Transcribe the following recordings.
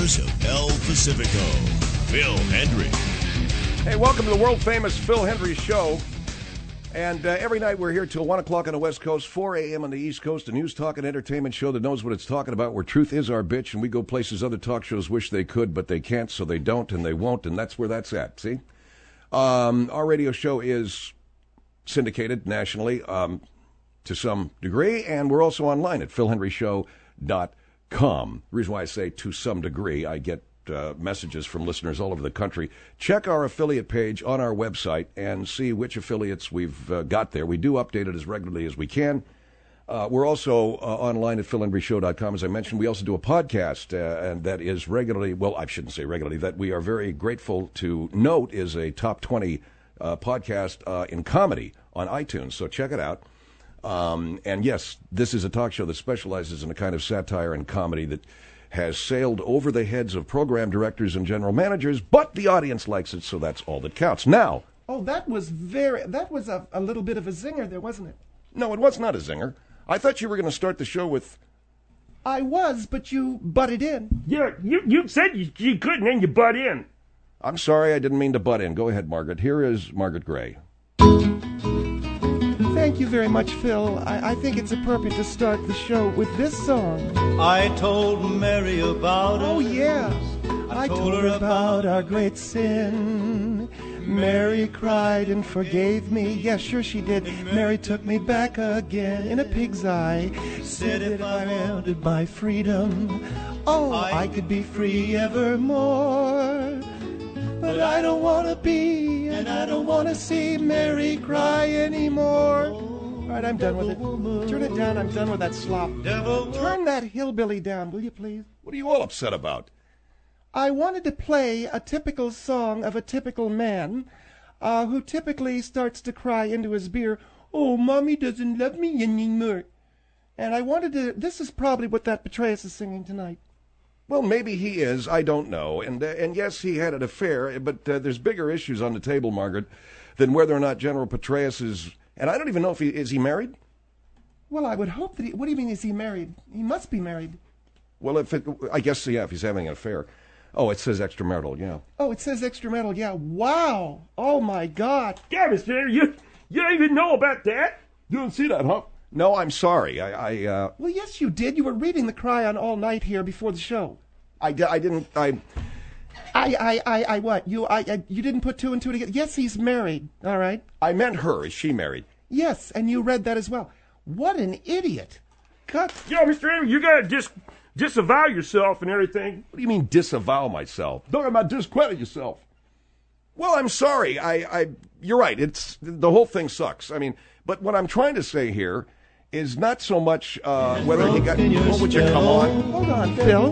hours of El Pacifico, Phil Hendry. Hey, welcome to the world-famous Phil Hendry Show. And every night we're here till 1 o'clock on the West Coast, 4 a.m. on the East Coast, a news, talk, and entertainment show that knows what it's talking about, where truth is our bitch, and we go places other talk shows wish they could, but they can't, so they don't, and they won't, and that's where that's at, see? Our radio show is syndicated nationally to some degree, and we're also online at philhenryshow.com. The reason why I say to some degree, I get messages from listeners all over the country. Check our affiliate page on our website and see which affiliates we've got there. We do update it as regularly as we can. We're also online at philhenryshow.com. As I mentioned, we also do a podcast, and that is regularly, well, I shouldn't say regularly, that we are very grateful to note is a top 20 podcast in comedy on iTunes. So check it out. And yes, this is a talk show that specializes in a kind of satire and comedy that has sailed over the heads of program directors and general managers, but the audience likes it, so that's all that counts. Now... Oh, that was a little bit of a zinger there, wasn't it? No, it was not a zinger. I thought you were going to start the show with... I was, but you butted in. Yeah, you said you couldn't, and you butt in. I'm sorry, I didn't mean to butt in. Go ahead, Margaret. Here is Margaret Gray. Thank you very much, Phil. I think it's appropriate to start the show with this song. I told Mary about Oh, yeah. I told her about our great sin. Mary cried and forgave me. Yes, sure she did. Mary took me back again in a pig's eye. Said if I wanted my freedom, oh, I could be free evermore. But I don't want to be, and I don't want to see Mary cry anymore. All right, I'm done with it. Turn it down. I'm done with that slop. Turn that hillbilly down, will you please? What are you all upset about? I wanted to play a typical song of a typical man who typically starts to cry into his beer, oh, Mommy doesn't love me anymore. And I wanted to, this is probably what that Petraeus is singing tonight. Well, maybe he is. I don't know. And yes, he had an affair, but there's bigger issues on the table, Margaret, than whether or not General Petraeus is... And I don't even know if is he married? Well, I would hope that he... What do you mean, is he married? He must be married. Well, I guess, yeah, if he's having an affair. Oh, it says extramarital, yeah. Oh, it says extramarital, yeah. Wow. Oh, my God. Yeah, Mr. You don't even know about that? You didn't see that, huh? No, I'm sorry. I Well, yes, you did. You were reading the Cryon all night here before the show. I didn't... What? You didn't put two and two together? Yes, he's married, all right? I meant her. Is she married? Yes, and you read that as well. What an idiot. God. Yo, Mr. Henry, you gotta disavow yourself and everything. What do you mean, disavow myself? Talking about discredit yourself. Well, I'm sorry. You're right. The whole thing sucks. I mean, but what I'm trying to say here is not so much whether he got... What would you come on? Hold on, Phil.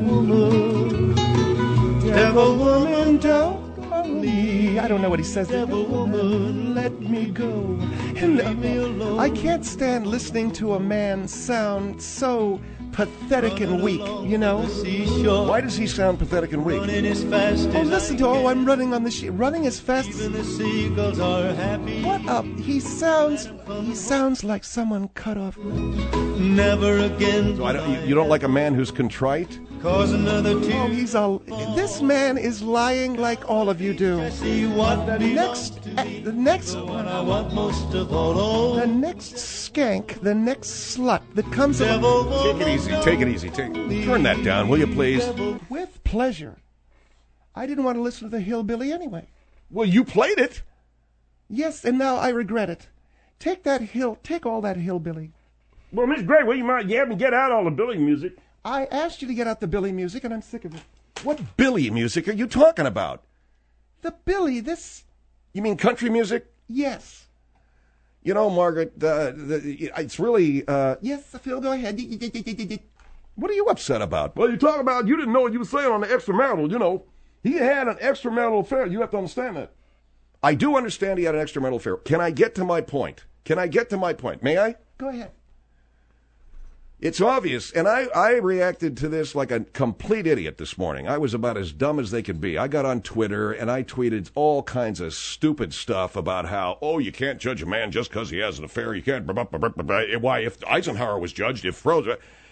Devil woman, don't go me. I don't know what he says. Devil woman, let me go. I can't stand listening to a man sound so pathetic and weak, you know? Why does he sound pathetic and weak? Oh, listen to, I'm running on the sheet. Running as fast as... What up? He sounds like someone cut off. Never again. So you don't like a man who's contrite? Cause another Oh, this man is lying like all of you do. The next skank, the next slut that comes Take it easy. Turn that down, will you please? With pleasure. I didn't want to listen to the hillbilly anyway. Well, you played it. Yes, and now I regret it. Take all that hillbilly. Well, Miss Gray, you might have me get out all the Billy music. I asked you to get out the Billy music, and I'm sick of it. What Billy music are you talking about? The Billy, this... You mean country music? Yes. You know, Margaret, it's really... Yes, Phil, go ahead. What are you upset about? Well, you're talking about, you didn't know what you were saying on the extramarital, you know. He had an extramarital affair. You have to understand that. I do understand he had an extramarital affair. Can I get to my point? May I? Go ahead. It's obvious, and I reacted to this like a complete idiot this morning. I was about as dumb as they could be. I got on Twitter, and I tweeted all kinds of stupid stuff about how, you can't judge a man just because he has an affair. You can't... Why, if Eisenhower was judged, if Frozen...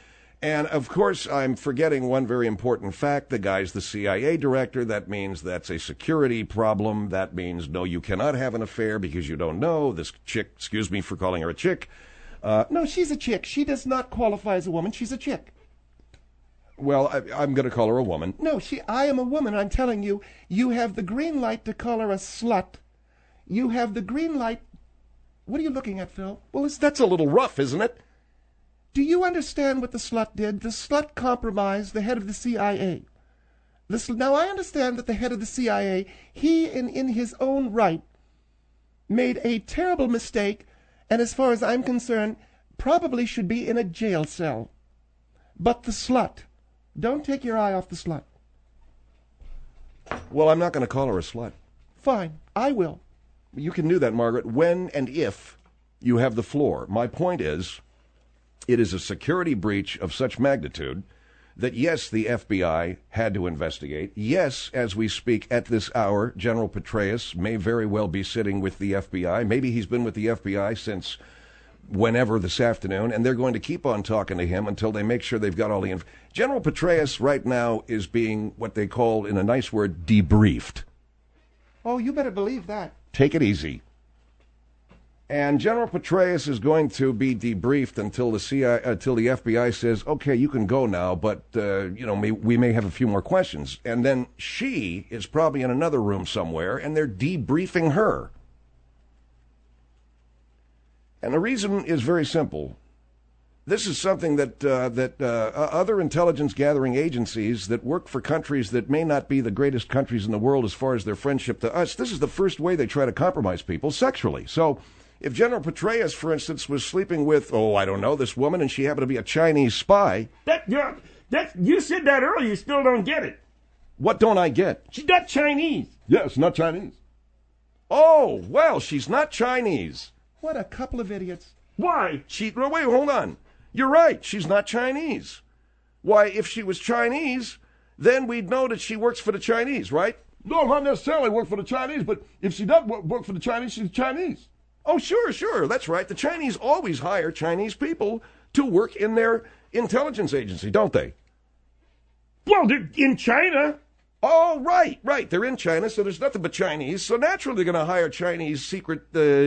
And, of course, I'm forgetting one very important fact. The guy's the CIA director. That means that's a security problem. That means, no, you cannot have an affair because you don't know. This chick, excuse me for calling her a chick. No, she's a chick. She does not qualify as a woman. She's a chick. Well, I'm going to call her a woman. No, I am a woman. I'm telling you, you have the green light to call her a slut. You have the green light. What are you looking at, Phil? Well, that's a little rough, isn't it? Do you understand what the slut did? The slut compromised the head of the CIA. Now, I understand that the head of the CIA, he, in his own right, made a terrible mistake, and as far as I'm concerned, probably should be in a jail cell. But the slut, don't take your eye off the slut. Well, I'm not going to call her a slut. Fine, I will. You can do that, Margaret, when and if you have the floor. My point is, it is a security breach of such magnitude that, yes, the FBI had to investigate. Yes, as we speak at this hour, General Petraeus may very well be sitting with the FBI. Maybe he's been with the FBI since whenever this afternoon, and they're going to keep on talking to him until they make sure they've got all the info. General Petraeus right now is being, what they call, in a nice word, debriefed. Oh, you better believe that. Take it easy. And General Petraeus is going to be debriefed until the FBI says, okay, you can go now, but, we may have a few more questions. And then she is probably in another room somewhere, and they're debriefing her. And the reason is very simple. This is something that other intelligence gathering agencies that work for countries that may not be the greatest countries in the world as far as their friendship to us, this is the first way they try to compromise people sexually. So if General Petraeus, for instance, was sleeping with, this woman, and she happened to be a Chinese spy. You said that earlier, you still don't get it. What don't I get? She's not Chinese. Yes, not Chinese. Oh, well, she's not Chinese. What a couple of idiots. Why? Wait, hold on. You're right, she's not Chinese. Why, if she was Chinese, then we'd know that she works for the Chinese, right? No, not necessarily work for the Chinese, but if she does work for the Chinese, she's Chinese. Oh, sure, that's right. The Chinese always hire Chinese people to work in their intelligence agency, don't they? Well, they're in China. Oh, right. They're in China, so there's nothing but Chinese. So naturally they're going to hire Chinese secret,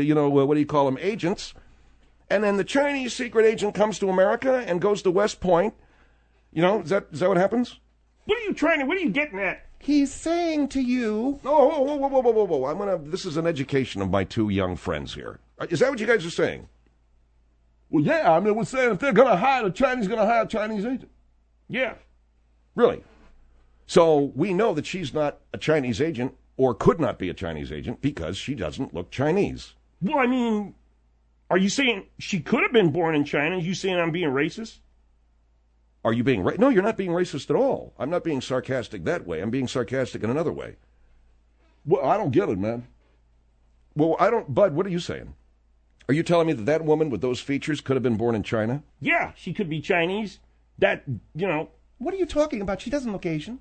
agents. And then the Chinese secret agent comes to America and goes to West Point. Is that what happens? What are you getting at? He's saying to you... Whoa. This is an education of my two young friends here. Is that what you guys are saying? Well, yeah, we're saying if they're going to hire a Chinese, going to hire a Chinese agent. Yeah. Really? So we know that she's not a Chinese agent or could not be a Chinese agent because she doesn't look Chinese. Well, are you saying she could have been born in China? Are you saying I'm being racist? Are you being No, you're not being racist at all. I'm not being sarcastic that way. I'm being sarcastic in another way. Well, I don't get it, man. Well, I don't... Bud, what are you saying? Are you telling me that woman with those features could have been born in China? Yeah, she could be Chinese. What are you talking about? She doesn't look Asian.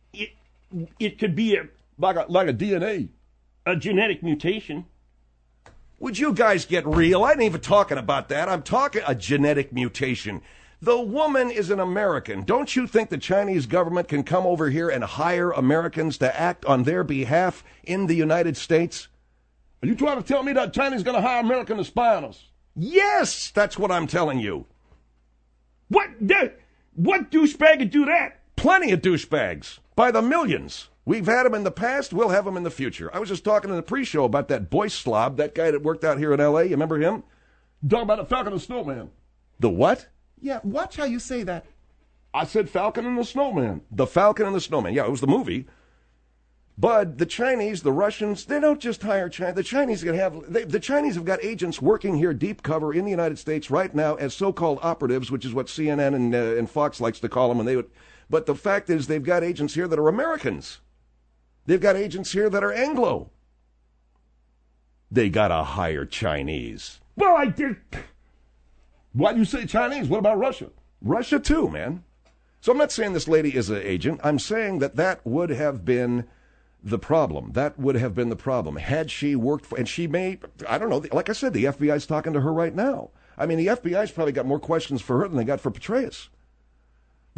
It could be like a DNA. A genetic mutation. Would you guys get real? I ain't even talking about that. I'm talking a genetic mutation. The woman is an American. Don't you think the Chinese government can come over here and hire Americans to act on their behalf in the United States? Are you trying to tell me that China's going to hire Americans to spy on us? Yes, that's what I'm telling you. What douchebag would do that? Plenty of douchebags. By the millions. We've had them in the past. We'll have them in the future. I was just talking in the pre-show about that Boyce slob, that guy that worked out here in L.A. You remember him? Talking about the Falcon and the Snowman. The what? Yeah, watch how you say that. I said Falcon and the Snowman. The Falcon and the Snowman. Yeah, it was the movie. But the Chinese, the Russians, they don't just hire China. The Chinese have got agents working here deep cover in the United States right now as so-called operatives, which is what CNN and Fox likes to call them. But the fact is they've got agents here that are Americans. They've got agents here that are Anglo. They gotta hire Chinese. Well, I did. Why do you say Chinese? What about Russia? Russia too, man. So I'm not saying this lady is an agent. I'm saying that would have been the problem. That would have been the problem. Had she worked for, and she may, I don't know, like I said, the FBI's talking to her right now. The FBI's probably got more questions for her than they got for Petraeus.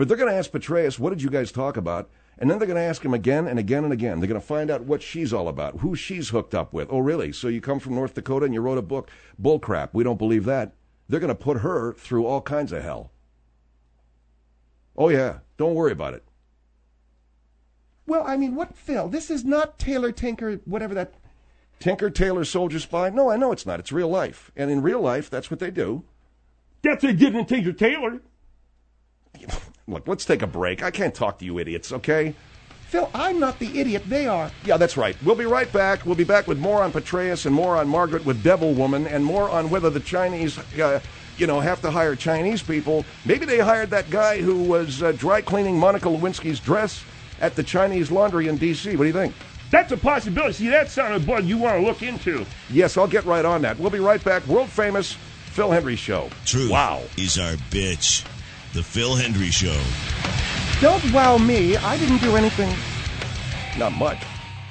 But they're going to ask Petraeus, what did you guys talk about? And then they're going to ask him again and again and again. They're going to find out what she's all about, who she's hooked up with. Oh, really? So you come from North Dakota and you wrote a book? Bull crap. We don't believe that. They're going to put her through all kinds of hell. Oh, yeah. Don't worry about it. Well, I mean, what, Phil? This is not Taylor Tinker, whatever that... Tinker, Tailor, Soldier, Spy? No, I know it's not. It's real life. And in real life, that's what they do. That's a different Tinker Taylor. Look, let's take a break. I can't talk to you idiots, okay? Phil, I'm not the idiot. They are. Yeah, that's right. We'll be right back. We'll be back with more on Petraeus and more on Margaret with Devil Woman and more on whether the Chinese, have to hire Chinese people. Maybe they hired that guy who was dry cleaning Monica Lewinsky's dress at the Chinese laundry in D.C. What do you think? That's a possibility. See, that sounded what you want to look into. Yes, I'll get right on that. We'll be right back. World famous Phil Hendrie Show. Truth wow. is our bitch. The Phil Hendrie Show. Don't wow me. I didn't do anything. Not much.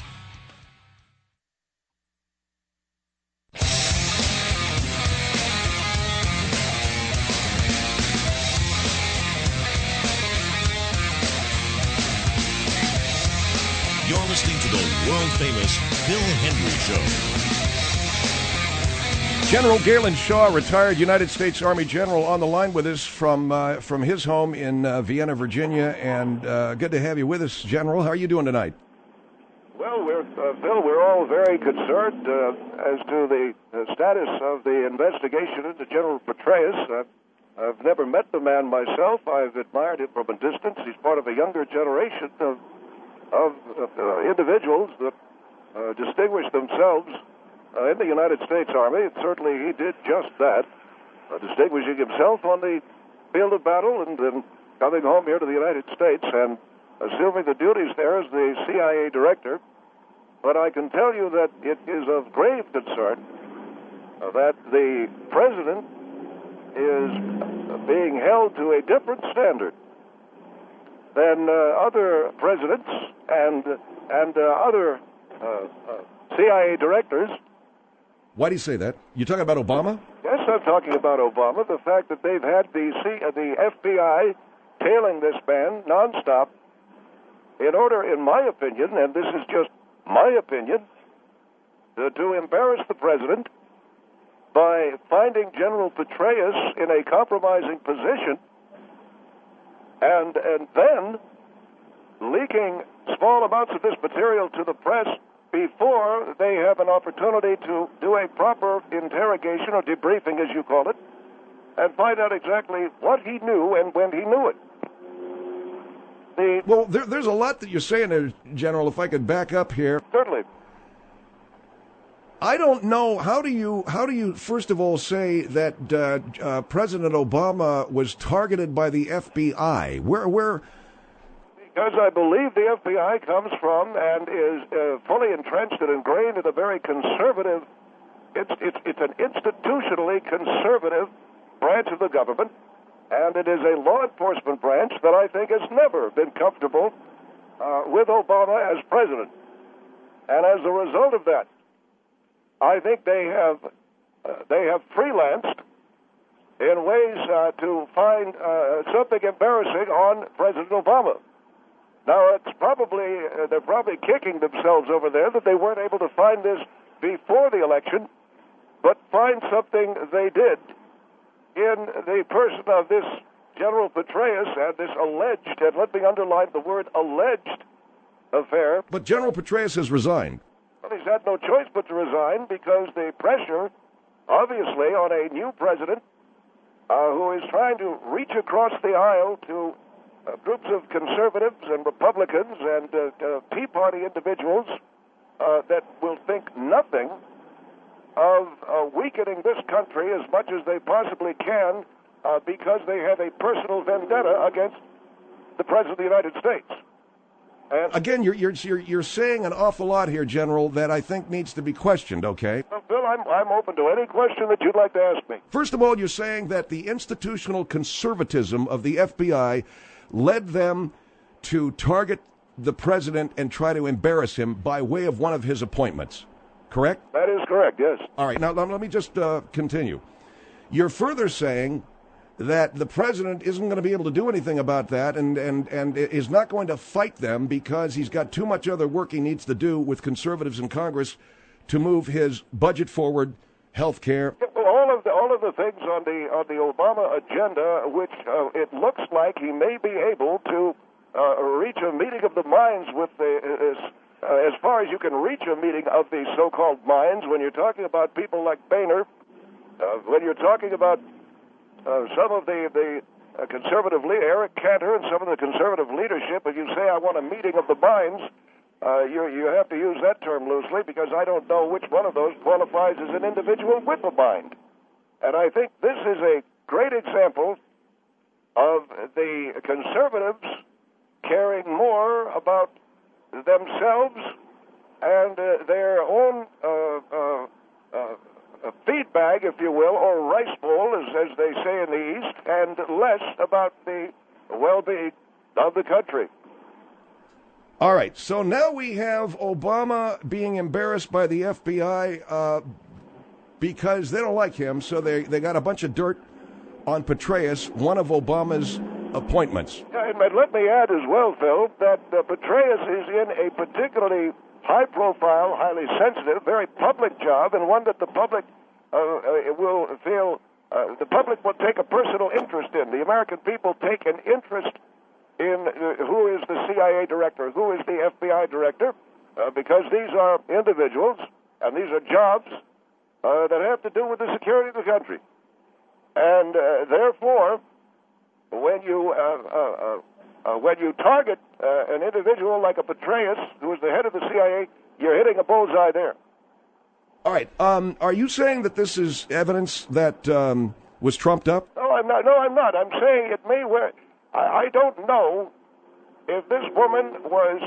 You're listening to the world-famous Phil Hendrie Show. General Galen Shaw, retired United States Army general, on the line with us from his home in Vienna, Virginia. And good to have you with us, General. How are you doing tonight? Well, Phil, we're all very concerned as to the status of the investigation into General Petraeus. I've never met the man myself. I've admired him from a distance. He's part of a younger generation of individuals that distinguish themselves in the United States Army, and certainly he did just that, distinguishing himself on the field of battle and then coming home here to the United States and assuming the duties there as the CIA director. But I can tell you that it is of grave concern that the president is being held to a different standard than other presidents and other CIA directors. Why do you say that? You talking about Obama? Yes, I'm talking about Obama. The fact that they've had the FBI tailing this man nonstop in order, in my opinion, and this is just my opinion, to embarrass the president by finding General Petraeus in a compromising position and then leaking small amounts of this material to the press before they have an opportunity to do a proper interrogation or debriefing, as you call it, and find out exactly what he knew and when he knew it. Well, there's a lot that you're saying there, General, if I could back up here. Certainly. I don't know, how do you first of all say that President Obama was targeted by the FBI? Where? Because I believe the FBI comes from and is fully entrenched and ingrained in a very conservative, it's an institutionally conservative branch of the government, and it is a law enforcement branch that I think has never been comfortable with Obama as president. And as a result of that, I think they have freelanced in ways to find something embarrassing on President Obama. Now, they're probably kicking themselves over there that they weren't able to find this before the election, but find something they did in the person of this General Petraeus and this alleged, and let me underline the word alleged, affair. But General Petraeus has resigned. Well, he's had no choice but to resign because the pressure, obviously, on a new president who is trying to reach across the aisle to groups of conservatives and Republicans and Tea Party individuals that will think nothing of weakening this country as much as they possibly can because they have a personal vendetta against the President of the United States. And again, you're saying an awful lot here, General, that I think needs to be questioned, okay? Well, Bill, I'm open to any question that you'd like to ask me. First of all, you're saying that the institutional conservatism of the FBI led them to target the president and try to embarrass him by way of one of his appointments, correct? That is correct, yes. All right, now let me just continue. You're further saying that the president isn't going to be able to do anything about that and is not going to fight them because he's got too much other work he needs to do with conservatives in Congress to move his budget forward, health care. All of the things on the Obama agenda, which it looks like he may be able to reach a meeting of the minds with as far as you can reach a meeting of the so-called minds, when you're talking about people like Boehner, when you're talking about some of the conservative Eric Cantor and some of the conservative leadership, if you say I want a meeting of the minds, you have to use that term loosely because I don't know which one of those qualifies as an individual with a mind. And I think this is a great example of the conservatives caring more about themselves and their own feed bag, if you will, or rice bowl, as they say in the East, and less about the well-being of the country. All right, so now we have Obama being embarrassed by the FBI because they don't like him, so they got a bunch of dirt on Petraeus, one of Obama's appointments. And let me add as well, Phil, that Petraeus is in a particularly high-profile, highly sensitive, very public job, and one that the public will feel, the public will take a personal interest in. The American people take an interest in who is the CIA director, who is the FBI director, because these are individuals, and these are jobs that have to do with the security of the country. And therefore, when you target an individual like a Petraeus, who is the head of the CIA, you're hitting a bullseye there. All right. Are you saying that this is evidence that was trumped up? No, I'm not. No, I'm not. I'm saying it may. I don't know if this woman was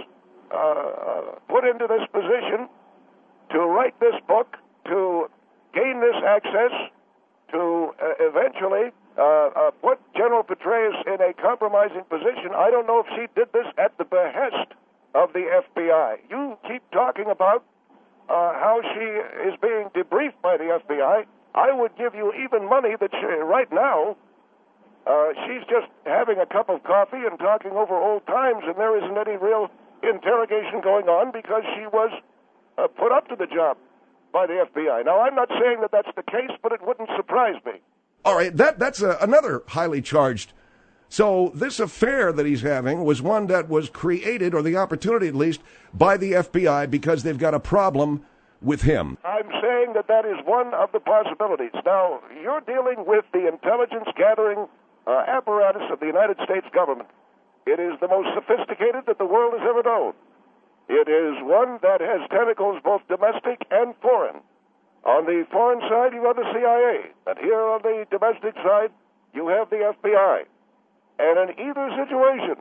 put into this position to write this book, to gain this access, to eventually put General Petraeus in a compromising position. I don't know if she did this at the behest of the FBI. You keep talking about how she is being debriefed by the FBI. I would give you even money that right now she's just having a cup of coffee and talking over old times, and there isn't any real interrogation going on because she was put up to the job by the FBI. Now, I'm not saying that that's the case, but it wouldn't surprise me. All right, that's another highly charged. So this affair that he's having was one that was created, or the opportunity at least, by the FBI because they've got a problem with him. I'm saying that is one of the possibilities. Now, you're dealing with the intelligence gathering apparatus of the United States government. It is the most sophisticated that the world has ever known. It is one that has tentacles both domestic and foreign. On the foreign side, you have the CIA. And here on the domestic side, you have the FBI. And in either situation,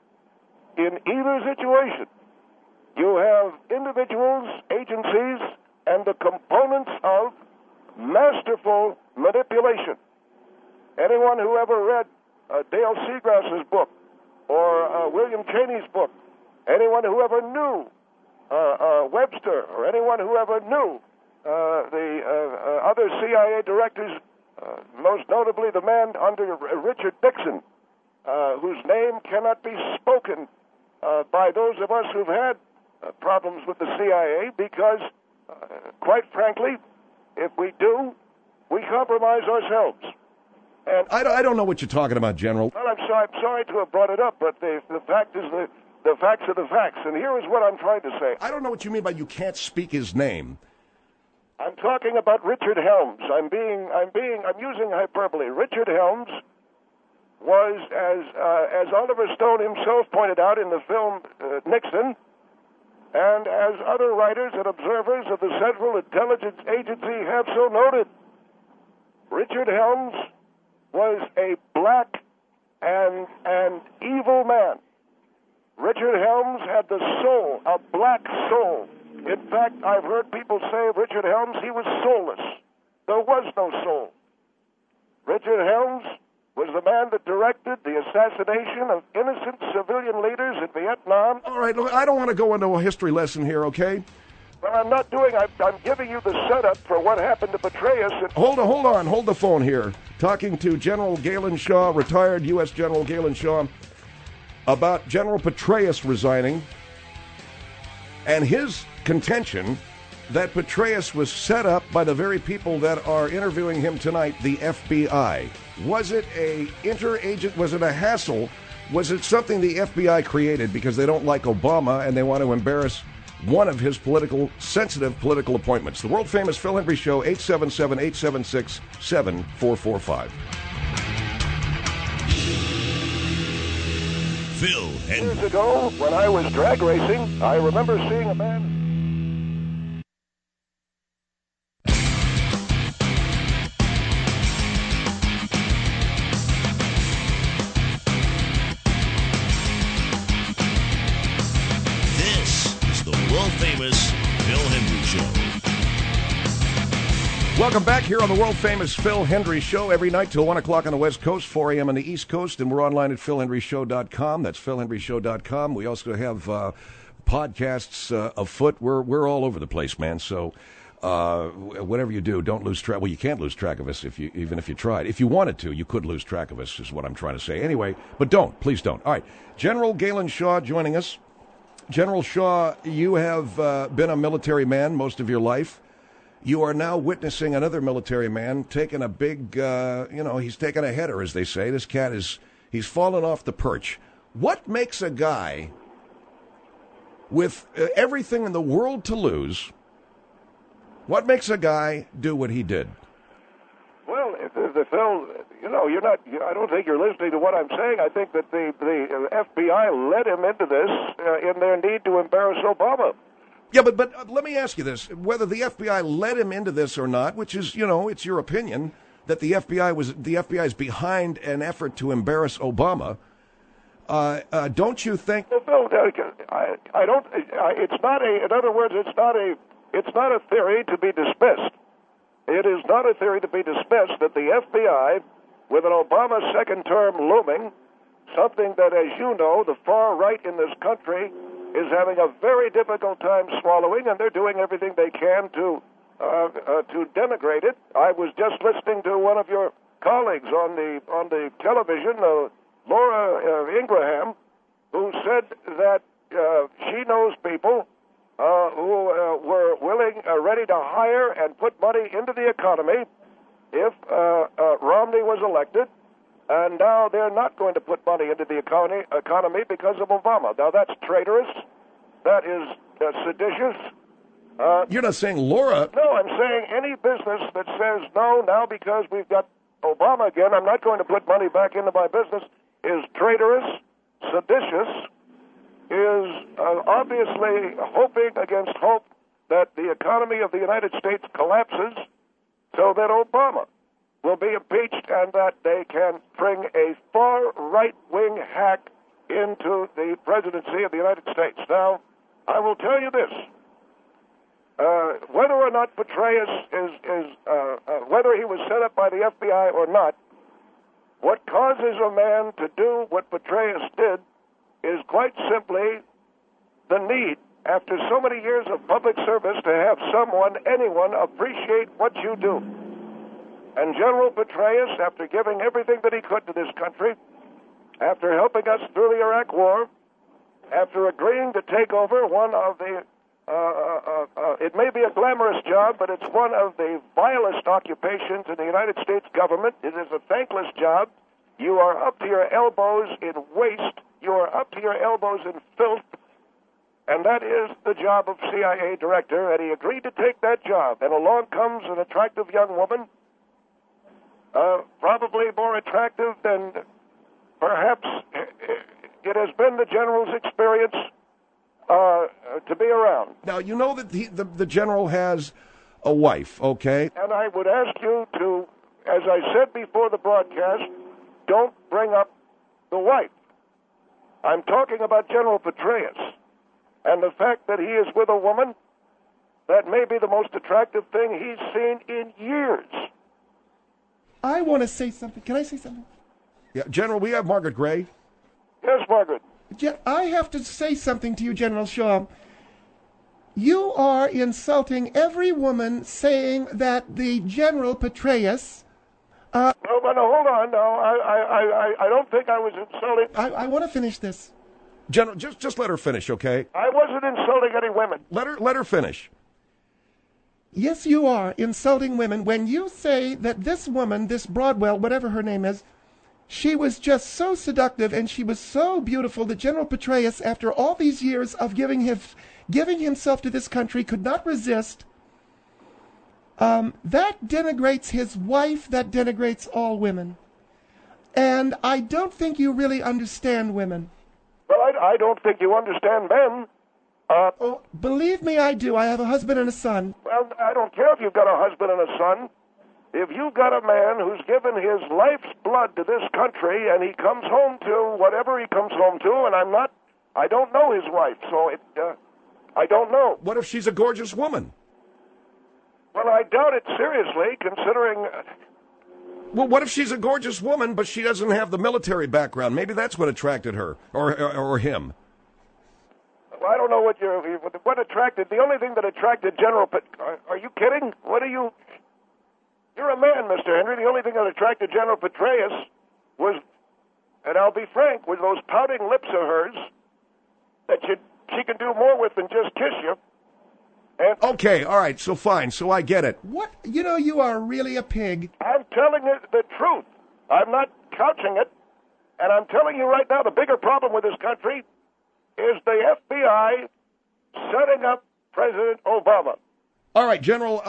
you have individuals, agencies, and the components of masterful manipulation. Anyone who ever read Dale Seagrass's book or William Cheney's book, anyone who ever knew Webster, or anyone who ever knew the other CIA directors, most notably the man under Richard Nixon, whose name cannot be spoken by those of us who've had problems with the CIA, because, quite frankly, if we do, we compromise ourselves. And I don't know what you're talking about, General. Well, I'm sorry to have brought it up, but the fact is the facts are the facts, and here is what I'm trying to say. I don't know what you mean by you can't speak his name. I'm talking about Richard Helms. I'm using hyperbole. Richard Helms was, as Oliver Stone himself pointed out in the film Nixon, and as other writers and observers of the Central Intelligence Agency have so noted, Richard Helms was a black and evil man. Richard Helms had the soul, a black soul. In fact, I've heard people say of Richard Helms, he was soulless. There was no soul. Richard Helms was the man that directed the assassination of innocent civilian leaders in Vietnam. All right, look, I don't want to go into a history lesson here, okay? Well, I'm not doing. I'm giving you the setup for what happened to Petraeus. Hold on. Hold the phone here. Talking to General Galen Shaw, retired U.S. General Galen Shaw, about General Petraeus resigning and his contention that Petraeus was set up by the very people that are interviewing him tonight, the FBI. Was it a interagent? Was it a hassle? Was it something the FBI created because they don't like Obama and they want to embarrass one of his sensitive political appointments? The world-famous Phil Hendry Show, 877-876-7445. Phil Hendry. Years ago, when I was drag racing, I remember seeing a man. This is the world-famous Phil Hendry Show. Welcome back here on the world-famous Phil Hendry Show every night till 1 o'clock on the West Coast, 4 a.m. on the East Coast, and we're online at philhendryshow.com. That's philhendryshow.com. We also have podcasts afoot. We're all over the place, man, so whatever you do, don't lose track. Well, you can't lose track of us even if you tried. If you wanted to, you could lose track of us, is what I'm trying to say. Anyway, but don't. Please don't. All right. General Galen Shaw joining us. General Shaw, you have been a military man most of your life. You are now witnessing another military man taking a big, he's taking a header, as they say. This cat he's fallen off the perch. What makes a guy with everything in the world to lose, what makes a guy do what he did? Well, Phil, I don't think you're listening to what I'm saying. I think that the FBI led him into this in their need to embarrass Obama. Yeah, but let me ask you this. Whether the FBI led him into this or not, which is, it's your opinion, that the FBI is behind an effort to embarrass Obama, don't you think... Well, Phil, I don't... It's not a... In other words, it's not a theory to be dismissed. It is not a theory to be dismissed that the FBI, with an Obama second term looming, something that, as you know, the far right in this country is having a very difficult time swallowing, and they're doing everything they can to denigrate it. I was just listening to one of your colleagues on the television, Laura Ingraham, who said that she knows people who were ready to hire and put money into the economy if Romney was elected. And now they're not going to put money into the economy because of Obama. Now, that's traitorous. That is seditious. You're not saying Laura... No, I'm saying any business that says, no, now because we've got Obama again, I'm not going to put money back into my business, is traitorous, seditious, is obviously hoping against hope that the economy of the United States collapses so that Obama will be impeached and that they can bring a far right-wing hack into the presidency of the United States. Now, I will tell you this. Whether or not Petraeus whether he was set up by the FBI or not, what causes a man to do what Petraeus did is quite simply the need, after so many years of public service, to have anyone appreciate what you do. And General Petraeus, after giving everything that he could to this country, after helping us through the Iraq War, after agreeing to take over one of the, it may be a glamorous job, but it's one of the vilest occupations in the United States government. It is a thankless job. You are up to your elbows in waste. You are up to your elbows in filth. And that is the job of CIA director, and he agreed to take that job. And along comes an attractive young woman, probably more attractive than perhaps it has been the general's experience to be around. Now, you know that the general has a wife, okay? And I would ask you to, as I said before the broadcast, don't bring up the wife. I'm talking about General Petraeus and the fact that he is with a woman that may be the most attractive thing he's seen in years. I want to say something. Can I say something? Yeah, General, we have Margaret Gray. Yes, Margaret. I have to say something to you, General Shaw. You are insulting every woman saying that the General Petraeus... No, hold on. No, I don't think I was insulting. I want to finish this. General, just let her finish, okay? I wasn't insulting any women. Let her finish. Yes, you are insulting women when you say that this woman, this Broadwell, whatever her name is, she was just so seductive and she was so beautiful that General Petraeus, after all these years of giving himself to this country, could not resist. That denigrates his wife, that denigrates all women. And I don't think you really understand women. Well, I don't think you understand men. Oh, believe me, I do. I have a husband and a son. Well, I don't care if you've got a husband and a son. If you've got a man who's given his life's blood to this country and he comes home to whatever he comes home to, and I don't know his wife, so I don't know. What if she's a gorgeous woman? Well, I doubt it seriously, considering... Well, what if she's a gorgeous woman, but she doesn't have the military background? Maybe that's what attracted her, or him. Well, I don't know what attracted... The only thing that attracted General... Are you kidding? What are you... You're a man, Mr. Henry. The only thing that attracted General Petraeus was, and I'll be frank, with those pouting lips of hers that she can do more with than just kiss you. And okay, all right, so fine, so I get it. What? You know, you are really a pig. I'm telling you the truth. I'm not couching it. And I'm telling you right now, the bigger problem with this country is the FBI setting up President Obama. All right, General,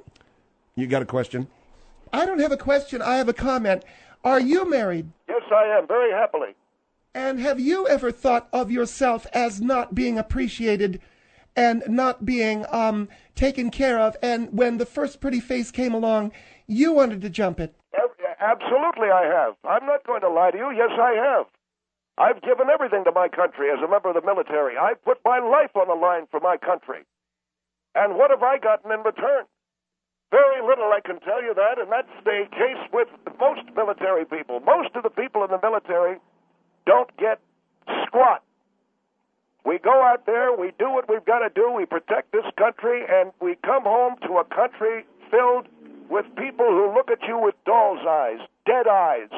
you got a question? I don't have a question. I have a comment. Are you married? Yes, I am, very happily. And have you ever thought of yourself as not being appreciated and not being taken care of, and when the first pretty face came along, you wanted to jump it? Absolutely I have. I'm not going to lie to you. Yes, I have. I've given everything to my country as a member of the military. I put my life on the line for my country. And what have I gotten in return? Very little, I can tell you that, and that's the case with most military people. Most of the people in the military don't get squat. We go out there, we do what we've got to do, we protect this country, and we come home to a country filled with people who look at you with doll's eyes, dead eyes.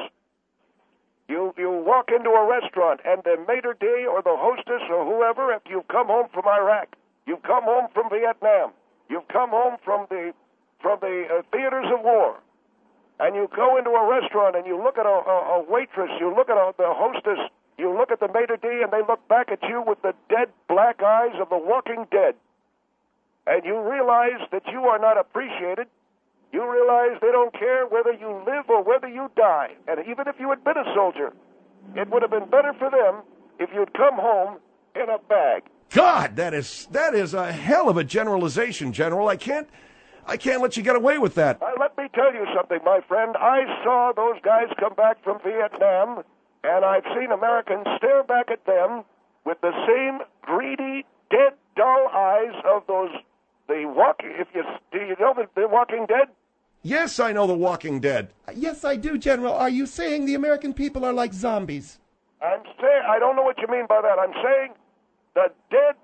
You walk into a restaurant, and the maitre d' or the hostess or whoever, if you've come home from Iraq, you've come home from Vietnam, you've come home from the theaters of war, and you go into a restaurant and you look at a waitress, you look at the hostess, you look at the maitre d', and they look back at you with the dead black eyes of the walking dead. And you realize that you are not appreciated. You realize they don't care whether you live or whether you die. And even if you had been a soldier, it would have been better for them if you'd come home in a bag. God, that is a hell of a generalization, General. I can't let you get away with that. Let me tell you something, my friend. I saw those guys come back from Vietnam, and I've seen Americans stare back at them with the same greedy, dead, dull eyes of those. Do you know the Walking Dead? Yes, I know The Walking Dead. Yes, I do, General. Are you saying the American people are like zombies? I'm saying I don't know what you mean by that. I'm saying the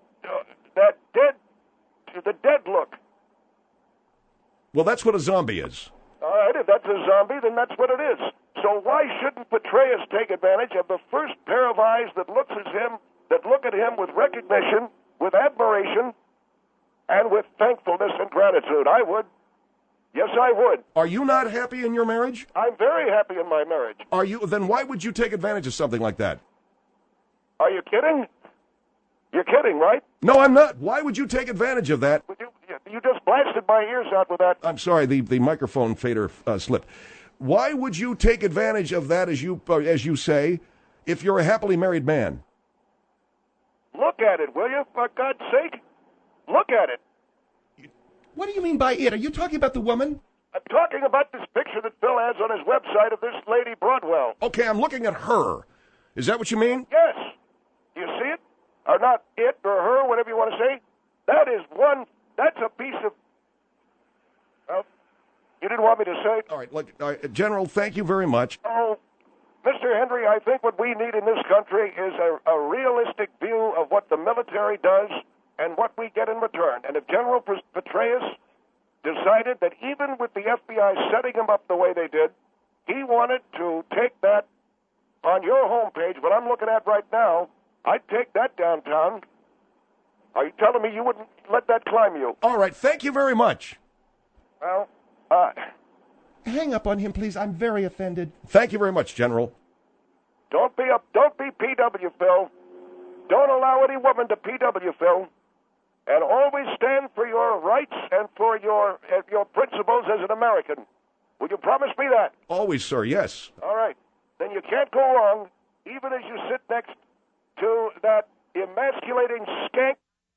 dead look. Well, that's what a zombie is. All right, if that's a zombie, then that's what it is. So why shouldn't Petraeus take advantage of the first pair of eyes that look at him with recognition, with admiration, and with thankfulness and gratitude? I would. Yes, I would. Are you not happy in your marriage? I'm very happy in my marriage. Are you? Then why would you take advantage of something like that? Are you kidding? You're kidding, right? No, I'm not. Why would you take advantage of that? You just blasted my ears out with that. I'm sorry, the microphone fader slipped. Why would you take advantage of that, as you say, if you're a happily married man? Look at it, will you? For God's sake, look at it. What do you mean by it? Are you talking about the woman? I'm talking about this picture that Phil has on his website of this lady Broadwell. Okay, I'm looking at her. Is that what you mean? Yes. Do you see it? Or not it or her, whatever you want to say? That's a piece of... Well, you didn't want me to say it? All right, look, General, thank you very much. Oh, Mr. Henry, I think what we need in this country is a realistic view of what the military does and what we get in return. And if General Petraeus decided that even with the FBI setting him up the way they did, he wanted to take that on your homepage, what I'm looking at right now, I'd take that downtown. Are you telling me you wouldn't let that climb you? All right, thank you very much. Well, Hang up on him, please. I'm very offended. Thank you very much, General. don't be PW, Phil. Don't allow any woman to PW, Phil. And always stand for your rights and for your principles as an American. Would you promise me that? Always, sir, yes. All right. Then you can't go wrong, even as you sit next to that emasculating skank.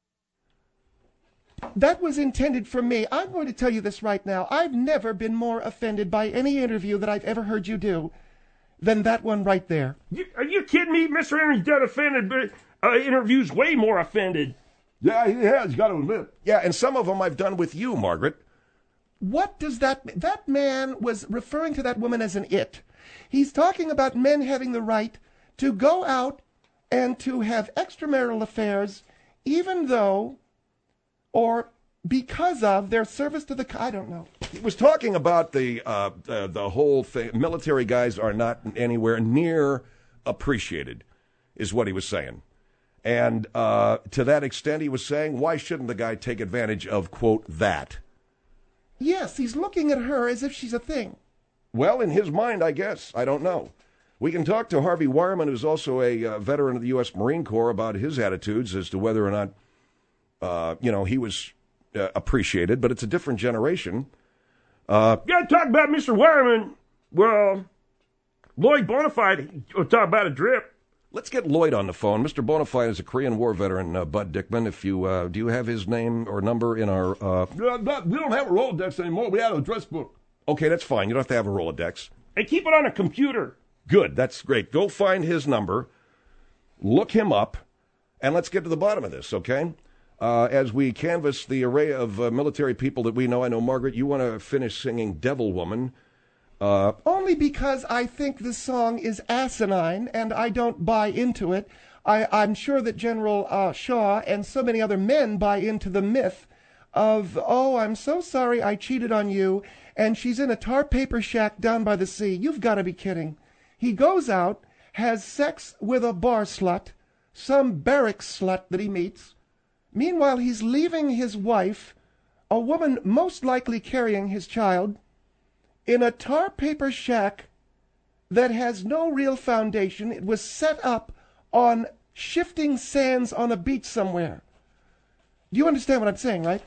That was intended for me. I'm going to tell you this right now. I've never been more offended by any interview that I've ever heard you do than that one right there. Are you kidding me? Mr. Henry's done offended, but interviews way more offended. Yeah, he has, got to admit. Yeah, and some of them I've done with you, Margaret. What does that man was referring to that woman as an it. He's talking about men having the right to go out and to have extramarital affairs, even though or because of their service to the, I don't know. He was talking about the whole thing. Military guys are not anywhere near appreciated, is what he was saying. And to that extent, he was saying, why shouldn't the guy take advantage of, quote, that? Yes, he's looking at her as if she's a thing. Well, in his mind, I guess. I don't know. We can talk to Harvey Wireman, who's also a veteran of the U.S. Marine Corps, about his attitudes as to whether or not, he was appreciated, but it's a different generation. You got to talk about Mr. Wireman. Well, Lloyd Bonafide will talk about a drip. Let's get Lloyd on the phone. Mr. Bonafide is a Korean War veteran, Bud Dickman. If you do you have his name or number in our? We don't have a Rolodex anymore. We have an address book. Okay, that's fine. You don't have to have a Rolodex. And keep it on a computer. Good. That's great. Go find his number, look him up, and let's get to the bottom of this. Okay. As we canvass the array of military people that we know, I know, Margaret, you want to finish singing Devil Woman. Only because I think this song is asinine, and I don't buy into it. I'm sure that General Shaw and so many other men buy into the myth of, oh, I'm so sorry I cheated on you, and she's in a tar paper shack down by the sea. You've got to be kidding. He goes out, has sex with a bar slut, some barracks slut that he meets. Meanwhile, he's leaving his wife, a woman most likely carrying his child, in a tar paper shack that has no real foundation. It was set up on shifting sands on a beach somewhere. Do you understand what I'm saying, right?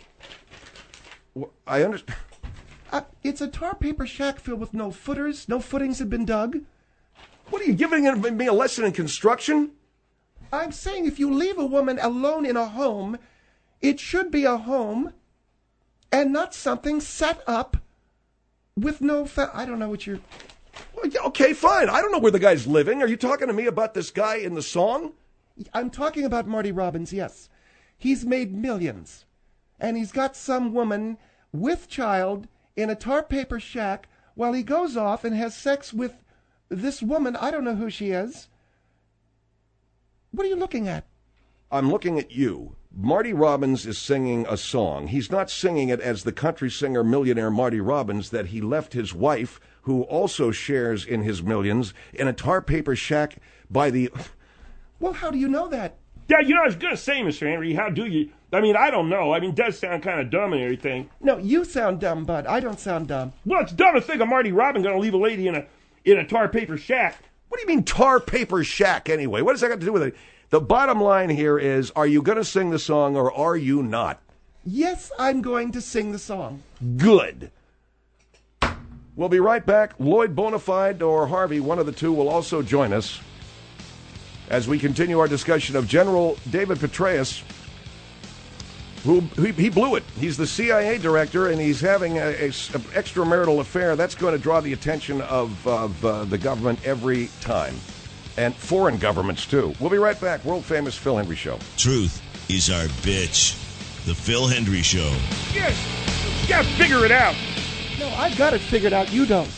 I understand. It's a tar paper shack filled with no footers. No footings have been dug. What are you giving me a lesson in construction? I'm saying if you leave a woman alone in a home, it should be a home and not something set up with no I don't know what you're... Well, yeah, okay, fine. I don't know where the guy's living. Are you talking to me about this guy in the song? I'm talking about Marty Robbins, yes. He's made millions. And he's got some woman with child in a tar paper shack while he goes off and has sex with this woman. I don't know who she is. What are you looking at? I'm looking at you. Marty Robbins is singing a song. He's not singing it as the country singer millionaire Marty Robbins that he left his wife, who also shares in his millions, in a tar paper shack by the... Well, how do you know that? Yeah, I was going to say, Mr. Henry, how do you... I mean, I don't know. I mean, it does sound kind of dumb and everything. No, you sound dumb, Bud. I don't sound dumb. Well, it's dumb to think of Marty Robbins going to leave a lady in a tar paper shack. What do you mean tar paper shack anyway? What does that got to do with it? The bottom line here is, are you going to sing the song or are you not? Yes, I'm going to sing the song. Good. We'll be right back. Lloyd Bonafide or Harvey, one of the two, will also join us as we continue our discussion of General David Petraeus, who he blew it. He's the CIA director, and he's having an extramarital affair. That's going to draw the attention of the government every time. And foreign governments, too. We'll be right back. World-famous Phil Hendrie Show. Truth is our bitch. The Phil Hendrie Show. Yes, you got to figure it out. No, I've got it figured out. You don't.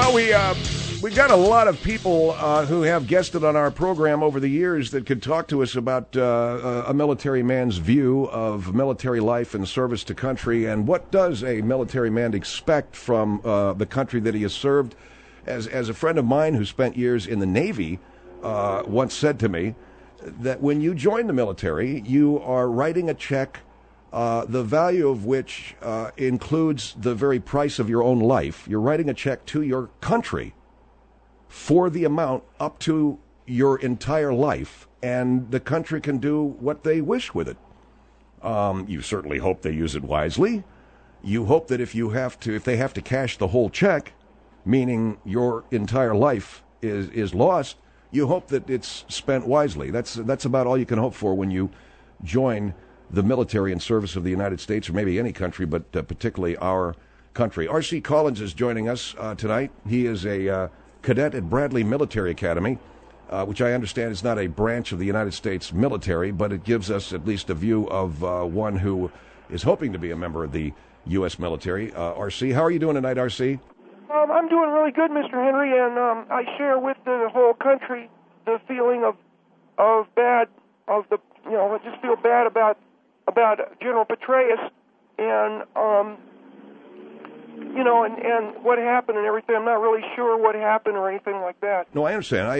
Well, we've got a lot of people who have guested on our program over the years that could talk to us about a military man's view of military life and service to country, and what does a military man expect from the country that he has served. As a friend of mine who spent years in the Navy once said to me, that when you join the military, you are writing a check, the value of which includes the very price of your own life. You're writing a check to your country for the amount up to your entire life, and the country can do what they wish with it. You certainly hope they use it wisely. You hope that if they have to cash the whole check, meaning your entire life is lost, you hope that it's spent wisely. That's about all you can hope for when you join the military in service of the United States, or maybe any country, but particularly our country. R.C. Collins is joining us tonight. He is a cadet at Bradley Military Academy, which I understand is not a branch of the United States military, but it gives us at least a view of one who is hoping to be a member of the U.S. military. R.C., how are you doing tonight, R.C.? I'm doing really good, Mr. Henry, and I share with the whole country the feeling I just feel bad about General Petraeus and and what happened and everything. I'm not really sure what happened or anything like that. No, I understand.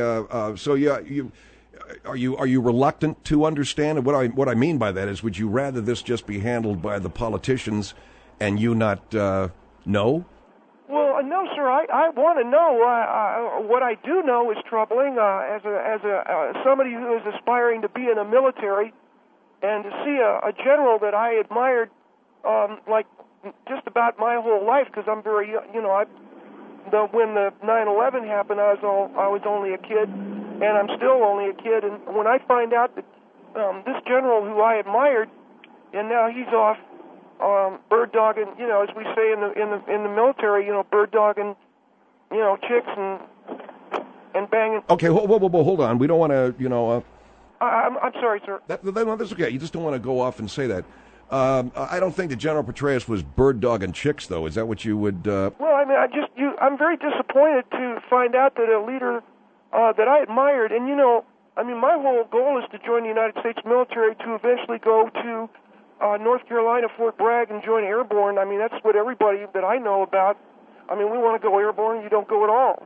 Are you reluctant to understand? And what I mean by that is, would you rather this just be handled by the politicians and you not know? Well, no, sir. I want to know. What I do know is troubling. As somebody who is aspiring to be in the military, and to see a general that I admired, like just about my whole life, because I'm very, when the 9/11 happened, I was only a kid, and I'm still only a kid. And when I find out that this general who I admired, and now he's off bird dogging, as we say in the military, bird dogging, chicks and banging. Okay, whoa, hold on. We don't want to, I'm sorry, sir. That's okay. You just don't want to go off and say that. I don't think that General Petraeus was bird dogging chicks, though. Is that what you would? Well, I'm very disappointed to find out that a leader that I admired, and my whole goal is to join the United States military, to eventually go to North Carolina, Fort Bragg, and join airborne. That's what everybody that I know about. We want to go airborne. You don't go at all.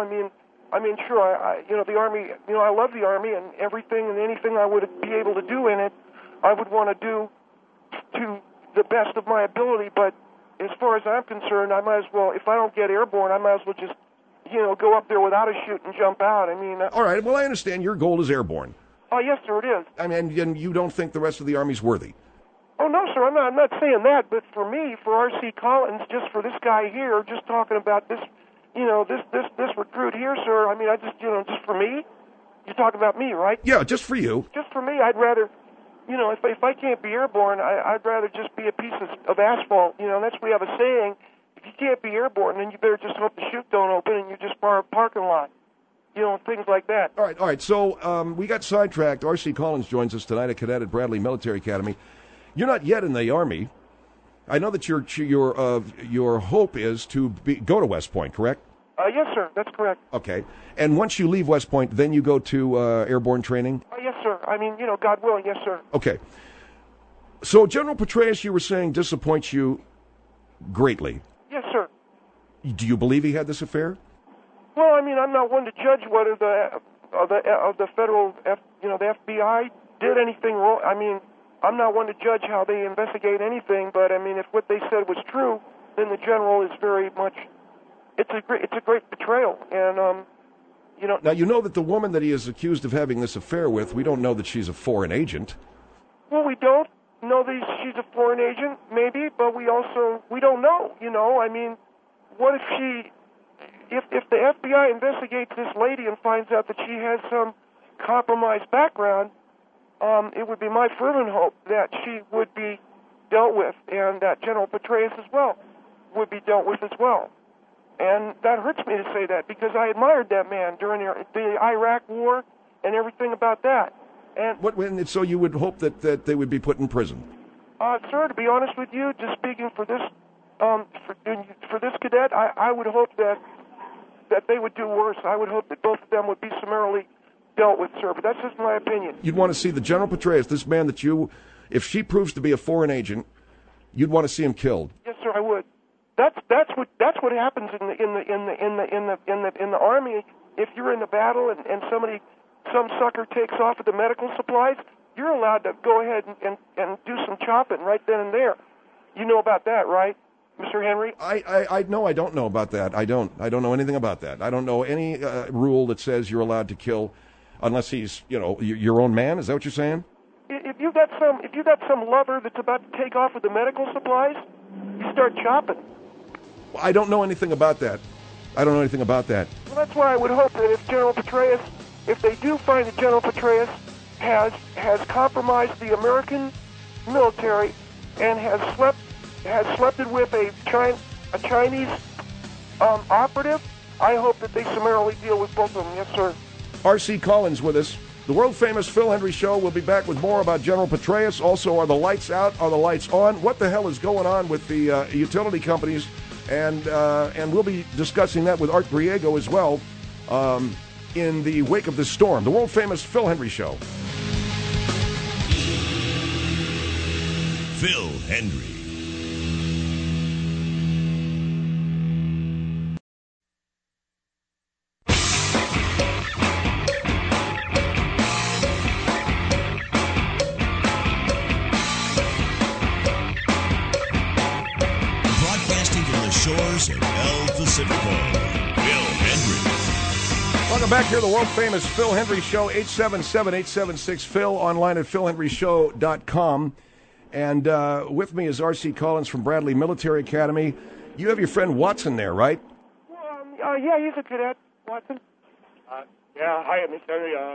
Sure, the Army, I love the Army, and everything and anything I would be able to do in it, I would want to do to the best of my ability. But as far as I'm concerned, I might as well, if I don't get airborne, I might as well just, go up there without a chute and jump out. All right, well, I understand your goal is airborne. Oh, yes, sir, it is. And you don't think the rest of the Army's worthy? Oh, no, sir, I'm not saying that, but for me, for R.C. Collins, just for this guy here, just talking about this, this recruit here, sir, just for me, you're talking about me, right? Yeah, just for you. Just for me, I'd rather, if I can't be airborne, I'd rather just be a piece of asphalt. That's we have a saying, if you can't be airborne, then you better just hope the chute don't open and you just borrow a parking lot. Things like that. All right, so we got sidetracked. R.C. Collins joins us tonight, a cadet at Bradley Military Academy. You're not yet in the Army. I know that your hope is to go to West Point, correct? Yes, sir. That's correct. Okay. And once you leave West Point, then you go to airborne training? Yes, sir. God willing, yes, sir. Okay. So General Petraeus, you were saying, disappoints you greatly. Yes, sir. Do you believe he had this affair? Well, I'm not one to judge whether the federal, the FBI did anything wrong. I'm not one to judge how they investigate anything, but if what they said was true, then the general is very much. It's a great betrayal, and Now you know that the woman that he is accused of having this affair with, we don't know that she's a foreign agent. Well, we don't know that she's a foreign agent, maybe, but we don't know. What if if the FBI investigates this lady and finds out that she has some compromised background? It would be my fervent hope that she would be dealt with, and that General Petraeus as well would be dealt with as well. And that hurts me to say that, because I admired that man during the Iraq War and everything about that. And so you would hope that they would be put in prison? Sir, to be honest with you, just speaking for this for this cadet, I would hope that that they would do worse. I would hope that both of them would be summarily dealt with, sir. But that's just my opinion. You'd want to see the General Petraeus, this man that if she proves to be a foreign agent, you'd want to see him killed. Yes, sir, I would. That's what happens in the army. If you're in the battle and some sucker takes off with the medical supplies, you're allowed to go ahead and do some chopping right then and there. You know about that, right, Mr. Henry? I know. I don't know about that. I don't know anything about that. I don't know any rule that says you're allowed to kill unless he's, your own man. Is that what you're saying? If you got some lover that's about to take off with the medical supplies, you start chopping. Well, I don't know anything about that. Well, that's why I would hope that if they do find that General Petraeus has compromised the American military and has slept with a Chinese operative, I hope that they summarily deal with both of them. Yes, sir. R.C. Collins with us. The world-famous Phil Hendrie Show. We'll be back with more about General Petraeus. Also, are the lights out? Are the lights on? What the hell is going on with the utility companies? And we'll be discussing that with Art Griego as well in the wake of this storm. The world-famous Phil Hendrie Show. Phil Hendrie. Shores of El Pacifico. Phil Hendrie. Welcome back here to the world-famous Phil Hendrie Show, 877-876-PHIL, online at philhendrieshow.com. And with me is R.C. Collins from Bradley Military Academy. You have your friend Watson there, right? Yeah, he's a cadet, Watson. Yeah, hi, Mr.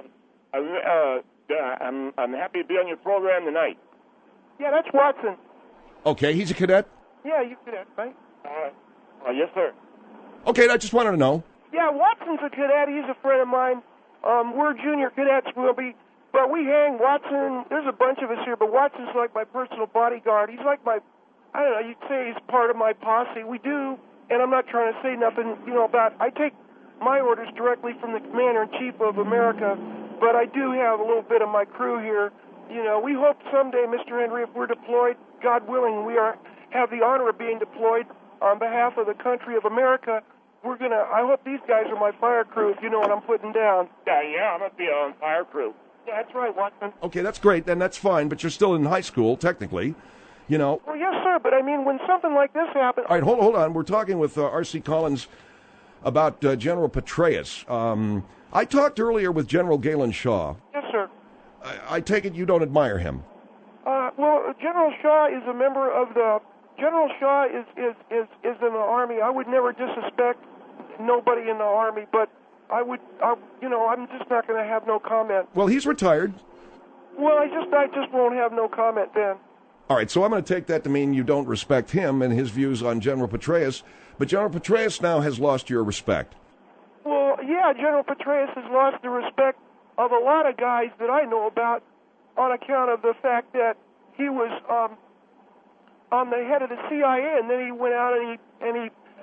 Henry. I'm happy to be on your program tonight. Yeah, that's Watson. Okay, he's a cadet? Yeah, you cadet, right? Yes, sir. Okay, I just wanted to know. Yeah, Watson's a cadet. He's a friend of mine. We're junior cadets. But we hang. Watson, there's a bunch of us here, but Watson's like my personal bodyguard. He's like I don't know, you'd say he's part of my posse. We do, and I'm not trying to say nothing, I take my orders directly from the Commander-in-Chief of America, but I do have a little bit of my crew here. We hope someday, Mr. Henry, if we're deployed, God willing, have the honor of being deployed on behalf of the country of America. I hope these guys are my fire crew, if you know what I'm putting down. Yeah, I'm going to be on fire crew. Yeah, that's right, Watson. Okay, that's great, then that's fine, but you're still in high school, technically, Well, yes, sir, but I mean, when something like this happens... All right, hold on. We're talking with R.C. Collins about General Petraeus. I talked earlier with General Galen Shaw. Yes, sir. I take it you don't admire him. Well, General Shaw is a member of the... General Shaw is in the Army. I would never disrespect nobody in the Army, but I'm just not going to have no comment. Well, he's retired. Well, I just won't have no comment then. All right, so I'm going to take that to mean you don't respect him and his views on General Petraeus, but General Petraeus now has lost your respect. Well, yeah, General Petraeus has lost the respect of a lot of guys that I know about on account of the fact that he was on the head of the CIA, and then he went out and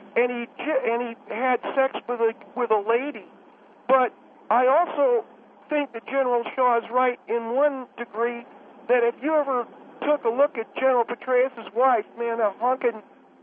he had sex with a lady. But I also think that General Shaw is right in one degree, that if you ever took a look at General Petraeus' wife, man, a honking...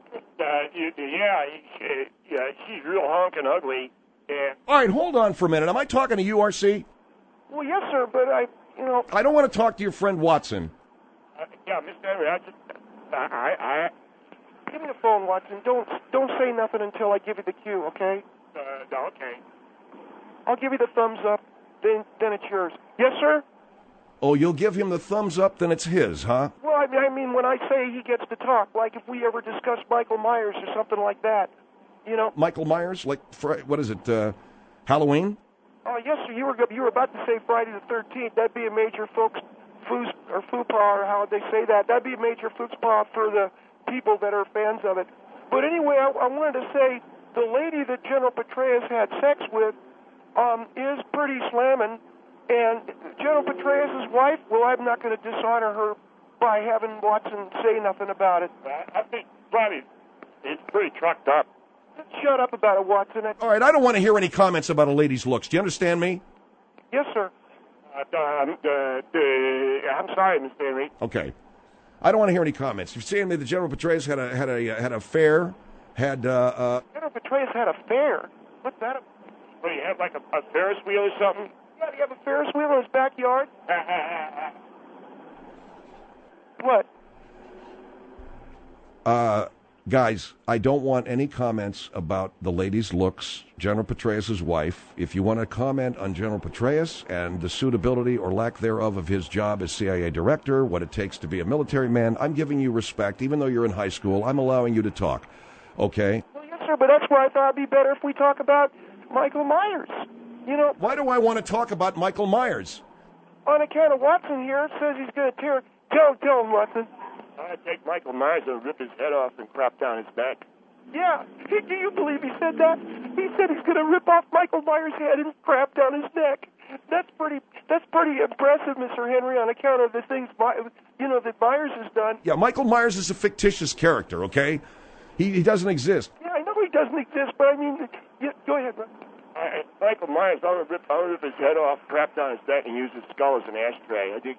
she's real honking ugly. Yeah. All right, hold on for a minute. Am I talking to you, R.C.? Well, yes, sir, but I don't want to talk to your friend Watson. Yeah, Mr. Henry, Give me the phone, Watson. Don't say nothing until I give you the cue, okay? Okay. I'll give you the thumbs up, then it's yours. Yes, sir? Oh, you'll give him the thumbs up, then it's his, huh? Well, I mean, when I say he gets to talk, like if we ever discuss Michael Myers or something like that, Michael Myers? Like, what is it, Halloween? Oh, yes, sir. You were about to say Friday the 13th. That'd be a major FUPA, or how they say that. That'd be a major FUPA for the people that are fans of it. But anyway, I wanted to say the lady that General Petraeus had sex with is pretty slamming. And General Petraeus' wife, well, I'm not going to dishonor her by having Watson say nothing about it. I think probably it's pretty trucked up. Shut up about it, Watson. All right, I don't want to hear any comments about a lady's looks. Do you understand me? Yes, sir. I'm sorry, Mr. Henry. Okay. I don't want to hear any comments. You're saying that the General Petraeus had an affair? General Petraeus had a fair. What's that? What, do you have like a Ferris wheel or something? Yeah, do you have a Ferris wheel in his backyard? What? Guys, I don't want any comments about the lady's looks, General Petraeus' wife. If you want to comment on General Petraeus and the suitability or lack thereof of his job as CIA director, what it takes to be a military man, I'm giving you respect. Even though you're in high school, I'm allowing you to talk. Okay? Well, yes, sir, but that's why I thought it'd be better if we talk about Michael Myers. You know, Why do I want to talk about Michael Myers? on account of Watson here, says he's going to tear... Tell him, Watson. I'd take Michael Myers and rip his head off and crap down his back. Yeah, do you believe he said that? He said he's going to rip off Michael Myers' head and crap down his neck. That's pretty impressive, Mr. Henry, on account of the things, that Myers has done. Yeah, Michael Myers is a fictitious character, okay? He doesn't exist. Yeah, I know he doesn't exist, but I mean, go ahead, man. Michael Myers, I'm gonna rip his head off, crap down his back, and use his skull as an ashtray. I think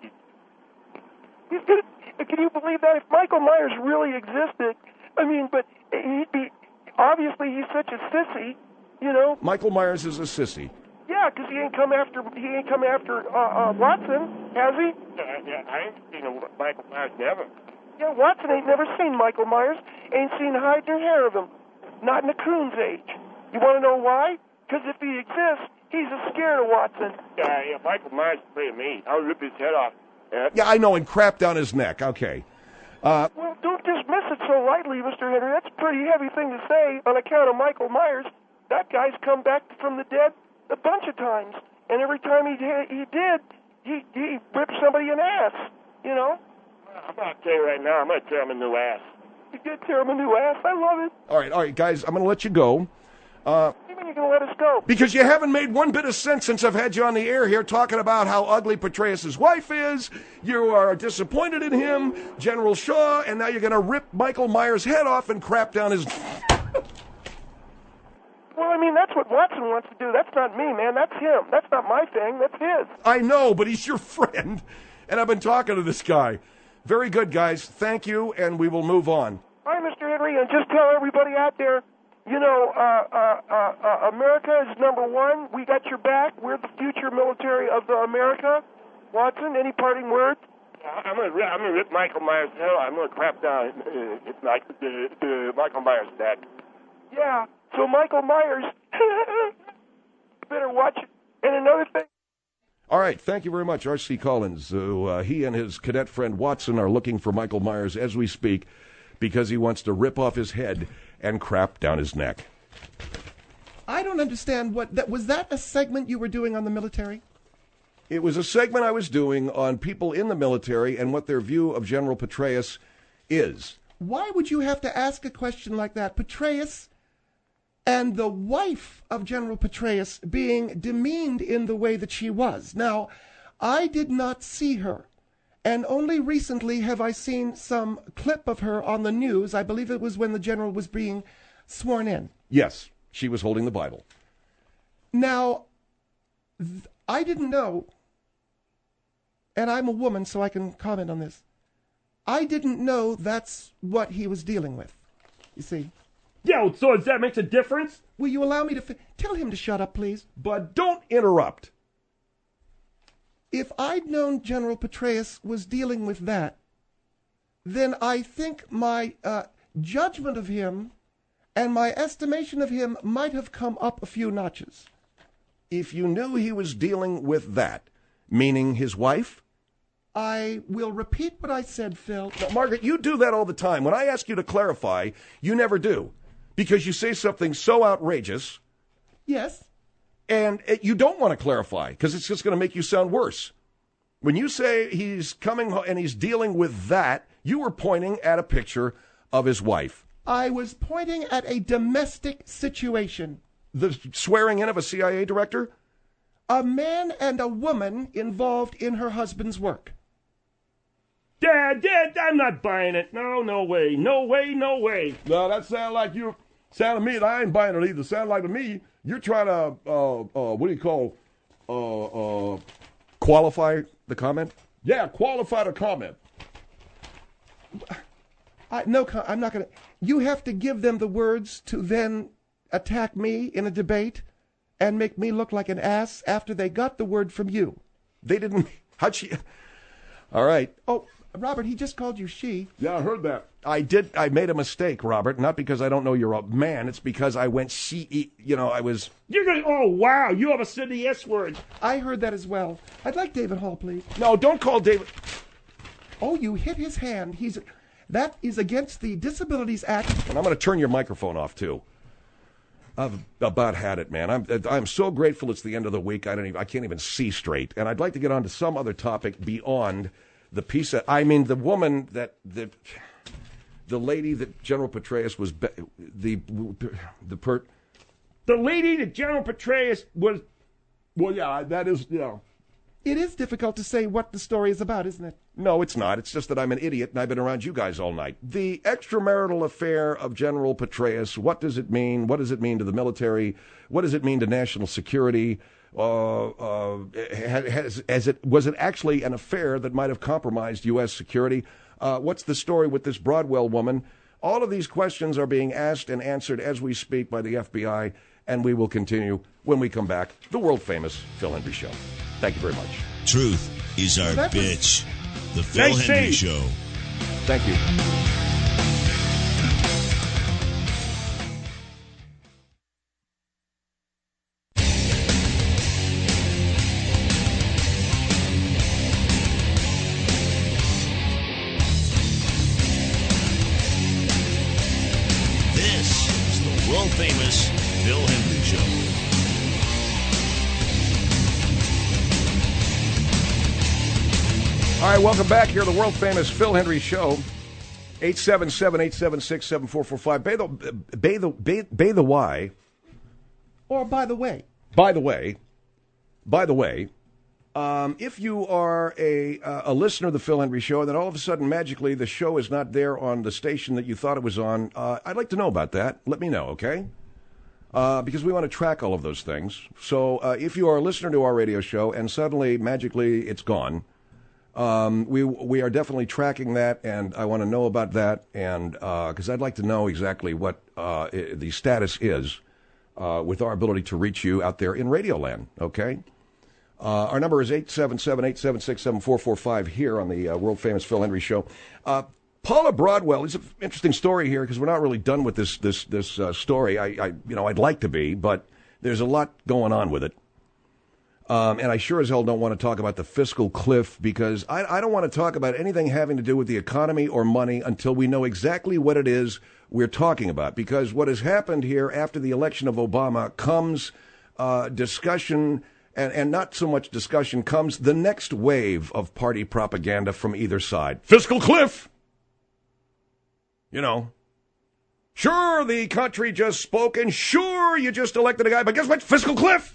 He's gonna, can you believe that? If Michael Myers really existed, I mean, but he'd be, obviously he's such a sissy, you know? Michael Myers is a sissy. Yeah, because he ain't come after Watson, has he? Yeah, I ain't seen Michael Myers, never. Yeah, Watson ain't never seen Michael Myers, ain't seen hide nor hair of him. Not in a coon's age. You want to know why? Because if he exists, he's scared of Watson. Yeah, Michael Myers is afraid of me. I'll rip his head off. Yeah, I know, and crap down his neck. Okay. Well, don't dismiss it so lightly, Mr. Henry. That's a pretty heavy thing to say on account of Michael Myers. That guy's come back from the dead a bunch of times, and every time he ripped somebody in the ass, you know? I'm going to tell you right now, I'm going to tear him a new ass. You did tear him a new ass. I love it. All right, guys, I'm going to let you go. What do you mean you're going to let us go? Because you haven't made one bit of sense since I've had you on the air here talking about how ugly Petraeus' wife is. You are disappointed in him, General Shaw, and now you're going to rip Michael Myers' head off and crap down his... Well, I mean, that's what Watson wants to do. That's not me, man. That's him. That's not my thing. That's his. I know, but he's your friend, and I've been talking to this guy. Very good, guys. Thank you, and we will move on. All right, Mr. Henry, and just tell everybody out there, you know, America is number one. We got your back. We're the future military of America. Watson, any parting words? I'm gonna rip Michael Myers' head off. I'm gonna crap down Michael Myers' neck. Yeah. So Michael Myers, better watch it. And another thing. All right, thank you very much, R.C. Collins. He and his cadet friend Watson are looking for Michael Myers as we speak because he wants to rip off his head and crap down his neck. I don't understand was that a segment you were doing on the military? It was a segment I was doing on people in the military and what their view of General Petraeus is. Why would you have to ask a question like that? Petraeus and the wife of General Petraeus being demeaned in the way that she was. Now, I did not see her, and only recently have I seen some clip of her on the news. I believe it was when the general was being sworn in. Yes, she was holding the Bible. Now, I didn't know, and I'm a woman, so I can comment on this. I didn't know that's what he was dealing with, you see. Yeah, so does that make a difference? Will you allow me to tell him to shut up, please? But don't interrupt. If I'd known General Petraeus was dealing with that, then I think my judgment of him and my estimation of him might have come up a few notches. If you knew he was dealing with that, meaning his wife? I will repeat what I said, Phil. Now, Margaret, you do that all the time. When I ask you to clarify, you never do. Because you say something so outrageous. Yes. And you don't want to clarify, because it's just going to make you sound worse. When you say he's coming and he's dealing with that, you were pointing at a picture of his wife. I was pointing at a domestic situation. The swearing in of a CIA director? A man and a woman involved in her husband's work. Dad, I'm not buying it. No way. No way. No, that sounds like you're Sound to me, I ain't buying it either. Sound like to me, you're trying to, what do you call, Qualify the comment? yeah, qualify the comment. I'm not going to. You have to give them the words to then attack me in a debate and make me look like an ass after they got the word from you. They didn't. How'd she? All right. Oh, Robert, he just called you she. Yeah, I heard that. I did. I made a mistake, Robert. Not because I don't know you're a man. It's because I went she. You know, I was. You're going to, oh, wow, you have a said the S word. I heard that as well. I'd like David Hall, please. No, don't call David. Oh, you hit his hand. That is against the Disabilities Act. And I'm going to turn your microphone off too. I've about had it, man. I'm so grateful it's the end of the week. I can't even see straight. And I'd like to get on to some other topic beyond the piece of, I mean, the woman that the lady that General Petraeus was the lady that General Petraeus was. Well, yeah, that is, yeah. It is difficult to say what the story is about, isn't it? No, it's not. It's just that I'm an idiot and I've been around you guys all night. The extramarital affair of General Petraeus, what does it mean? What does it mean to the military? What does it mean to national security? Was it actually an affair that might have compromised U.S. security? What's the story with this Broadwell woman? All of these questions are being asked and answered as we speak by the FBI, and we will continue when we come back. The world-famous Phil Hendrie Show. Thank you very much. Truth is our bitch. The Phil Nice Hendrie save. Show. Thank you. This is the world-famous Phil Hendrie Show. All right, welcome back here to the world-famous Phil Hendrie Show. 877-876-7445. Bay the Y. Or by the way. By the way, if you are a listener of the Phil Hendrie Show, and then all of a sudden, magically, the show is not there on the station that you thought it was on, I'd like to know about that. Let me know, okay? Because we want to track all of those things. So if you are a listener to our radio show, and suddenly, magically, it's gone, we are definitely tracking that, and I want to know about that, and because I'd like to know exactly what the status is with our ability to reach you out there in Radioland, okay? Our number is 877-876-7445 here on the world-famous Phil Hendrie Show. Paula Broadwell, it's an interesting story here because we're not really done with this story. I'd like to be, but there's a lot going on with it. And I sure as hell don't want to talk about the fiscal cliff because I don't want to talk about anything having to do with the economy or money until we know exactly what it is we're talking about. Because what has happened here after the election of Obama comes discussion, and not so much discussion, comes the next wave of party propaganda from either side. Fiscal cliff! You know. Sure, the country just spoke, and sure, you just elected a guy, but guess what? Fiscal cliff!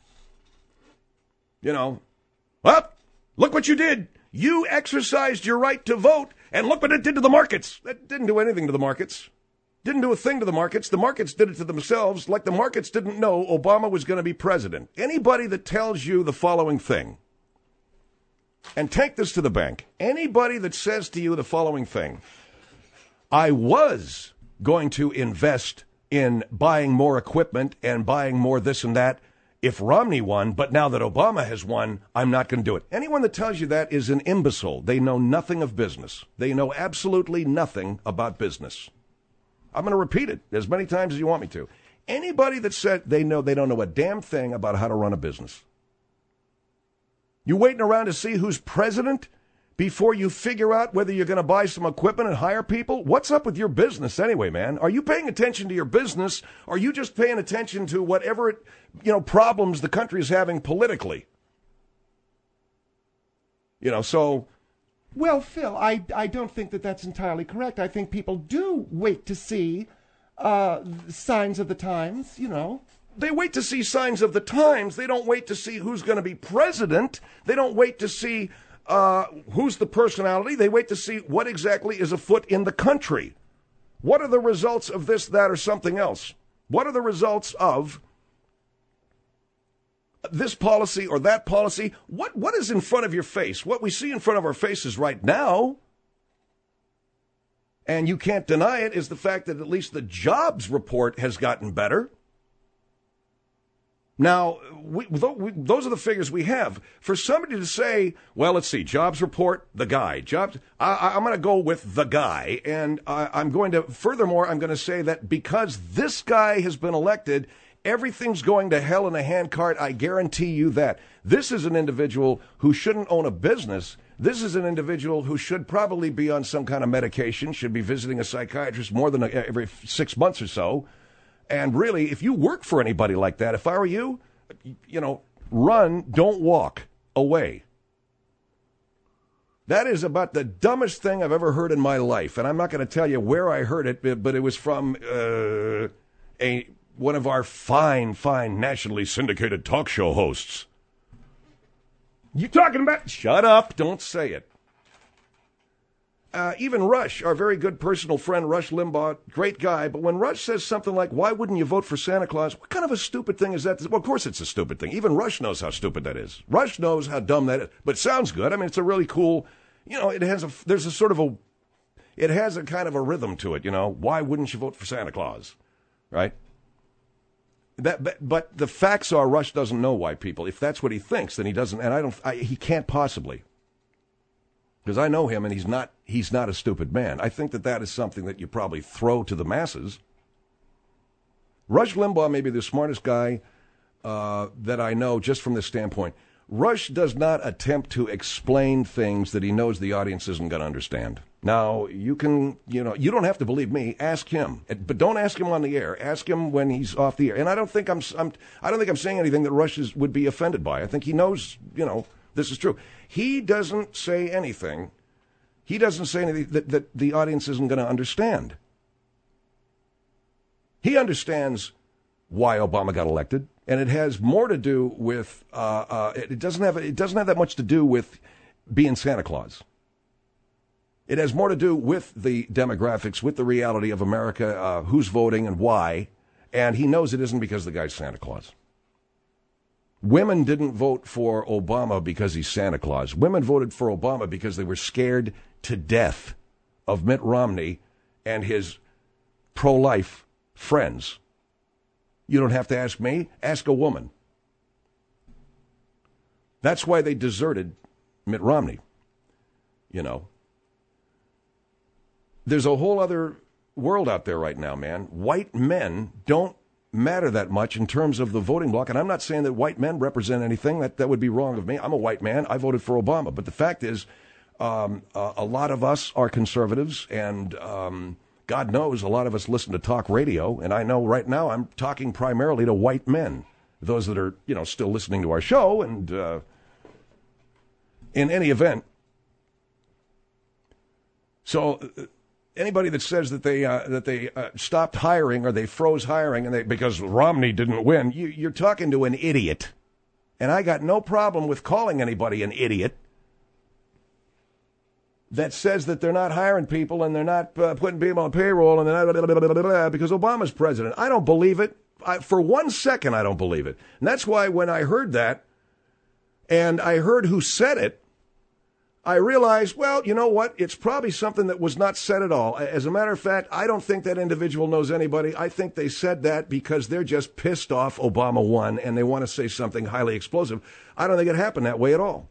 You know, well, look what you did. You exercised your right to vote, and look what it did to the markets. That didn't do anything to the markets. Didn't do a thing to the markets. The markets did it to themselves, like the markets didn't know Obama was going to be president. Anybody that tells you the following thing, and take this to the bank, anybody that says to you the following thing, I was going to invest in buying more equipment and buying more this and that, if Romney won, but now that Obama has won, I'm not going to do it. Anyone that tells you that is an imbecile. They know nothing of business. They know absolutely nothing about business. I'm going to repeat it as many times as you want me to. Anybody that said they don't know a damn thing about how to run a business. You waiting around to see who's president before you figure out whether you're going to buy some equipment and hire people? What's up with your business anyway, man? Are you paying attention to your business? Or are you just paying attention to whatever problems the country is having politically? So. Well, Phil, I don't think that that's entirely correct. I think people do wait to see signs of the times, They wait to see signs of the times. They don't wait to see who's going to be president. They don't wait to see who's the personality. They wait to see what exactly is afoot in the country. What are the results of this, that, or something else? What are the results of this policy or that policy? What is in front of your face? What we see in front of our faces right now, and you can't deny it, is the fact that at least the jobs report has gotten better. Now, those are the figures we have. For somebody to say, well, let's see, jobs report, the guy. I'm going to go with the guy. And furthermore, I'm going to say that because this guy has been elected, everything's going to hell in a handcart. I guarantee you that. This is an individual who shouldn't own a business. This is an individual who should probably be on some kind of medication, should be visiting a psychiatrist more than every 6 months or so. And really, if you work for anybody like that, if I were you, run, don't walk away. That is about the dumbest thing I've ever heard in my life. And I'm not going to tell you where I heard it, but it was from one of our fine, nationally syndicated talk show hosts. You talking about? Shut up. Don't say it. Even Rush, our very good personal friend, Rush Limbaugh, great guy. But when Rush says something like, why wouldn't you vote for Santa Claus? What kind of a stupid thing is that? Well, of course it's a stupid thing. Even Rush knows how stupid that is. Rush knows how dumb that is. But it sounds good. I mean, it's a really cool, it has a kind of a rhythm to it, Why wouldn't you vote for Santa Claus? Right? But the facts are Rush doesn't know why people, if that's what he thinks, then he doesn't, and he can't possibly. Because I know him, and he's not a stupid man. I think that is something that you probably throw to the masses. Rush Limbaugh may be the smartest guy that I know, just from this standpoint. Rush does not attempt to explain things that he knows the audience isn't going to understand. Now, you don't have to believe me. Ask him, but don't ask him on the air. Ask him when he's off the air. And I don't think I'm saying anything that Rush would be offended by. I think he knows, this is true. He doesn't say anything. He doesn't say anything that the audience isn't going to understand. He understands why Obama got elected, and it has more to do with it doesn't have that much to do with being Santa Claus. It has more to do with the demographics, with the reality of America, who's voting and why, and he knows it isn't because the guy's Santa Claus. Women didn't vote for Obama because he's Santa Claus. Women voted for Obama because they were scared to death of Mitt Romney and his pro-life friends. You don't have to ask me. Ask a woman. That's why they deserted Mitt Romney. There's a whole other world out there right now, man. White men don't matter that much in terms of the voting bloc, and I'm not saying that white men represent anything. That would be wrong of me. I'm a white man. I voted for Obama. But the fact is, a lot of us are conservatives, and God knows a lot of us listen to talk radio, and I know right now I'm talking primarily to white men, those that are, still listening to our show, and in any event. So anybody that says that they stopped hiring or they froze hiring because Romney didn't win, you're talking to an idiot. And I got no problem with calling anybody an idiot that says that they're not hiring people and they're not putting people on payroll and they're because Obama's president. I don't believe it. For 1 second, I don't believe it. And that's why when I heard that and I heard who said it, I realized, well, you know what? It's probably something that was not said at all. As a matter of fact, I don't think that individual knows anybody. I think they said that because they're just pissed off Obama won and they want to say something highly explosive. I don't think it happened that way at all.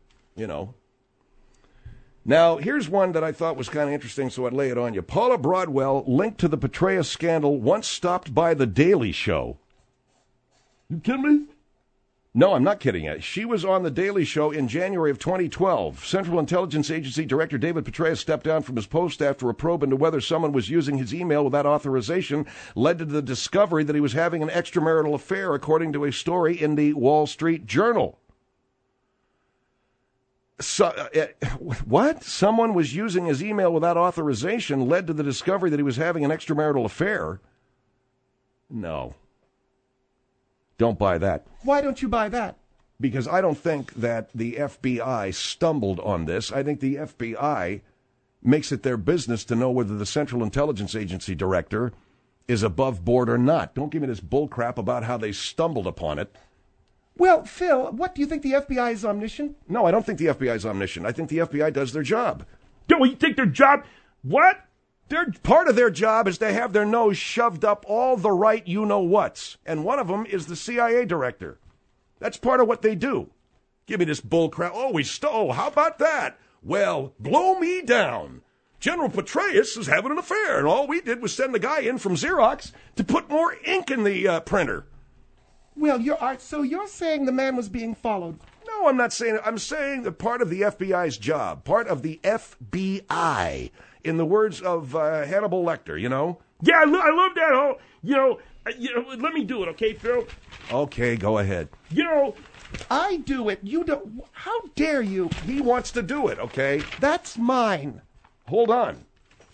Now, here's one that I thought was kind of interesting, so I'd lay it on you. Paula Broadwell, linked to the Petraeus scandal, once stopped by The Daily Show. You kidding me? No, I'm not kidding you. She was on The Daily Show in January of 2012. Central Intelligence Agency Director David Petraeus stepped down from his post after a probe into whether someone was using his email without authorization led to the discovery that he was having an extramarital affair, according to a story in the Wall Street Journal. What? Someone was using his email without authorization led to the discovery that he was having an extramarital affair? No. Don't buy that. Why don't you buy that? Because I don't think that the FBI stumbled on this. I think the FBI makes it their business to know whether the Central Intelligence Agency director is above board or not. Don't give me this bull crap about how they stumbled upon it. Well, Phil, what do you think, the FBI is omniscient? No, I don't think the FBI is omniscient. I think the FBI does their job. Don't you think their job? What? Part of their job is to have their nose shoved up all the right you-know-whats, and one of them is the CIA director. That's part of what they do. Give me this bull crap. How about that? Well, blow me down. General Petraeus is having an affair, and all we did was send the guy in from Xerox to put more ink in the printer. Well, so you're saying the man was being followed? No, I'm not saying it. I'm saying that part of the FBI's job, part of the FBI, in the words of Hannibal Lecter, you know? Yeah, I love that whole, let me do it, okay, Phil? Okay, go ahead. I do it. You don't. How dare you? He wants to do it, okay? That's mine. Hold on.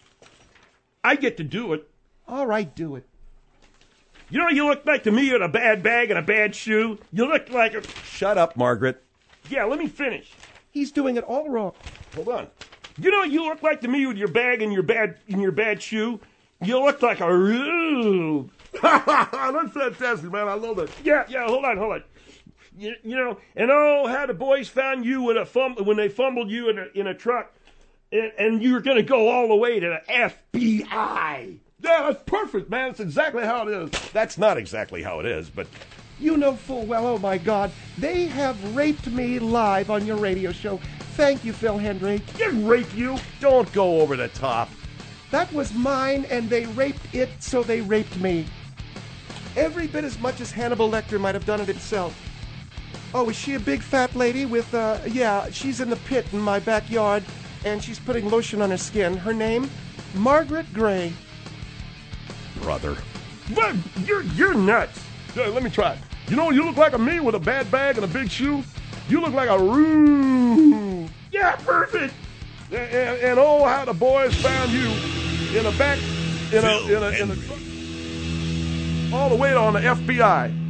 I get to do it. All right, do it. You know, you look like to me with a bad bag and a bad shoe. You look like a... Shut up, Margaret. Yeah, let me finish. He's doing it all wrong. Hold on. You know, you look like to me with your bag and your bad shoe. You look like a rube. That's fantastic, man. I love it. Yeah. Hold on. You know, and how the boys found you with when they fumbled you in a truck, and you were going to go all the way to the FBI. Yeah, that's perfect, man. That's exactly how it is. That's not exactly how it is, but... You know full well, oh my God, they have raped me live on your radio show. Thank you, Phil Hendry. Didn't rape you. Don't go over the top. That was mine, and they raped it, so they raped me. Every bit as much as Hannibal Lecter might have done it himself. Oh, is she a big fat lady with, yeah, she's in the pit in my backyard, and she's putting lotion on her skin. Her name? Margaret Gray. Brother. What? You're nuts. Yeah, let me try it. You know, you look like a me with a bad bag and a big shoe. You look like a roo. Yeah, perfect. And how the boys found you in the back, in a truck, all the way on the FBI.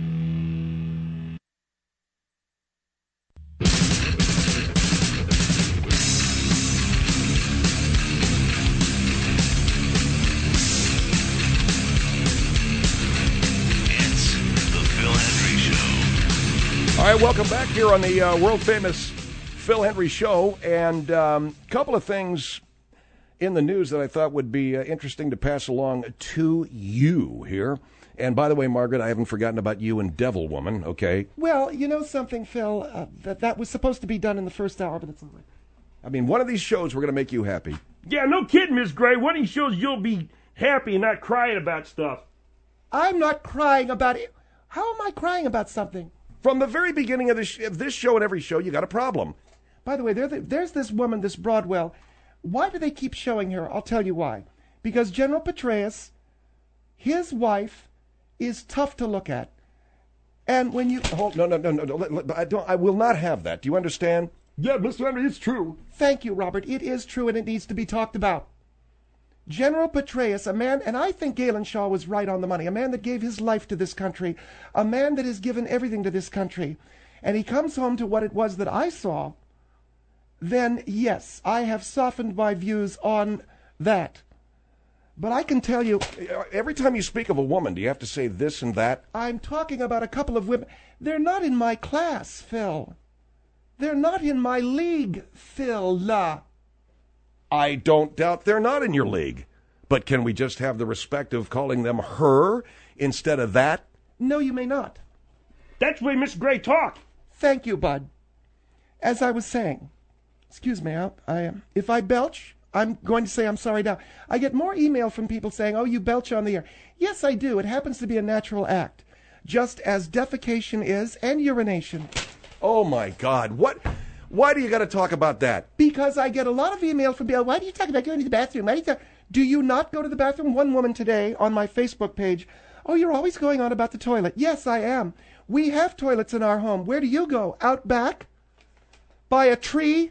All right, welcome back here on the world-famous Phil Hendry Show. And a couple of things in the news that I thought would be interesting to pass along to you here. And by the way, Margaret, I haven't forgotten about you and Devil Woman, okay? Well, you know something, Phil? That was supposed to be done in the first hour, but it's all right. I mean, one of these shows, we're going to make you happy. Yeah, no kidding, Miss Gray. One of these shows, you'll be happy and not crying about stuff. I'm not crying about it. How am I crying about something? From the very beginning of this show and every show, you got a problem. By the way, there's this woman, this Broadwell. Why do they keep showing her? I'll tell you why. Because General Petraeus, his wife, is tough to look at. And when you... Oh, no. I will not have that. Do you understand? Yeah, Mr. Henry, it's true. Thank you, Robert. It is true, and it needs to be talked about. General Petraeus, a man, and I think Galen Shaw was right on the money, a man that gave his life to this country, a man that has given everything to this country, and he comes home to what it was that I saw, then yes, I have softened my views on that. But I can tell you... Every time you speak of a woman, do you have to say this and that? I'm talking about a couple of women. They're not in my class, Phil. They're not in my league, Phil. I don't doubt they're not in your league. But can we just have the respect of calling them her instead of that? No, you may not. That's the way Miss Gray talked. Thank you, Bud. As I was saying, excuse me, if I belch, I'm going to say I'm sorry now. I get more email from people saying, oh, you belch on the air. Yes, I do. It happens to be a natural act, just as defecation is and urination. Oh, my God. What? Why do you got to talk about that? Because I get a lot of email from people. Why do you talk about going to the bathroom? Do you not go to the bathroom? One woman today on my Facebook page, oh, you're always going on about the toilet. Yes, I am. We have toilets in our home. Where do you go? Out back? By a tree?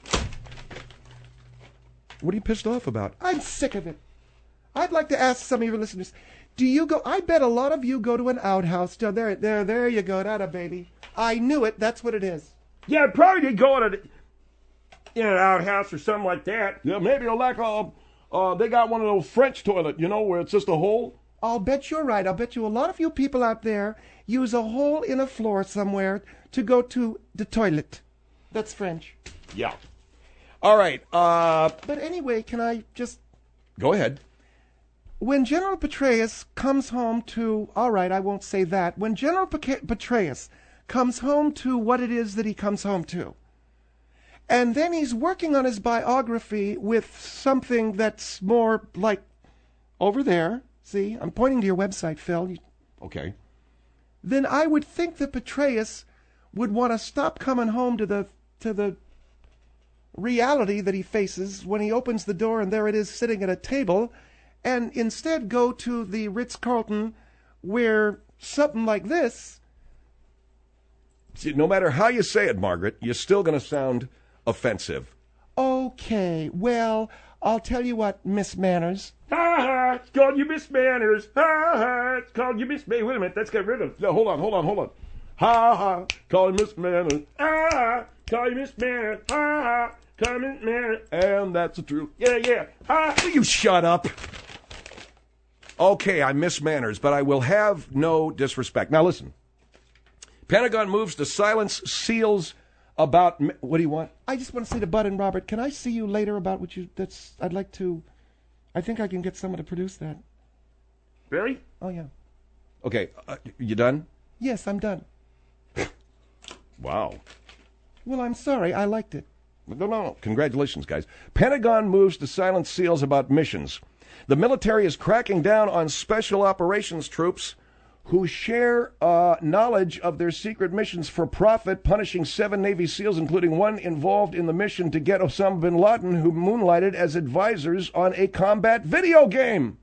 What are you pissed off about? I'm sick of it. I'd like to ask some of your listeners, do you go? I bet a lot of you go to an outhouse. There you go. That a baby. I knew it. That's what it is. Yeah, probably did go on in an outhouse or something like that. Yeah, maybe like they got one of those French toilet, where it's just a hole. I'll bet you're right. I'll bet you a lot of you people out there use a hole in a floor somewhere to go to the toilet. That's French. Yeah. All right. But anyway, can I just... Go ahead. When General Petraeus comes home to... All right, I won't say that. When General Petraeus comes home to what it is that he comes home to, and then he's working on his biography with something that's more like over there... See, I'm pointing to your website, Phil. Okay. Then I would think that Petraeus would want to stop coming home to the reality that he faces when he opens the door and there it is sitting at a table, and instead go to the Ritz-Carlton where something like this... See, no matter how you say it, Margaret, you're still going to sound offensive. Okay, well, I'll tell you what, Miss Manners... Ha ha! It's called you Miss Manners. Ha ha! It's called you Miss Manners. Wait a minute, that's got rhythm. No, hold on. Ha ha! Call you Miss Manners. Ha ha! Call you Miss Manners. Ha ha! Call you Miss Manners. And that's the truth. Yeah. Ha! Will you shut up? Okay, I miss Manners, but I will have no disrespect. Now listen. Pentagon moves to silence SEALs about... What do you want? I just want to say to Bud and Robert, can I see you later about what you... I'd like to... I think I can get someone to produce that. Really? Oh, yeah. Okay, you done? Yes, I'm done. Wow. Well, I'm sorry. I liked it. No. Congratulations, guys. Pentagon moves to silence SEALs about missions. The military is cracking down on special operations troops who share knowledge of their secret missions for profit, punishing 7 Navy SEALs, including one involved in the mission to get Osama bin Laden, who moonlighted as advisors on a combat video game.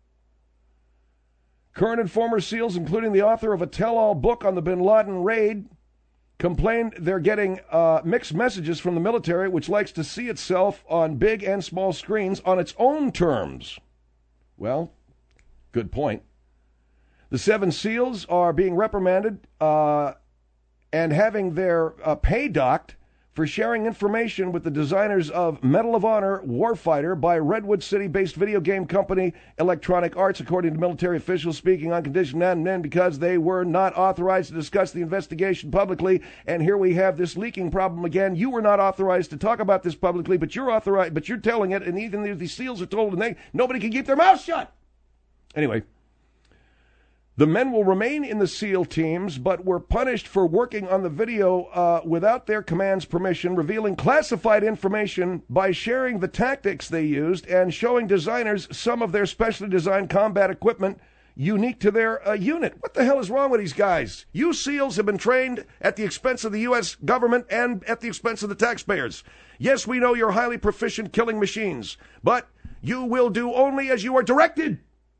Current and former SEALs, including the author of a tell-all book on the bin Laden raid, complained they're getting mixed messages from the military, which likes to see itself on big and small screens on its own terms. Well, good point. The 7 SEALs are being reprimanded and having their pay docked for sharing information with the designers of Medal of Honor Warfighter by Redwood City-based video game company Electronic Arts, according to military officials speaking on condition and then because they were not authorized to discuss the investigation publicly. And here we have this leaking problem again. You were not authorized to talk about this publicly, but you're authorized, but you're telling it, and even if the SEALs are told, and nobody can keep their mouth shut. Anyway. The men will remain in the SEAL teams, but were punished for working on the video without their command's permission, revealing classified information by sharing the tactics they used and showing designers some of their specially designed combat equipment unique to their unit. What the hell is wrong with these guys? You SEALs have been trained at the expense of the U.S. government and at the expense of the taxpayers. Yes, we know you're highly proficient killing machines, but you will do only as you are directed.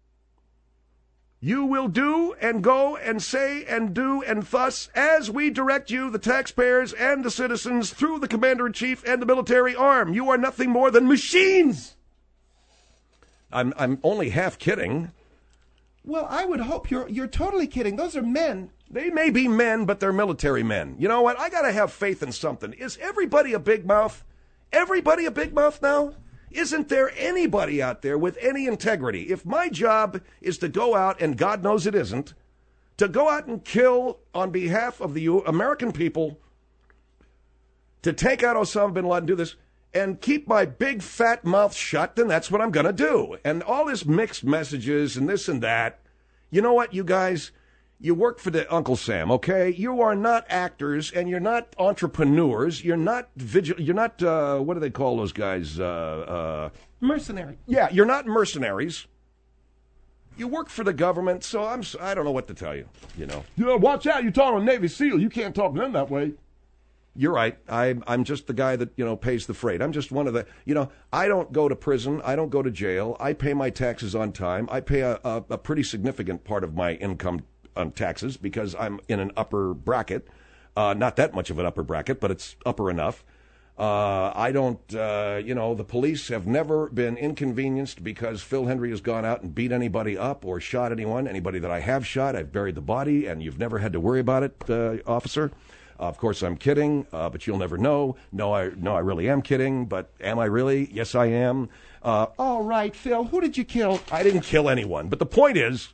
You will do and go and say and do and thus as we direct you, the taxpayers and the citizens, through the commander-in-chief and the military arm. You are nothing more than machines. I'm only half kidding. Well, I would hope you're totally kidding. Those are men. They may be men, but they're military men. You know what? I got to have faith in something. Is everybody a big mouth? Everybody a big mouth now? Isn't there anybody out there with any integrity? If my job is to go out, and God knows it isn't, to go out and kill on behalf of the American people, to take out Osama bin Laden, do this, and keep my big fat mouth shut, then that's what I'm going to do. And all this mixed messages and this and that, you know what, you guys? You work for the Uncle Sam, okay? You are not actors, and you're not entrepreneurs. You're not You're not what do they call those guys? Mercenary. Yeah, you're not mercenaries. You work for the government, so I don't know what to tell you. You know. Yeah, watch out! You're talking to Navy SEAL. You can't talk to them that way. You're right. I'm just the guy that pays the freight. I'm just one of the. I don't go to prison. I don't go to jail. I pay my taxes on time. I pay a pretty significant part of my income on taxes because I'm in an upper bracket. Not that much of an upper bracket, but it's upper enough. I don't, the police have never been inconvenienced because Phil Hendry has gone out and beat anybody up or shot anyone. Anybody that I have shot, I've buried the body, and you've never had to worry about it, officer. Of course, I'm kidding, but you'll never know. No, I really am kidding, but am I really? Yes, I am. All right, Phil, who did you kill? I didn't kill anyone. But the point is,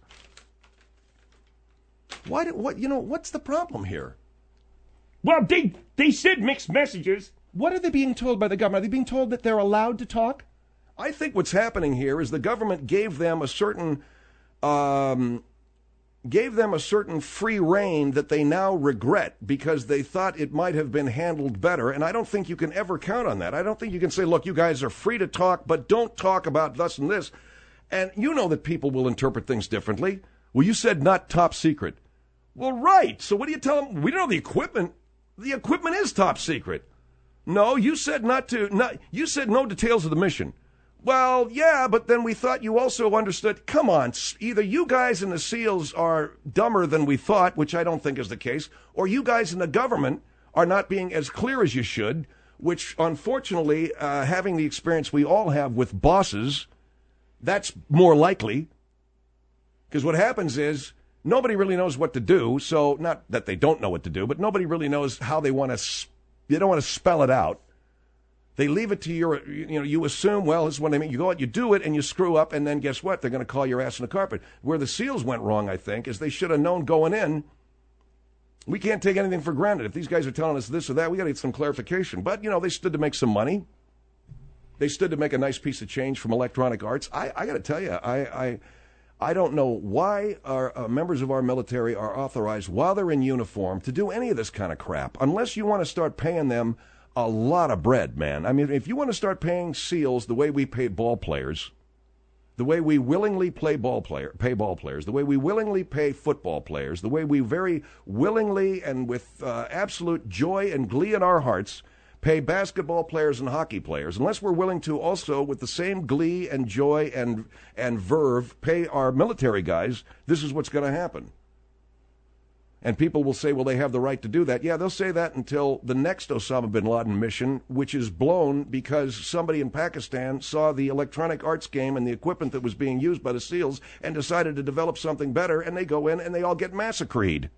what's the problem here? Well, they said mixed messages. What are they being told by the government? Are they being told that they're allowed to talk? I think what's happening here is the government gave them a certain free rein that they now regret because they thought it might have been handled better. And I don't think you can ever count on that. I don't think you can say, look, you guys are free to talk, but don't talk about this and this. And you know that people will interpret things differently. Well, you said not top secret. Well, right. So what do you tell them? We don't know the equipment. The equipment is top secret. No, you said you said no details of the mission. Well, yeah, but then we thought you also understood. Come on, either you guys in the SEALs are dumber than we thought, which I don't think is the case, or you guys in the government are not being as clear as you should, which unfortunately, having the experience we all have with bosses, that's more likely. Because what happens is nobody really knows what to do, so not that they don't know what to do, but nobody really knows how they want to. They don't want to spell it out. They leave it to you assume, well, this is what I mean. You go out, you do it, and you screw up, and then guess what? They're going to call your ass in the carpet. Where the SEALs went wrong, I think, is they should have known going in. We can't take anything for granted. If these guys are telling us this or that, we got to get some clarification. But, they stood to make some money. They stood to make a nice piece of change from Electronic Arts. I got to tell you, I don't know why our members of our military are authorized while they're in uniform to do any of this kind of crap, unless you want to start paying them a lot of bread, man. I mean, if you want to start paying SEALs the way we pay ball players, the way we willingly pay ball players, the way we willingly pay football players, the way we very willingly and with absolute joy and glee in our hearts pay basketball players and hockey players, unless we're willing to also, with the same glee and joy and verve, pay our military guys, this is what's going to happen. And people will say, well, they have the right to do that. Yeah, they'll say that until the next Osama bin Laden mission, which is blown because somebody in Pakistan saw the Electronic Arts game and the equipment that was being used by the SEALs and decided to develop something better, and they go in and they all get massacred.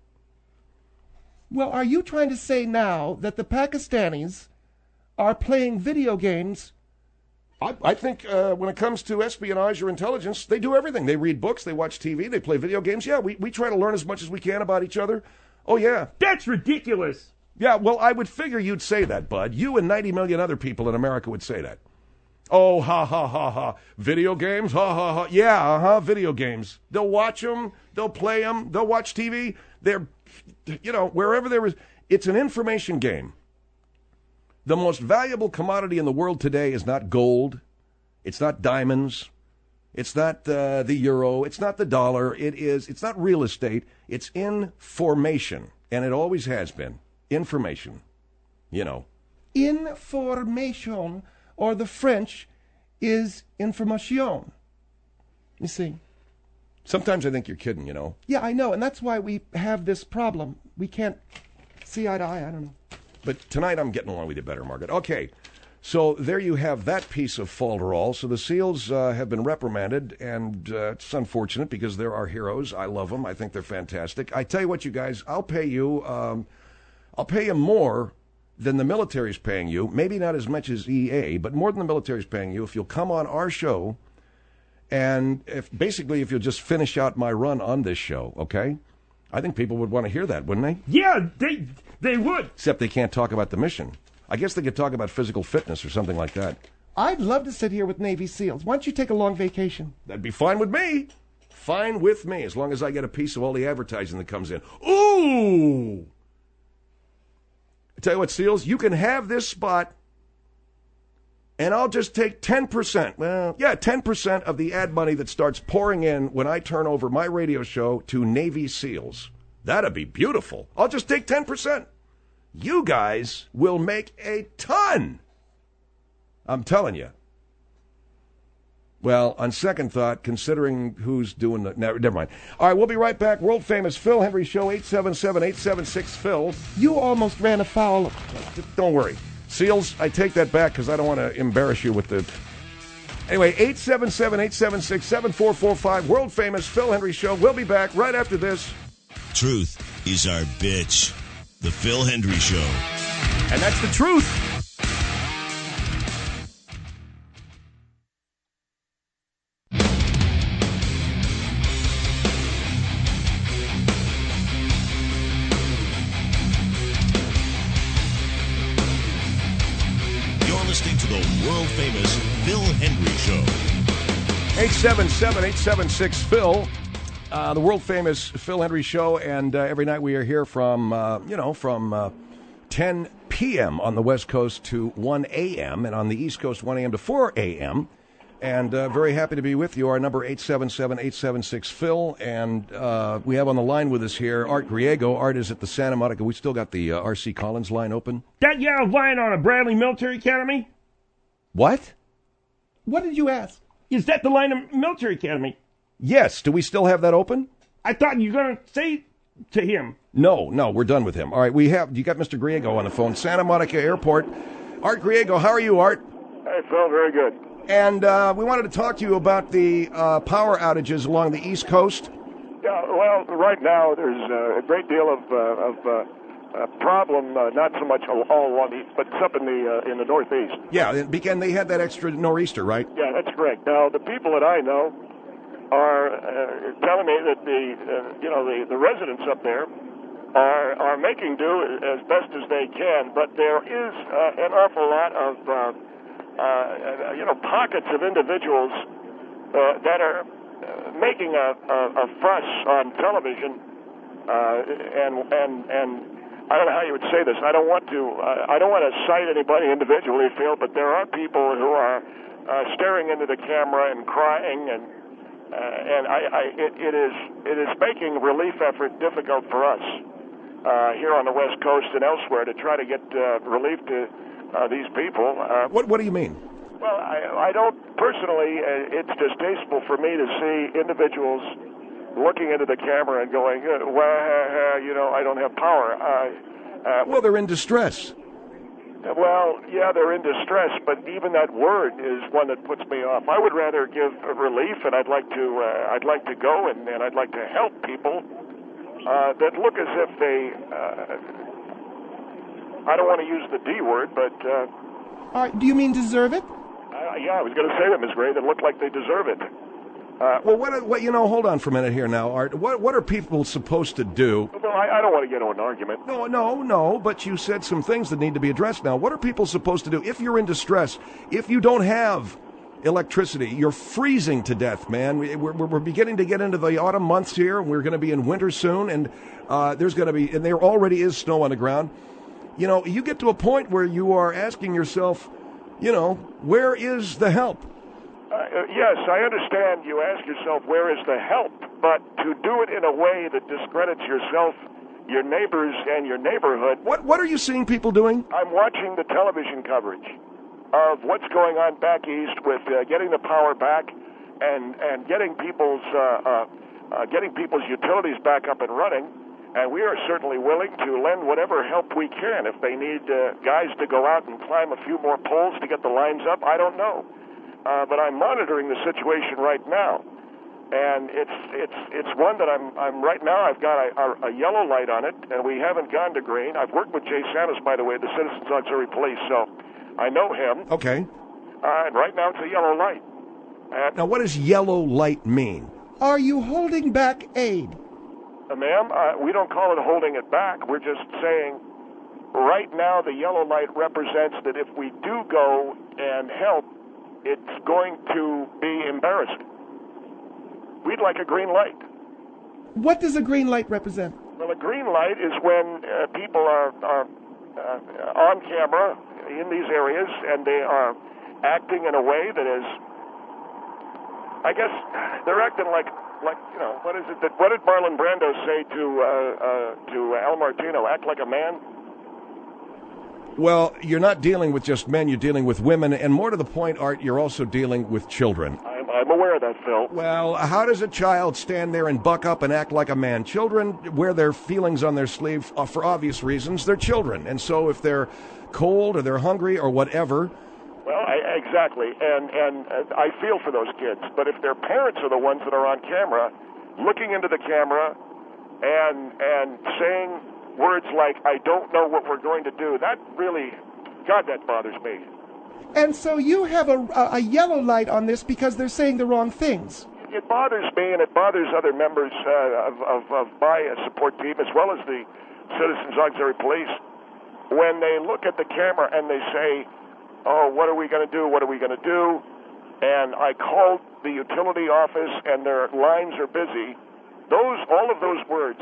Well, are you trying to say now that the Pakistanis are playing video games? I think when it comes to espionage or intelligence, they do everything. They read books, they watch TV, they play video games. Yeah, we try to learn as much as we can about each other. Oh, yeah. That's ridiculous. Yeah, well, I would figure you'd say that, Bud. You and 90 million other people in America would say that. Oh, ha, ha, ha, ha. Video games? Ha, ha, ha. Yeah, video games. They'll watch them, they'll play them, they'll watch TV. They're, wherever there is, it's an information game. The most valuable commodity in the world today is not gold. It's not diamonds. It's not the euro. It's not the dollar. It's not real estate. It's information. And it always has been. Information. Information, or the French, is information. You see? Sometimes I think you're kidding, Yeah, I know. And that's why we have this problem. We can't see eye to eye. I don't know. But tonight I'm getting along with you better, Margaret. Okay, so there you have that piece of falderall. So the SEALs have been reprimanded, and it's unfortunate because they're our heroes. I love them. I think they're fantastic. I tell you what, you guys, I'll pay you more than the military's paying you. Maybe not as much as EA, but more than the military's paying you if you'll come on our show, and if you'll just finish out my run on this show, okay? I think people would want to hear that, wouldn't they? Yeah, they would. Except they can't talk about the mission. I guess they could talk about physical fitness or something like that. I'd love to sit here with Navy SEALs. Why don't you take a long vacation? That'd be fine with me. Fine with me, as long as I get a piece of all the advertising that comes in. Ooh! I tell you what, SEALs, you can have this spot, and I'll just take 10%. Well, yeah, 10% of the ad money that starts pouring in when I turn over my radio show to Navy SEALs. That'd be beautiful. I'll just take 10%. You guys will make a ton. I'm telling you. Well, on second thought, considering who's doing the... Never mind. All right, we'll be right back. World famous Phil Hendrie Show, 877-876-PHIL. You almost ran afoul of... Don't worry. SEALs, I take that back because I don't want to embarrass you with the... Anyway, 877-876-7445. World famous Phil Hendrie Show. We'll be back right after this. Truth is our bitch. The Phil Hendry Show. And that's the truth. You're listening to the world-famous Phil Hendry Show. 877-876-PHIL. The world-famous Phil Hendry Show, and every night we are here from 10 p.m. on the West Coast to 1 a.m., and on the East Coast, 1 a.m. to 4 a.m., and very happy to be with you. Our number, 877-876-PHIL, and we have on the line with us here Art Griego. Art is at the Santa Monica. We still got the R.C. Collins line open. That yellow line on a Bradley Military Academy? What? What did you ask? Is that the line of Military Academy? Yes. Do we still have that open? I thought you were going to say to him. No, we're done with him. All right, you got Mr. Griego on the phone. Santa Monica Airport. Art Griego, how are you, Art? Hey, Phil, very good. And we wanted to talk to you about the power outages along the East Coast. Yeah, well, right now there's a great deal of problem, not so much all along the east, but it's up in the Northeast. Yeah, and they had that extra nor'easter, right? Yeah, that's correct. Now, the people that I know are telling me that the residents up there are making do as best as they can, but there is an awful lot of pockets of individuals that are making a fuss on television, and I don't know how you would say this. I don't want to cite anybody individually, Phil, but there are people who are staring into the camera and crying, and it is making relief effort difficult for us here on the West Coast and elsewhere to try to get relief to these people. What do you mean? Well, I don't personally. It's distasteful for me to see individuals looking into the camera and going, I don't have power. Well, they're in distress. Well, yeah, they're in distress, but even that word is one that puts me off. I would rather give relief, and I'd like to go and I'd like to help people that look as if they. I don't want to use the D word, but. All right, do you mean deserve it? Yeah, I was going to say that, Ms. Gray, that look like they deserve it. Well, what hold on for a minute here now, Art. What are people supposed to do? Well, I don't want to get into an argument. No, but you said some things that need to be addressed now. What are people supposed to do if you're in distress, if you don't have electricity? You're freezing to death, man. We're beginning to get into the autumn months here, and we're going to be in winter soon, and there already is snow on the ground. You get to a point where you are asking yourself, where is the help? Yes, I understand you ask yourself, where is the help? But to do it in a way that discredits yourself, your neighbors, and your neighborhood... What are you seeing people doing? I'm watching the television coverage of what's going on back east with getting the power back and getting people's utilities back up and running. And we are certainly willing to lend whatever help we can. If they need guys to go out and climb a few more poles to get the lines up, I don't know. But I'm monitoring the situation right now, and it's one that I'm right now. I've got a yellow light on it, and we haven't gone to green. I've worked with Jay Santos, by the way, the Citizens Auxiliary Police, so I know him. Okay. And right now it's a yellow light. Now, what does yellow light mean? Are you holding back aid? Ma'am, we don't call it holding it back. We're just saying right now the yellow light represents that if we do go and help, it's going to be embarrassing. We'd like a green light. What does a green light represent? Well, a green light is when people are on camera in these areas and they are acting in a way that is, I guess, they're acting like what is it? What did Marlon Brando say to Al Martino? Act like a man? Well, you're not dealing with just men, you're dealing with women, and more to the point, Art, you're also dealing with children. I'm aware of that, Phil. Well, how does a child stand there and buck up and act like a man? Children wear their feelings on their sleeve for obvious reasons. They're children, and so if they're cold or they're hungry or whatever... Well, exactly, and I feel for those kids, but if their parents are the ones that are on camera, looking into the camera and saying words like, I don't know what we're going to do. That really, God, that bothers me. And so you have a yellow light on this because they're saying the wrong things. It bothers me, and it bothers other members of my support team, as well as the Citizens Auxiliary Police, when they look at the camera and they say, oh, what are we going to do? What are we going to do? And I called the utility office, and their lines are busy. All of those words,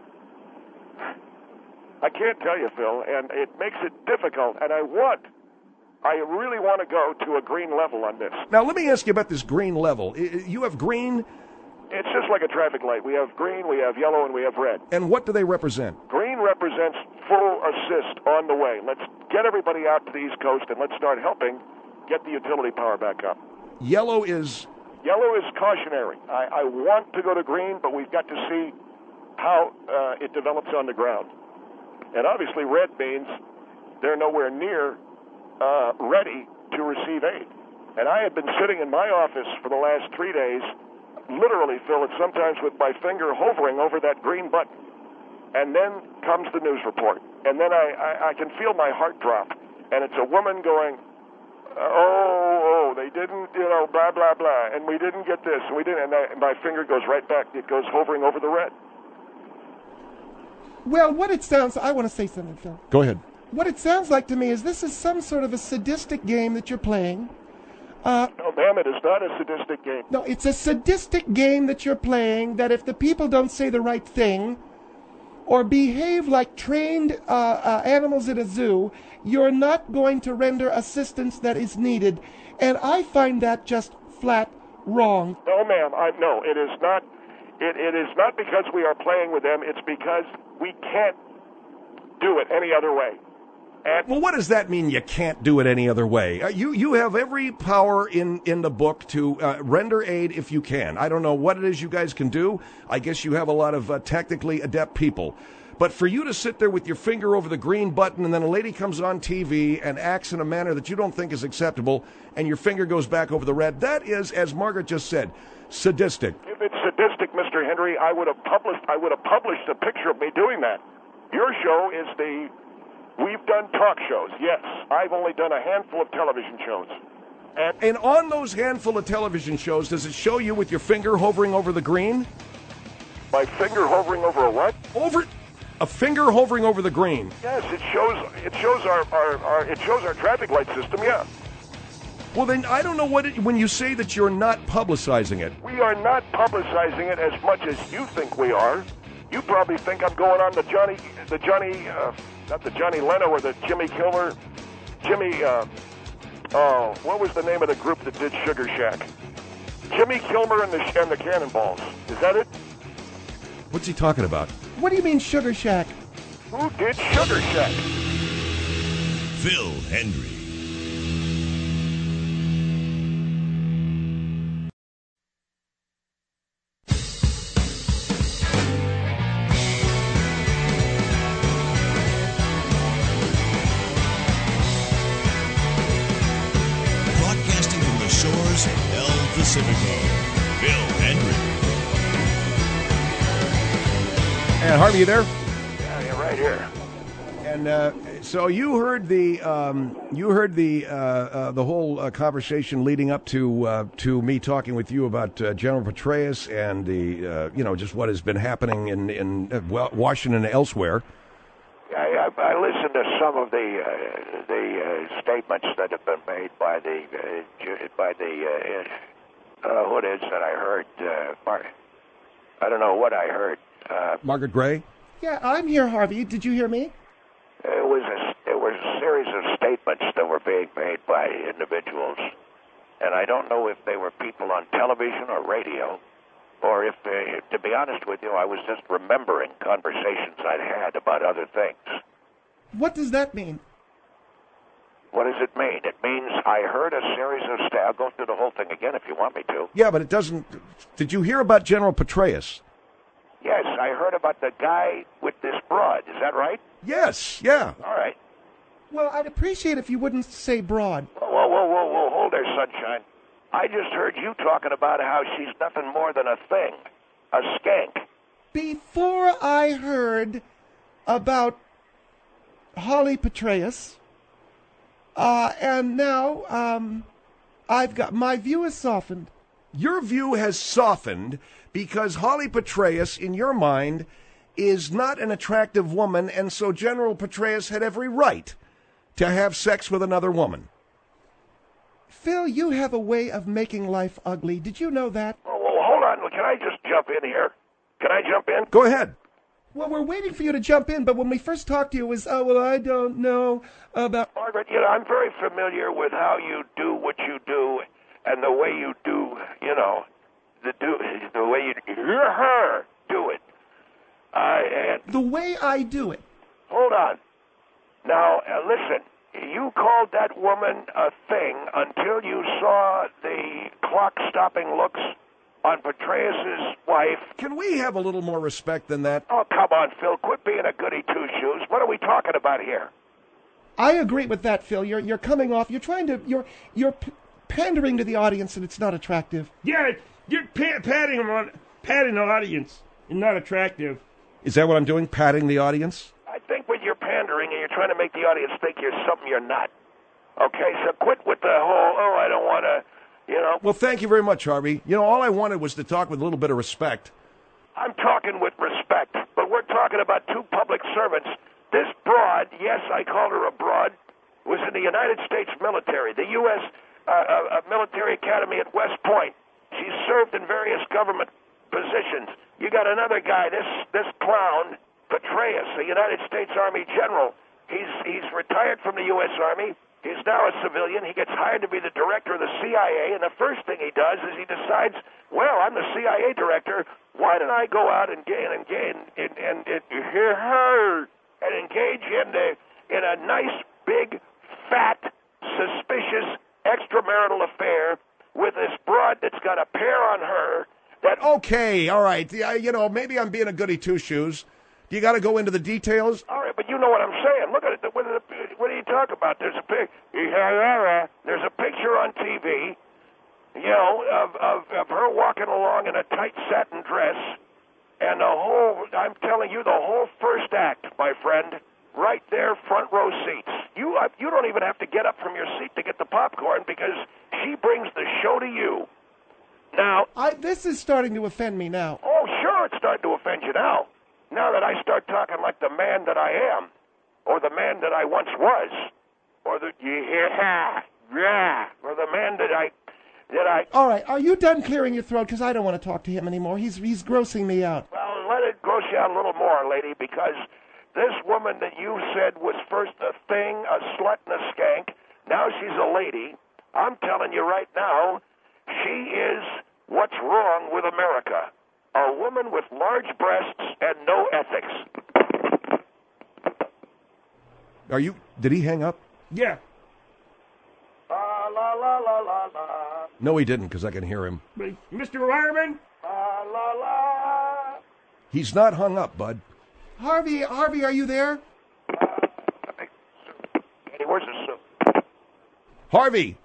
I can't tell you, Phil, and it makes it difficult. And I really want to go to a green level on this. Now, let me ask you about this green level. You have green? It's just like a traffic light. We have green, we have yellow, and we have red. And what do they represent? Green represents full assist on the way. Let's get everybody out to the East Coast, and let's start helping get the utility power back up. Yellow is? Yellow is cautionary. I want to go to green, but we've got to see how it develops on the ground. And obviously red means they're nowhere near ready to receive aid. And I had been sitting in my office for the last 3 days, literally, Phil, it's sometimes with my finger hovering over that green button. And then comes the news report. And then I can feel my heart drop. And it's a woman going, they didn't, blah, blah, blah, and we didn't get this, and we didn't, and my finger goes right back, it goes hovering over the red. Well, what it sounds, I want to say something, Phil. Go ahead. What it sounds like to me is this is some sort of a sadistic game that you're playing. No, ma'am, it is not a sadistic game. No, it's a sadistic game that you're playing, that if the people don't say the right thing, or behave like trained animals in a zoo, you're not going to render assistance that is needed. And I find that just flat wrong. No, ma'am. No, it is not. It is not because we are playing with them. It's because we can't do it any other way. Well, what does that mean, you can't do it any other way? You have every power in the book to render aid if you can. I don't know what it is you guys can do. I guess you have a lot of technically adept people. But for you to sit there with your finger over the green button and then a lady comes on TV and acts in a manner that you don't think is acceptable and your finger goes back over the red, that is, as Margaret just said, sadistic. If it's sadistic, Mr. Henry, I would have published a picture of me doing that. Your show is we've done talk shows, yes. I've only done a handful of television shows. And on those handful of television shows, does it show you with your finger hovering over the green? My finger hovering over a what? Over a finger hovering over the green. Yes, it shows our traffic light system, yeah. Well, then I don't know when you say that you're not publicizing it. We are not publicizing it as much as you think we are. You probably think I'm going on not the Johnny Leno or the Jimmy Kilmer, what was the name of the group that did Sugar Shack? Jimmy Kilmer and the Cannonballs. Is that it? What's he talking about? What do you mean Sugar Shack? Who did Sugar Shack? Phil Hendrie. Broadcasting from the shores of El Pacifico, Phil Hendrie. And Harvey, you there? Yeah, you're right here. And so you heard the whole conversation leading up to me talking with you about General Petraeus and the just what has been happening in Washington and elsewhere. I listened to some of the statements that have been made by the hoodies that I heard. I don't know what I heard. Margaret Gray? Yeah, I'm here, Harvey. Did you hear me? It was a series of statements that were being made by individuals, and I don't know if they were people on television or radio, or if, to be honest with you, I was just remembering conversations I'd had about other things. What does that mean? What does it mean? It means I heard a series of I'll go through the whole thing again if you want me to. Yeah, but it doesn't. Did you hear about General Petraeus? Yes, I heard about the guy with this broad. Is that right? Yes, yeah. All right. Well, I'd appreciate if you wouldn't say broad. Whoa, hold there, sunshine. I just heard you talking about how she's nothing more than a thing, a skank. Before I heard about Holly Petraeus, and now I've got my view is softened. Your view has softened because Holly Petraeus, in your mind, is not an attractive woman, and so General Petraeus had every right to have sex with another woman. Phil, you have a way of making life ugly. Did you know that? Oh, well, hold on. Can I just jump in here? Can I jump in? Go ahead. Well, we're waiting for you to jump in, but when we first talked to you, it was, oh, well, I don't know about... Margaret, I'm very familiar with how you do what you do and the way you do, the way you do it. The way I do it. Hold on. Now, listen. You called that woman a thing until you saw the clock-stopping looks on Petraeus' wife. Can we have a little more respect than that? Oh, come on, Phil. Quit being a goody-two-shoes. What are we talking about here? I agree with that, Phil. You're coming off. You're pandering to the audience, and it's not attractive. Yeah, you're patting the audience and not attractive. Is that what I'm doing, patting the audience? I think when you're pandering and you're trying to make the audience think you're something you're not. Okay, so quit with the whole, I don't want to, Well, thank you very much, Harvey. All I wanted was to talk with a little bit of respect. I'm talking with respect, but we're talking about two public servants. This broad, yes, I called her a broad, was in the United States military, the U.S. Military Academy at West Point. She served in various government positions. You got another guy, this clown, Petraeus, a United States Army general. He's retired from the U.S. Army. He's now a civilian. He gets hired to be the director of the CIA, and the first thing he does is he decides, well, I'm the CIA director. Why don't I go out and engage in a nice, big, fat, suspicious extramarital affair with this broad that's got a pair on her. Okay, all right. Maybe I'm being a goody-two-shoes. You got to go into the details? All right, but you know what I'm saying. Look at it. What are you talking about? There's a picture on TV, of her walking along in a tight satin dress, and I'm telling you, the whole first act, my friend, right there, front row seats. You don't even have to get up from your seat to get the popcorn because she brings the show to you. Now, this is starting to offend me now. Oh, sure, it's starting to offend you now. Now that I start talking like the man that I am, or the man that I once was, or the man that I. All right, are you done clearing your throat? Because I don't want to talk to him anymore. He's grossing me out. Well, let it gross you out a little more, lady, because this woman that you said was first a thing, a slut and a skank, now she's a lady. I'm telling you right now, she is what's wrong with America. A woman with large breasts and no ethics. Did he hang up? Yeah. La la la la la la. No, he didn't, because I can hear him. Mr. Wireman? La la la. He's not hung up, bud. Harvey, are you there? Eddie, where's the soup? Harvey!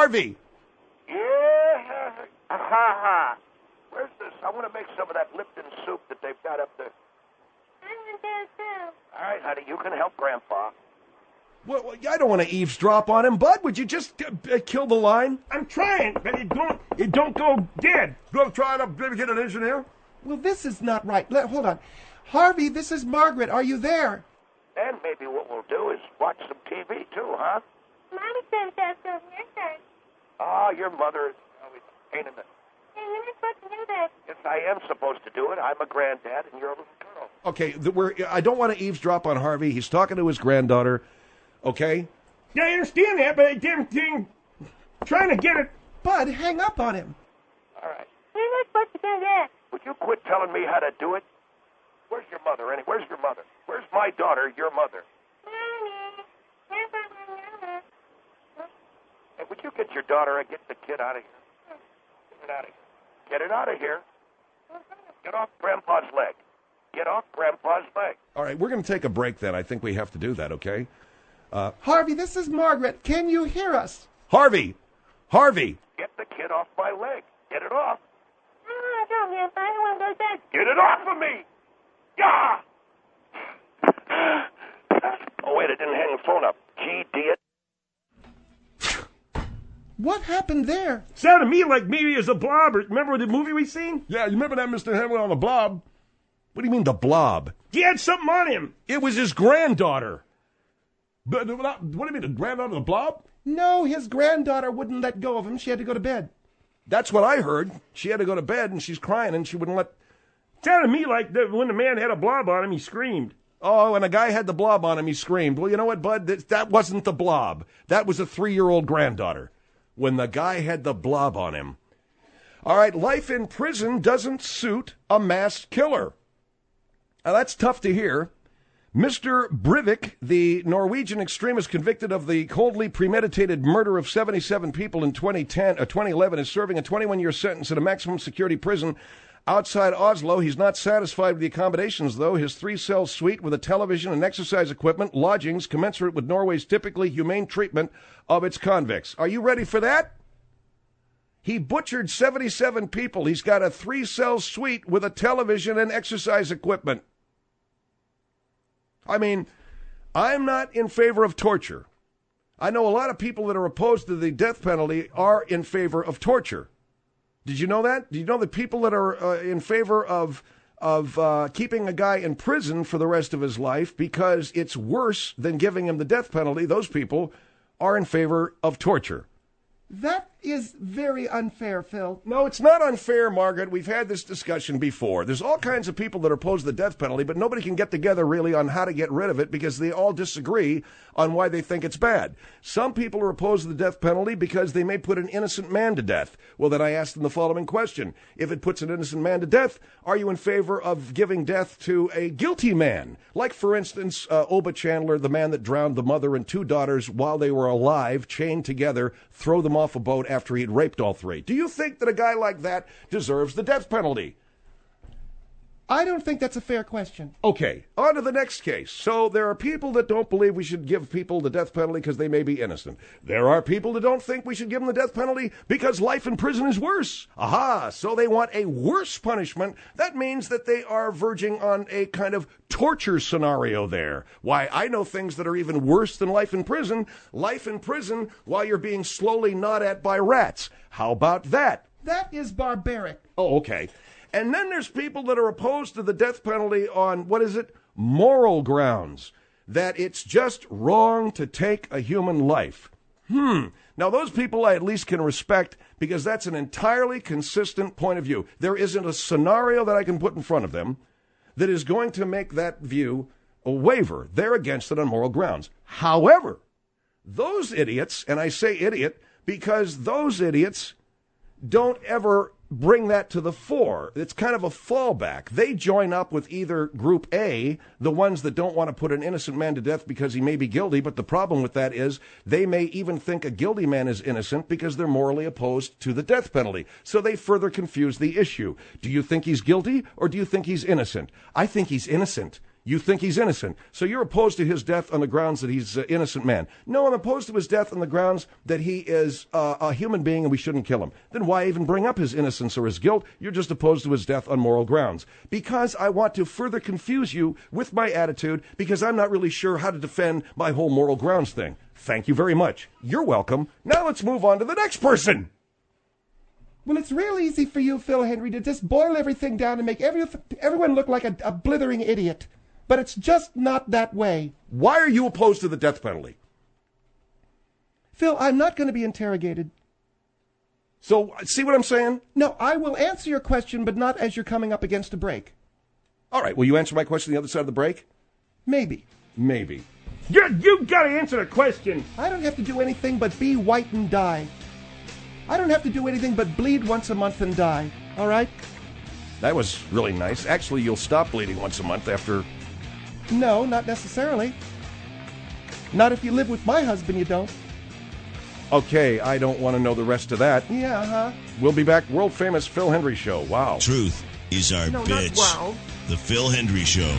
Yeah. Ha. Where's this? I want to make some of that Lipton soup that they've got up there. I want that too. All right, honey, you can help Grandpa. Well, I don't want to eavesdrop on him, bud. Would you just kill the line? I'm trying, but it don't go dead. You want to try it up, maybe get an engineer? Well, this is not right. Hold on. Harvey, this is Margaret. Are you there? And maybe what we'll do is watch some TV, too, huh? Mommy says that's over your turn. Oh, your mother is always a pain in the... Hey, you're not supposed to do that. Yes, I am supposed to do it. I'm a granddad, and you're a little girl. Okay, I don't want to eavesdrop on Harvey. He's talking to his granddaughter, okay? Yeah, I understand that, but I'm trying to get it. Bud, hang up on him. All right. You're not supposed to do that. Would you quit telling me how to do it? Where's your mother, Annie? Where's your mother? Where's my daughter, your mother? Mommy. Hey, would you get your daughter and get the kid out of here? Get it out of here. Get it out of here. Get off Grandpa's leg. Get off Grandpa's leg. All right, we're going to take a break then. I think we have to do that, okay? Harvey, this is Margaret. Can you hear us? Harvey! Get the kid off my leg. Get it off. I don't want to go back. Get it off of me! Yeah! Oh, wait, I didn't hang the phone up. Gee, idiot. What happened there? Sounded to me like maybe it was a blob. Remember the movie we seen? Yeah, you remember that Mr. Henry on the Blob? What do you mean the blob? He had something on him. It was his granddaughter. What do you mean, the granddaughter of the Blob? No, his granddaughter wouldn't let go of him. She had to go to bed. That's what I heard. She had to go to bed, and she's crying, and she wouldn't let... Sounded to me like when the man had a blob on him, he screamed. Oh, and a guy had the blob on him, he screamed. Well, you know what, bud? That wasn't the blob. That was a 3-year-old granddaughter. When the guy had the blob on him. All right, life in prison doesn't suit a masked killer. Now, that's tough to hear. Mr. Breivik, the Norwegian extremist convicted of the coldly premeditated murder of 77 people in 2011, is serving a 21-year sentence in a maximum security prison outside Oslo. He's not satisfied with the accommodations, though. His 3-cell suite with a television and exercise equipment, lodgings commensurate with Norway's typically humane treatment of its convicts. Are you ready for that? He butchered 77 people. He's got a 3-cell suite with a television and exercise equipment. I mean, I'm not in favor of torture. I know a lot of people that are opposed to the death penalty are in favor of torture. Did you know that? Did you know that people that are in favor of keeping a guy in prison for the rest of his life because it's worse than giving him the death penalty, those people are in favor of torture? That is very unfair, Phil. No, it's not unfair, Margaret. We've had this discussion before. There's all kinds of people that are opposed to the death penalty, but nobody can get together really on how to get rid of it because they all disagree on why they think it's bad. Some people are opposed to the death penalty because they may put an innocent man to death. Well, then I asked them the following question. If it puts an innocent man to death, are you in favor of giving death to a guilty man? Like, for instance, Oba Chandler, the man that drowned the mother and 2 daughters while they were alive, chained together, throw them off a boat after he'd raped all 3. Do you think that a guy like that deserves the death penalty? I don't think that's a fair question. Okay, on to the next case. So there are people that don't believe we should give people the death penalty because they may be innocent. There are people that don't think we should give them the death penalty because life in prison is worse. Aha, so they want a worse punishment. That means that they are verging on a kind of torture scenario there. Why, I know things that are even worse than life in prison. Life in prison while you're being slowly gnawed at by rats. How about that? That is barbaric. Oh, okay. And then there's people that are opposed to the death penalty on, moral grounds. That it's just wrong to take a human life. Now, those people I at least can respect because that's an entirely consistent point of view. There isn't a scenario that I can put in front of them that is going to make that view a waiver. They're against it on moral grounds. However, those idiots, and I say idiot because those idiots don't ever bring that to the fore. It's kind of a fallback. They join up with either Group A, the ones that don't want to put an innocent man to death because he may be guilty, but the problem with that is they may even think a guilty man is innocent because they're morally opposed to the death penalty. So they further confuse the issue. Do you think he's guilty or do you think he's innocent? I think he's innocent. You think he's innocent. So you're opposed to his death on the grounds that he's an innocent man. No, I'm opposed to his death on the grounds that he is a human being and we shouldn't kill him. Then why even bring up his innocence or his guilt? You're just opposed to his death on moral grounds. Because I want to further confuse you with my attitude because I'm not really sure how to defend my whole moral grounds thing. Thank you very much. You're welcome. Now let's move on to the next person. Well, it's real easy for you, Phil Henry, to just boil everything down and make everyone look like a blithering idiot. But it's just not that way. Why are you opposed to the death penalty? Phil, I'm not going to be interrogated. So, see what I'm saying? No, I will answer your question, but not as you're coming up against a break. All right, will you answer my question on the other side of the break? Maybe. Maybe. You got to answer the question. I don't have to do anything but be white and die. I don't have to do anything but bleed once a month and die. All right? That was really nice. Actually, you'll stop bleeding once a month after... No, not necessarily. Not if you live with my husband, you don't. Okay, I don't want to know the rest of that. Yeah, We'll be back. World famous Phil Hendrie Show. Wow. Truth is our bitch. Not wow. The Phil Hendrie Show.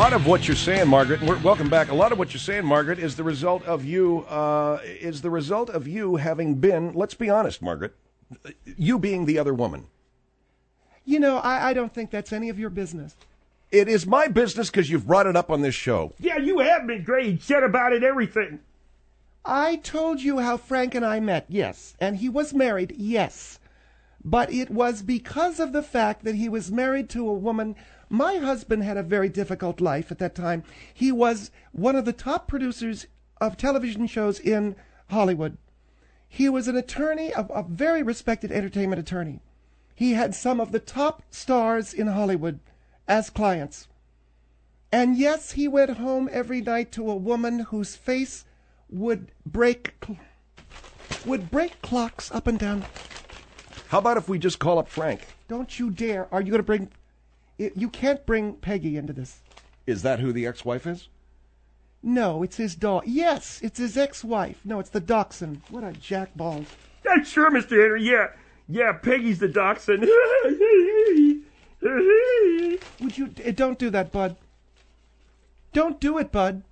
lot of what you're saying, Margaret, and welcome back. A lot of what you're saying, Margaret, is the result of you. Having been. Let's be honest, Margaret. You being the other woman. You know, I don't think that's any of your business. It is my business because you've brought it up on this show. Yeah, you have been great. You said about it everything. I told you how Frank and I met, yes. And he was married, yes. But it was because of the fact that he was married to a woman. My husband had a very difficult life at that time. He was one of the top producers of television shows in Hollywood. He was an attorney, a very respected entertainment attorney. He had some of the top stars in Hollywood as clients. And yes, he went home every night to a woman whose face would break clocks up and down. How about if we just call up Frank? Don't you dare. Are you going to bring... You can't bring Peggy into this. Is that who the ex-wife is? No, it's his dog. Yes, it's his ex-wife. No, it's the dachshund. What a jackball. Yeah, sure, Mr. Henry. Yeah, Peggy's the dachshund. Would you... Don't do that, Bud. Don't do it, Bud.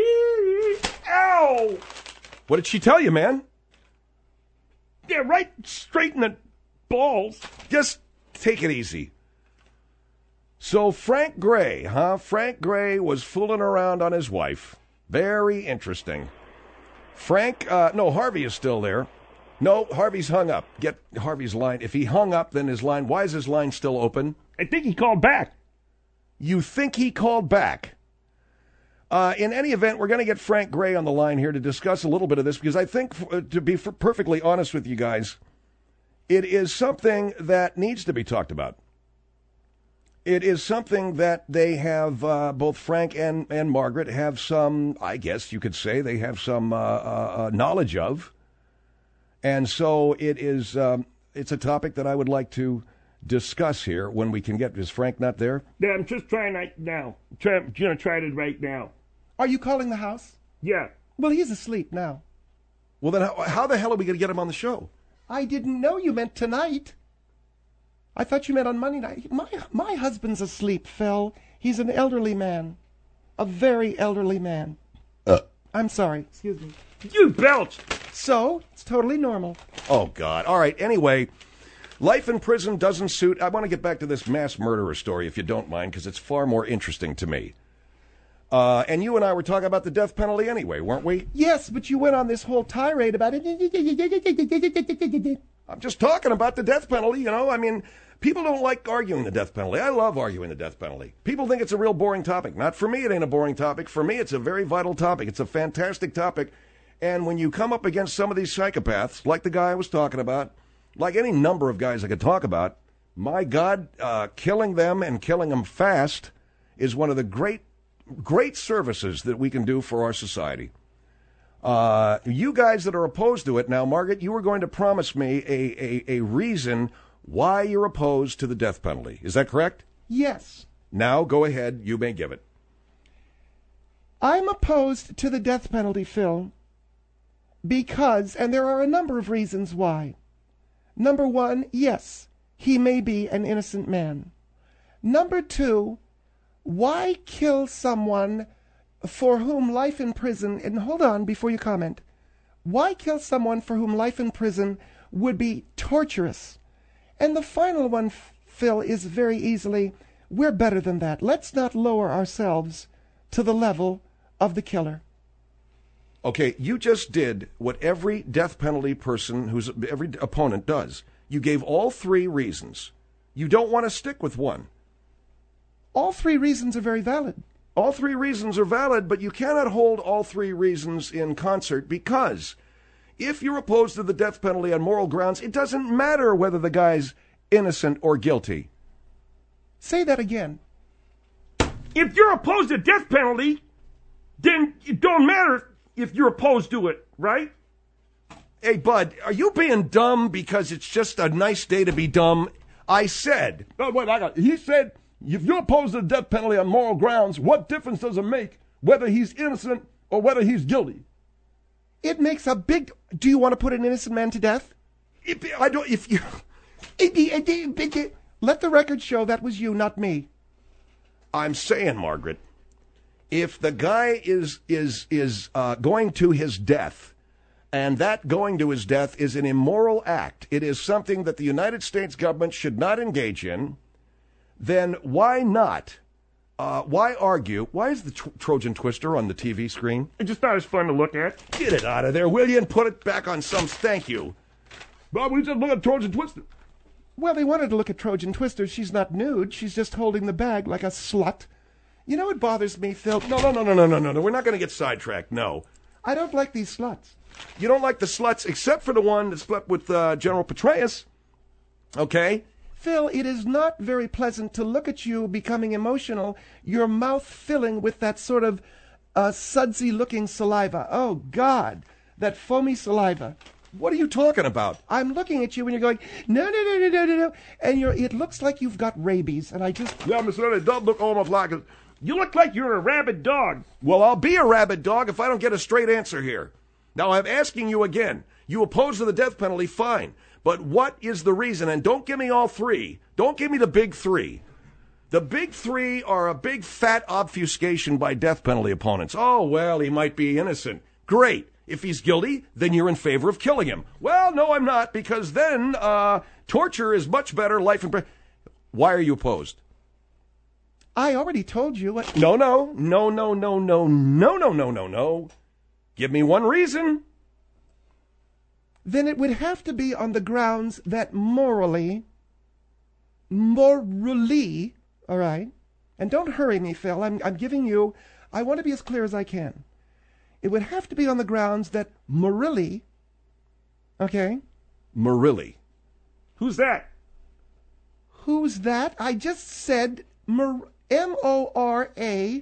Ow! What did she tell you, man? Yeah, right straight in the balls. Just take it easy. So Frank Gray, huh? Frank Gray was fooling around on his wife. Very interesting. Harvey is still there. No, Harvey's hung up. Get Harvey's line. If he hung up, then his line, why is his line still open? I think he called back. You think he called back? In any event, we're going to get Frank Gray on the line here to discuss a little bit of this because I think, to be perfectly honest with you guys, it is something that needs to be talked about. It is something that they have, both Frank and Margaret have some, I guess you could say, they have some knowledge of. And so it is, it's a topic that I would like to discuss here when we can get. Is Frank not there? Yeah, I'm just trying right now. I'm going to try it right now. Are you calling the house? Yeah. Well, he's asleep now. Well, then how the hell are we going to get him on the show? I didn't know you meant tonight. I thought you meant on Monday night. My husband's asleep, Phil. He's an elderly man. A very elderly man. I'm sorry. Excuse me. You belched. So, it's totally normal. Oh, God. All right. Anyway, life in prison doesn't suit. I want to get back to this mass murderer story, if you don't mind, because it's far more interesting to me. And you and I were talking about the death penalty anyway, weren't we? Yes, but you went on this whole tirade about it. I'm just talking about the death penalty, you know. I mean, people don't like arguing the death penalty. I love arguing the death penalty. People think it's a real boring topic. Not for me, it ain't a boring topic. For me, it's a very vital topic. It's a fantastic topic. And when you come up against some of these psychopaths, like the guy I was talking about, like any number of guys I could talk about, my God, killing them and killing them fast is one of the great services that we can do for our society. You guys that are opposed to it, now, Margaret, you were going to promise me a reason why you're opposed to the death penalty. Is that correct? Yes. Now, go ahead. You may give it. I'm opposed to the death penalty, Phil, because, and there are a number of reasons why. Number one, yes, he may be an innocent man. Number two, why kill someone for whom life in prison, and hold on before you comment, why kill someone for whom life in prison would be torturous? And the final one, Phil, is very easily, we're better than that. Let's not lower ourselves to the level of the killer. Okay, you just did what every death penalty person, every opponent does. You gave all three reasons. You don't want to stick with one. All three reasons are very valid. All three reasons are valid, but you cannot hold all three reasons in concert because if you're opposed to the death penalty on moral grounds, it doesn't matter whether the guy's innocent or guilty. Say that again. If you're opposed to death penalty, then it don't matter if you're opposed to it, right? Hey, Bud, are you being dumb because it's just a nice day to be dumb? I said. No, wait, he said, if you're opposed to the death penalty on moral grounds, what difference does it make whether he's innocent or whether he's guilty? It makes a big... Do you want to put an innocent man to death? I don't... If you... Let the record show that was you, not me. I'm saying, Margaret, If the guy is going to his death, and that going to his death is an immoral act, it is something that the United States government should not engage in, then why not? Why argue? Why is the Trojan Twister on the TV screen? It's just not as fun to look at. Get it out of there, will you, and put it back on some... Thank you. Bob, we just look at Trojan Twister. Well, they wanted to look at Trojan Twister. She's not nude. She's just holding the bag like a slut. You know what bothers me, Phil? No. We're not going to get sidetracked, no. I don't like these sluts. You don't like the sluts except for the one that slept with General Petraeus. Okay? Phil, it is not very pleasant to look at you becoming emotional, your mouth filling with that sort of sudsy-looking saliva. Oh, God, that foamy saliva. What are you talking about? I'm looking at you and you're going, no, and it looks like you've got rabies, and I just... Yeah, Mr. Eddie, it does look almost like it. You look like you're a rabid dog. Well, I'll be a rabid dog if I don't get a straight answer here. Now, I'm asking you again. You oppose to the death penalty, fine. But what is the reason? And don't give me all three. Don't give me the big three. The big three are a big fat obfuscation by death penalty opponents. Oh, well, he might be innocent. Great. If he's guilty, then you're in favor of killing him. Well, no, I'm not, because then torture is much better. Life in prison. Why are you opposed? I already told you what... No. Give me one reason. Then it would have to be on the grounds that morally, all right? And don't hurry me, Phil. I'm giving you... I want to be as clear as I can. It would have to be on the grounds that morally, okay? Morally. Who's that? Who's that? I just said M-O-R-A-L-L-Y.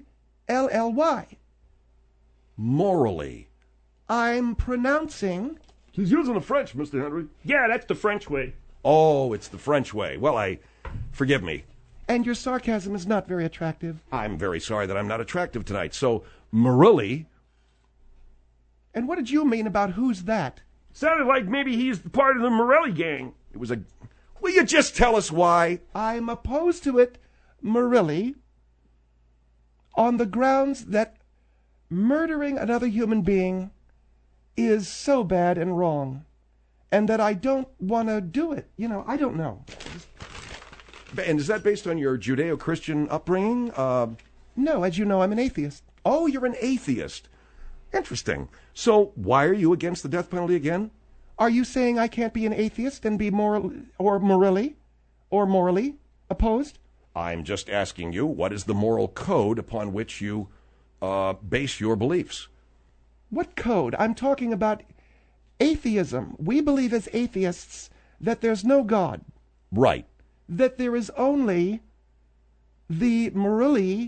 Morally. I'm pronouncing... He's using the French, Mr. Henry. Yeah, that's the French way. Oh, it's the French way. Well, forgive me. And your sarcasm is not very attractive. I'm very sorry that I'm not attractive tonight. So, morally... And what did you mean about who's that? Sounded like maybe he's part of the Morelli gang. It was a... Will you just tell us why? I'm opposed to it, Morelli, on the grounds that murdering another human being is so bad and wrong, and that I don't want to do it. You know, I don't know. And is that based on your Judeo-Christian upbringing? No, as you know, I'm an atheist. Oh, you're an atheist. Interesting. So why are you against the death penalty again? Are you saying I can't be an atheist and be morally opposed? I'm just asking you, what is the moral code upon which you base your beliefs? What code? I'm talking about atheism. We believe as atheists that there's no God. Right. That there is only the morally...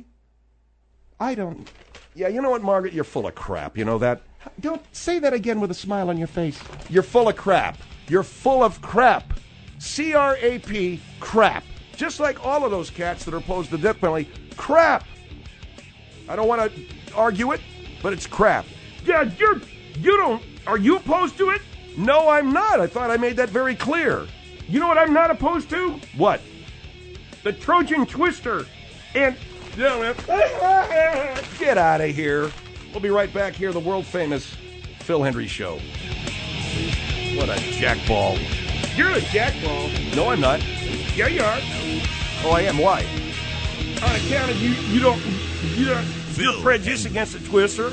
Yeah, you know what, Margaret? You're full of crap. You know that? Don't say that again with a smile on your face. You're full of crap. You're full of crap. C-R-A-P, crap. Just like all of those cats that are opposed to the death penalty. Crap. I don't want to argue it, but it's crap. Yeah, are you opposed to it? No, I'm not. I thought I made that very clear. You know what I'm not opposed to? What? The Trojan Twister. And... Yeah, man. Get out of here. We'll be right back here, the world-famous Phil Hendry Show. What a jackball. You're a jackball. No, I'm not. Yeah, you are. Oh, I am. Why? On account of you don't feel prejudice against a Twister.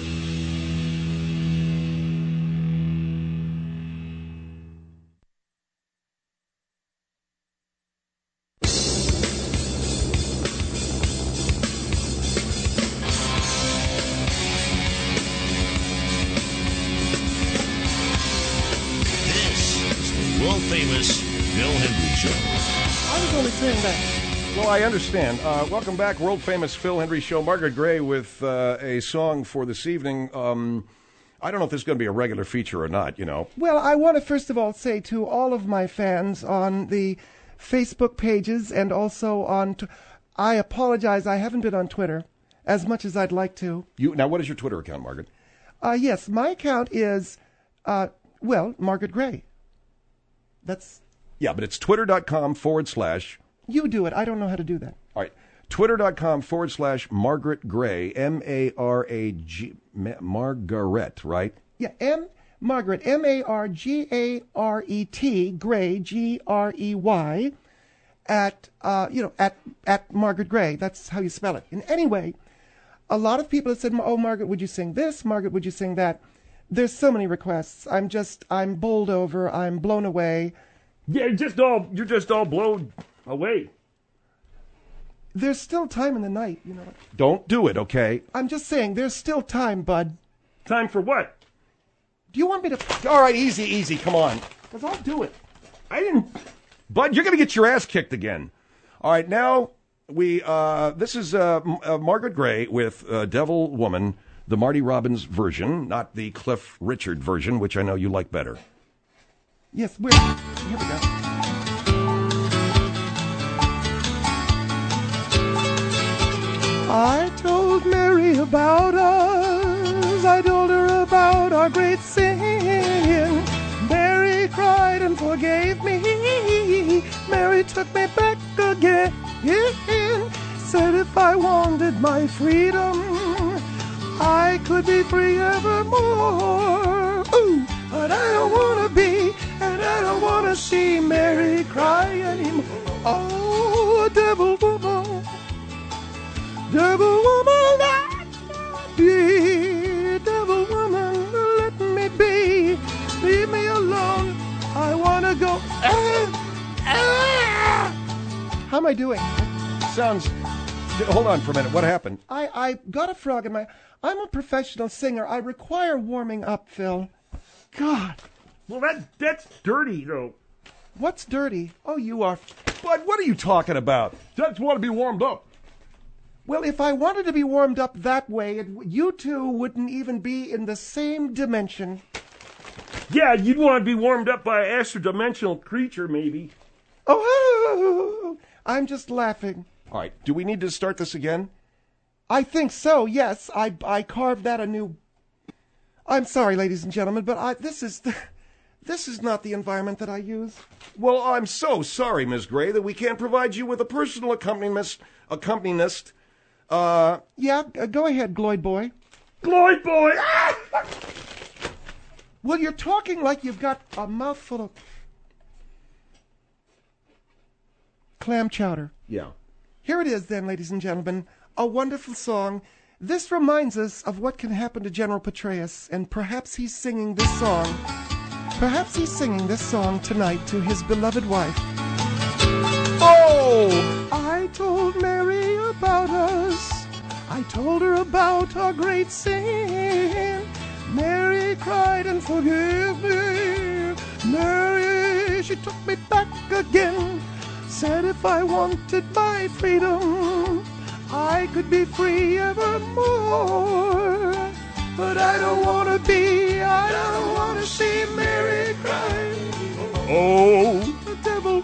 Famous Phil Hendry Show. I was only saying that. Well, I understand. Welcome back, world-famous Phil Hendry Show. Margaret Gray with a song for this evening. I don't know if this is going to be a regular feature or not, you know. Well, I want to first of all say to all of my fans on the Facebook pages and also on... I apologize, I haven't been on Twitter as much as I'd like to. Now, what is your Twitter account, Margaret? Yes, my account is, Margaret Gray. That's... Yeah, but it's twitter.com/... You do it. I don't know how to do that. All right. Twitter.com/Margaret Gray, M-A-R-A-G, Margaret, right? Yeah, Margaret, M-A-R-G-A-R-E-T, Gray, G-R-E-Y, at Margaret Gray. That's how you spell it. And anyway, a lot of people have said, oh, Margaret, would you sing this? Margaret, would you sing that? There's so many requests. I'm bowled over. I'm blown away. Yeah, you're just all blown away. There's still time in the night, you know. Don't do it, okay? I'm just saying, there's still time, bud. Time for what? Do you want me to... All right, easy, come on. Because I'll do it. I didn't... Bud, you're going to get your ass kicked again. All right, now, this is Margaret Gray with Devil Woman, the Marty Robbins version, not the Cliff Richard version, which I know you like better. Yes, here we go. I told Mary about us. I told her about our great sin. Mary cried and forgave me. Mary took me back again. Said if I wanted my freedom, I could be free evermore. Ooh, but I don't want to be, and I don't want to see Mary cry anymore. Oh, devil woman. Devil woman, let me be. Devil woman, let me be. Leave me alone. I want to go. How am I doing? Sounds... Hold on for a minute. What happened? I got a frog in my... I'm a professional singer. I require warming up, Phil. God. Well, that's dirty, though. What's dirty? Oh, you are... Bud, what are you talking about? Just want to be warmed up. Well, if I wanted to be warmed up that way, you two wouldn't even be in the same dimension. Yeah, you'd want to be warmed up by an extra-dimensional creature, maybe. Oh, I'm just laughing. All right, do we need to start this again? I think so, yes. I carved that anew. I'm sorry, ladies and gentlemen, but this is not the environment that I use. Well, I'm so sorry, Miss Gray, that we can't provide you with a personal accompanist. Yeah, go ahead, Gloyd boy. Gloyd boy! Well, you're talking like you've got a mouthful of clam chowder. Yeah. Here it is then, ladies and gentlemen, a wonderful song. This reminds us of what can happen to General Petraeus, and perhaps he's singing this song. Perhaps he's singing this song tonight to his beloved wife. Oh! I told Mary about us. I told her about our great sin. Mary cried and forgave me. Mary, she took me back again. Said if I wanted my freedom, I could be free evermore. But I don't want to be, I don't want to see Mary cry. Oh, The devil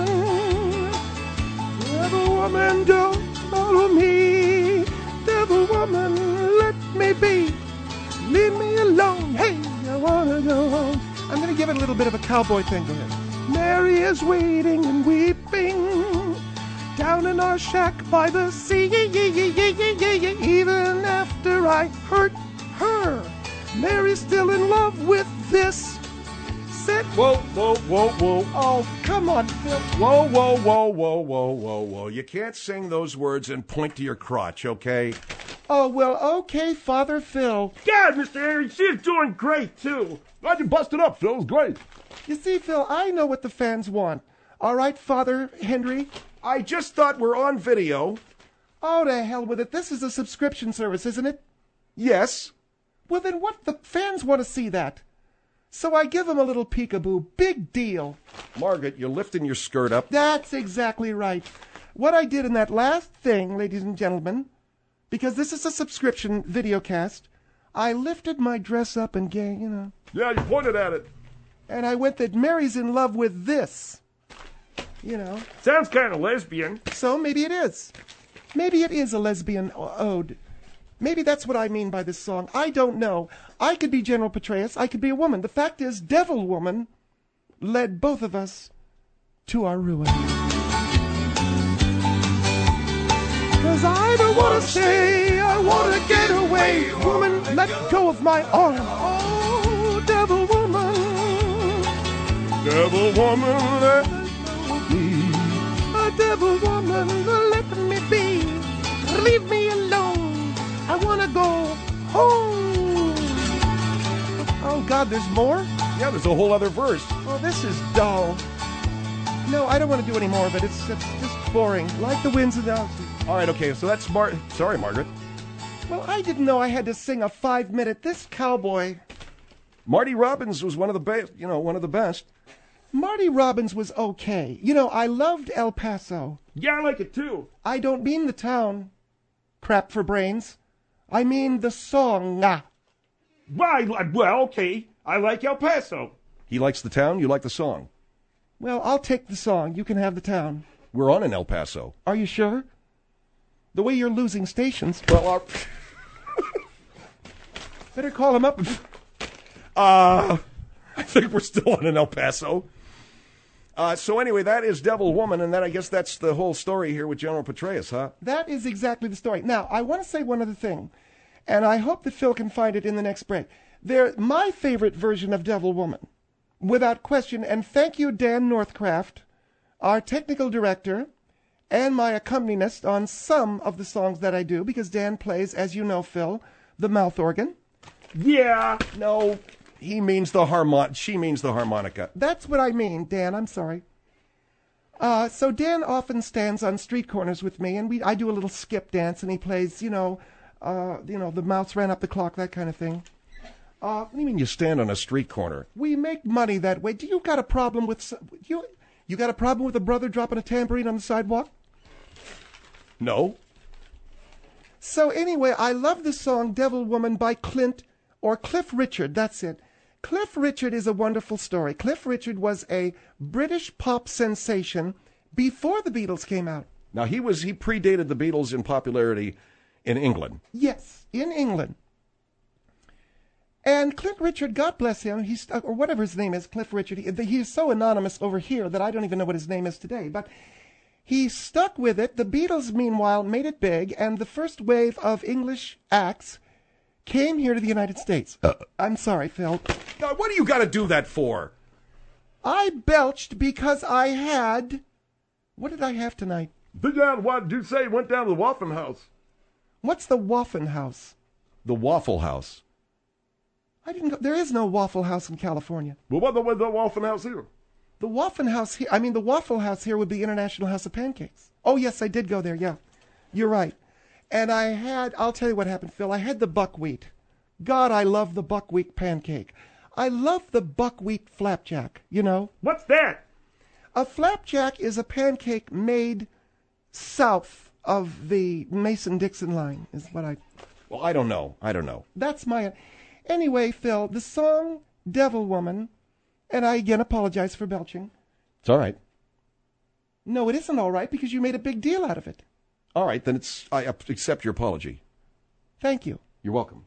woman, don't follow me. Devil woman, let me be. Leave me alone. Hey, I want to go home. I'm going to give it a little bit of a cowboy thing. Go ahead. Mary is waiting and weeping down in our shack by the sea. Even after I hurt her, Mary's still in love with this. Whoa. Oh, come on, Phil. Whoa. You can't sing those words and point to your crotch, okay? Oh, well, okay, Father Phil. God, Mr. Henry, she's doing great, too. Glad you busted up, Phil. It was great. You see, Phil, I know what the fans want. All right, Father Henry? I just thought we're on video. Oh, to hell with it. This is a subscription service, isn't it? Yes. Well, then what? The fans want to see that. So I give them a little peekaboo. Big deal. Margaret, you're lifting your skirt up. That's exactly right. What I did in that last thing, ladies and gentlemen, because this is a subscription videocast, I lifted my dress up and Yeah, you pointed at it. and I went that Mary's in love with this. Sounds kind of lesbian. So maybe it is. Maybe it is a lesbian ode. Maybe that's what I mean by this song. I don't know. I could be General Petraeus. I could be a woman. The fact is, Devil Woman led both of us to our ruin. 'cause I don't want to stay. I want to get away. Woman, let go of my arm. Oh, devil woman. Devil woman, let Me. A devil woman, let me be. Leave me alone. I want to go home. Oh, God, there's more? Yeah, there's a whole other verse. Oh, this is dull. No, I don't want to do any more of it. It's just boring. Like the winds of the ocean. All right, okay, so that's Sorry, Margaret. Well, I didn't know I had to sing a 5-minute. This cowboy. Marty Robbins was one of the best. Marty Robbins was okay. You know, I loved El Paso. Yeah, I like it too. I don't mean the town. Crap for brains. I mean the song. Well, okay. I like El Paso. He likes the town, you like the song. Well, I'll take the song. You can have the town. We're on in El Paso. Are you sure? The way you're losing stations. Well, Better call him up. I think we're still on in El Paso. So anyway, that is Devil Woman, and then I guess that's the whole story here with General Petraeus, huh? That is exactly the story. Now, I want to say one other thing, and I hope that Phil can find it in the next break. My favorite version of Devil Woman, without question, and thank you, Dan Northcraft, our technical director, and my accompanist on some of the songs that I do, because Dan plays, as you know, Phil, the mouth organ. Yeah. No, she means the harmonica. That's what I mean, Dan. I'm sorry. So Dan often stands on street corners with me, and I do a little skip dance, and he plays, the mouse ran up the clock, that kind of thing. What do you mean you stand on a street corner? We make money that way. Do you got a problem with you got a problem with a brother dropping a tambourine on the sidewalk? No. So anyway, I love the song Devil Woman by Cliff Richard. That's it. Cliff Richard is a wonderful story. Cliff Richard was a British pop sensation before the Beatles came out. Now, he predated the Beatles in popularity in England. Yes, in England. And Cliff Richard, God bless him, or whatever his name is, Cliff Richard, he is so anonymous over here that I don't even know what his name is today. But he stuck with it. The Beatles, meanwhile, made it big, and the first wave of English acts came here to the United States. I'm sorry, Phil. Now, what do you got to do that for? I belched because I had... What did I have tonight? What did you say? Went down to the Waffle House. What's the Waffle House? The Waffle House. I didn't go. There is no Waffle House in California. Well, what was the Waffle House here? The Waffle House here. I mean, the Waffle House here would be International House of Pancakes. Oh, yes, I did go there. Yeah, you're right. And I'll tell you what happened, Phil. I had the buckwheat. God, I love the buckwheat pancake. I love the buckwheat flapjack, you know. What's that? A flapjack is a pancake made south of the Mason-Dixon line, is what I... Well, I don't know. That's my... Anyway, Phil, the song Devil Woman, and I again apologize for belching. It's all right. No, it isn't all right because you made a big deal out of it. All right, then I accept your apology. Thank you. You're welcome.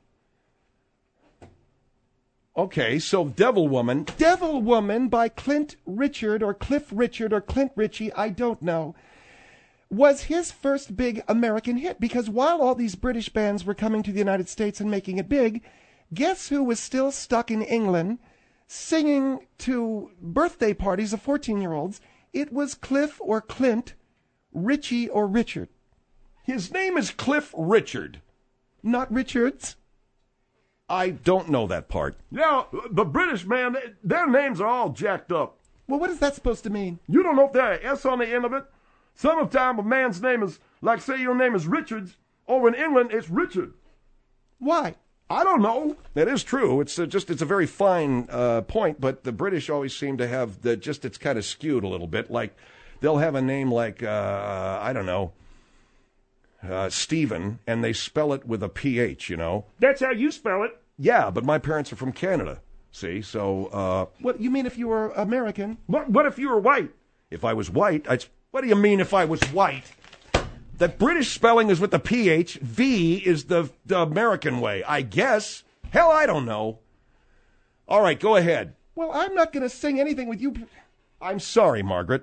Okay, so Devil Woman. Devil Woman by Clint Richard or Cliff Richard or Clint Ritchie, I don't know, was his first big American hit because while all these British bands were coming to the United States and making it big, guess who was still stuck in England singing to birthday parties of 14-year-olds? It was Cliff or Clint, Ritchie or Richard. His name is Cliff Richard. Not Richards? I don't know that part. Yeah, the British, man, their names are all jacked up. Well, what is that supposed to mean? You don't know if there's an S on the end of it? Sometimes a man's name is, like say your name is Richards, over in England it's Richard. Why? I don't know. That is true. It's a very fine point, but the British always seem to have it's kind of skewed a little bit. Like they'll have a name like I don't know, Stephen, and they spell it with a PH. You know. That's how you spell it. Yeah, but my parents are from Canada. See, so what you mean if you were American? What if you were white? If I was white, what do you mean if I was white? The British spelling is with the PH. V is the American way, I guess. Hell, I don't know. All right, go ahead. Well, I'm not going to sing anything with you. I'm sorry, Margaret.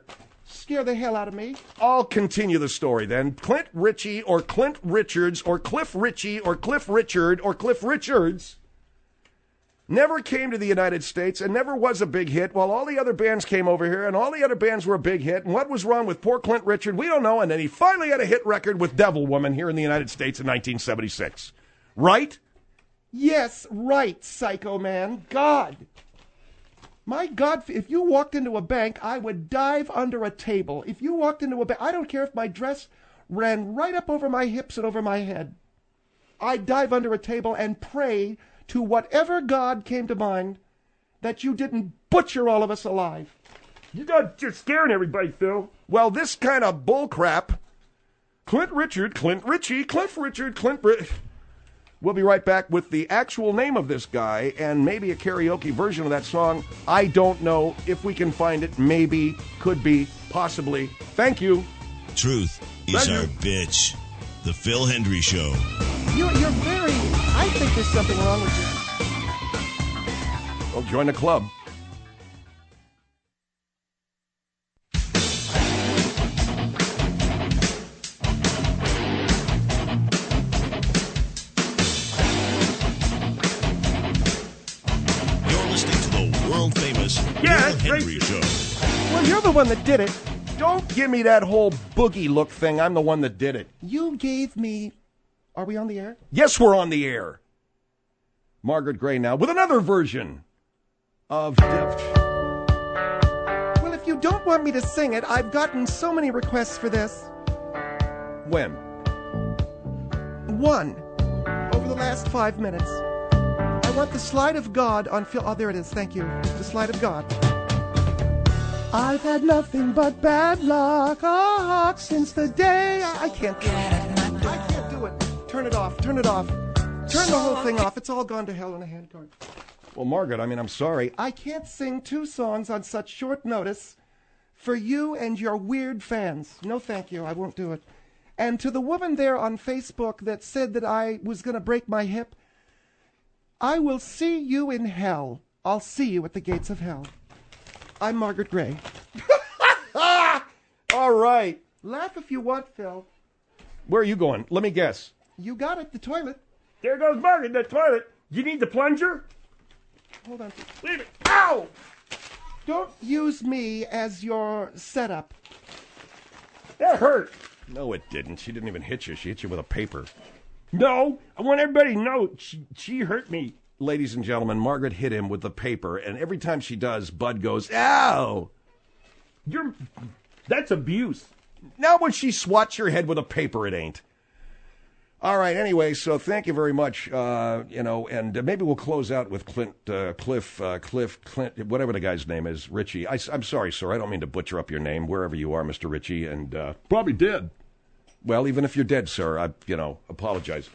Scare the hell out of me. I'll continue the story then. Clint Ritchie or Clint Richards or Cliff Ritchie or Cliff Richard or Cliff Richards never came to the United States and never was a big hit, while all the other bands came over here and all the other bands were a big hit. And what was wrong with poor Clint Richard? We don't know. And then he finally had a hit record with Devil Woman here in the United States in 1976. Right? Yes, right, Psycho Man. God. My God, if you walked into a bank, I would dive under a table. If you walked into a bank, I don't care if my dress ran right up over my hips and over my head. I'd dive under a table and pray to whatever God came to mind that you didn't butcher all of us alive. You're scaring everybody, Phil. Well, this kind of bullcrap. Clint Richard, Clint Ritchie, Cliff Richard, Clint Brit. We'll be right back with the actual name of this guy and maybe a karaoke version of that song. I don't know if we can find it. Maybe, could be, possibly. Thank you. Truth is our bitch. The Phil Hendry Show. You're very... I think there's something wrong with you. Well, join the club. Famous Yeah, Phil Hendry Show. Well, you're the one that did it. Don't give me that whole boogie look thing. I'm the one that did it. You gave me... Are we on the air? Yes, we're on the air. Margaret Gray now with another version of... Well, if you don't want me to sing it, I've gotten so many requests for this. When? One. Over the last 5 minutes. I want the slide of God on Phil. Oh, there it is. Thank you. The slide of God. I've had nothing but bad luck since the day I can't do it. I can't do it. Turn it off. Turn it off. Turn the whole thing off. It's all gone to hell in a handcart. Well, Margaret, I mean, I'm sorry. I can't sing 2 songs on such short notice for you and your weird fans. No, thank you. I won't do it. And to the woman there on Facebook that said that I was going to break my hip, I will see you in hell. I'll see you at the gates of hell. I'm Margaret Gray. All right. Laugh if you want, Phil. Where are you going? Let me guess. You got it, the toilet. There goes Margaret, the toilet. You need the plunger? Hold on. Leave it. Ow! Don't use me as your setup. That hurt. No, it didn't. She didn't even hit you. She hit you with a paper. No, I want everybody to know she hurt me. Ladies and gentlemen, Margaret hit him with the paper, and every time she does, Bud goes, ow! That's abuse. Now when she swats your head with a paper, it ain't. All right, anyway, so thank you very much, and maybe we'll close out with Clint, whatever the guy's name is, Ritchie. I'm sorry, sir, I don't mean to butcher up your name, wherever you are, Mr. Ritchie, and... Probably dead. Well, even if you're dead, sir, I apologize.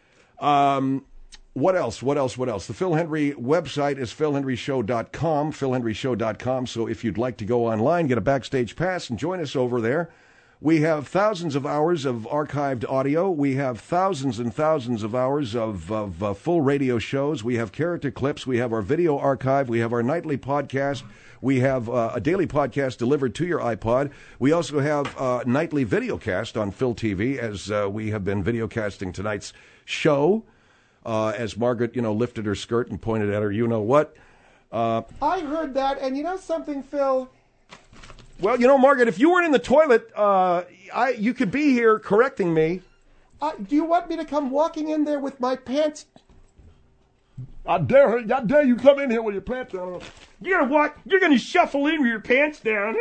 What else? The Phil Hendry website is philhendryshow.com, philhendryshow.com. So if you'd like to go online, get a backstage pass, and join us over there. We have thousands of hours of archived audio. We have thousands and thousands of hours of full radio shows. We have character clips. We have our video archive. We have our nightly podcast. We have a daily podcast delivered to your iPod. We also have a nightly videocast on Phil TV, as we have been videocasting tonight's show. As Margaret, lifted her skirt and pointed at her, you-know-what. I heard that, and you know something, Phil? Well, Margaret, if you weren't in the toilet, you could be here correcting me. Do you want me to come walking in there with my pants? I dare you come in here with your pants down. You're gonna walk. You're gonna shuffle in with your pants down.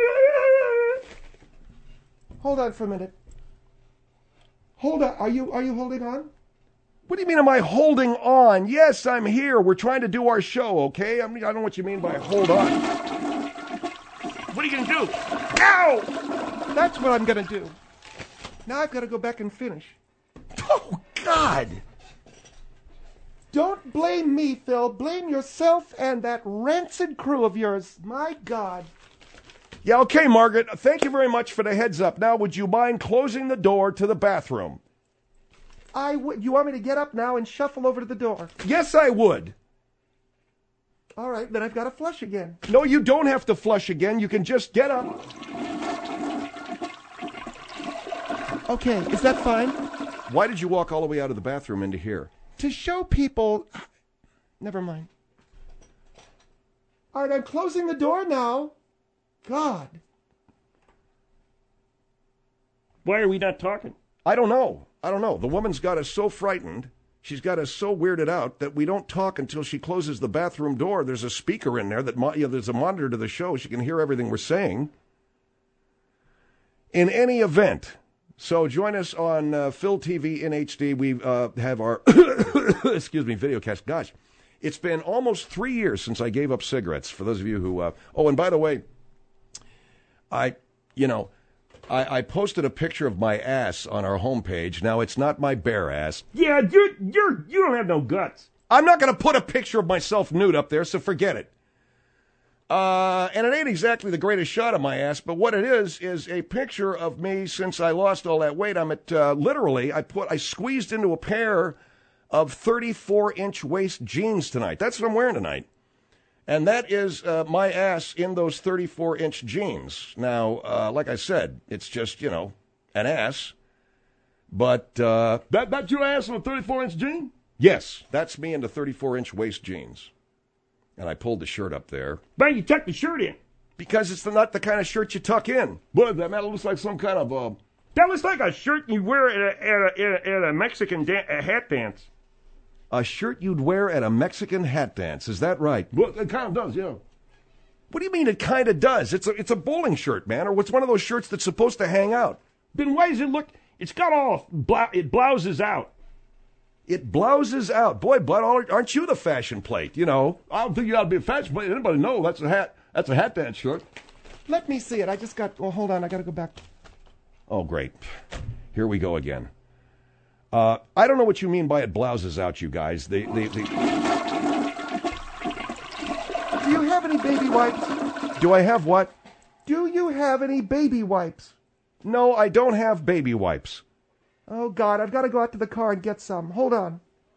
Hold on for a minute. Hold on. Are you holding on? What do you mean, am I holding on? Yes, I'm here. We're trying to do our show, okay? I don't know what you mean by hold on. What are you gonna do? Ow! That's what I'm gonna do. Now I've got to go back and finish. Oh, God! Don't blame me, Phil. Blame yourself and that rancid crew of yours. My God. Yeah, okay, Margaret. Thank you very much for the heads up. Now, would you mind closing the door to the bathroom? I would. You want me to get up now and shuffle over to the door? Yes, I would. All right, then I've got to flush again. No, you don't have to flush again. You can just get up. Okay, is that fine? Why did you walk all the way out of the bathroom into here? To show people... Never mind. All right, I'm closing the door now. God. Why are we not talking? I don't know. The woman's got us so frightened. She's got us so weirded out that we don't talk until she closes the bathroom door. There's a speaker in there that there's a monitor to the show. She can hear everything we're saying. In any event, so join us on Phil TV in HD. We have our video cast. Gosh, it's been almost 3 years since I gave up cigarettes. For those of you who, oh, and by the way, I posted a picture of my ass on our homepage. Now, it's not my bare ass. Yeah, you don't have no guts. I'm not going to put a picture of myself nude up there, so forget it. And it ain't exactly the greatest shot of my ass, but what it is a picture of me since I lost all that weight. I'm at, literally, I squeezed into a pair of 34-inch waist jeans tonight. That's what I'm wearing tonight. And that is my ass in those 34-inch jeans. Now, like I said, it's just, an ass. But that's your ass in a 34-inch jean? Yes, that's me in the 34-inch waist jeans. And I pulled the shirt up there. But you tucked the shirt in. Because it's not the kind of shirt you tuck in. But that looks like some kind of... That looks like a shirt you wear at a Mexican hat dance. A shirt you'd wear at a Mexican hat dance. Is that right? Well, it kind of does, yeah. What do you mean it kind of does? It's a bowling shirt, man. Or what's one of those shirts that's supposed to hang out? Then why does it look... It's got all... It blouses out. It blouses out. Boy, Bud, aren't you the fashion plate, I don't think you ought to be a fashion plate. Anybody know that's a hat. That's a hat dance shirt. Let me see it. I just got... Well, hold on. I got to go back. Oh, great. Here we go again. I don't know what you mean by it blouses out, you guys. Do you have any baby wipes? Do I have what? Do you have any baby wipes? No, I don't have baby wipes. Oh, God, I've got to go out to the car and get some. Hold on.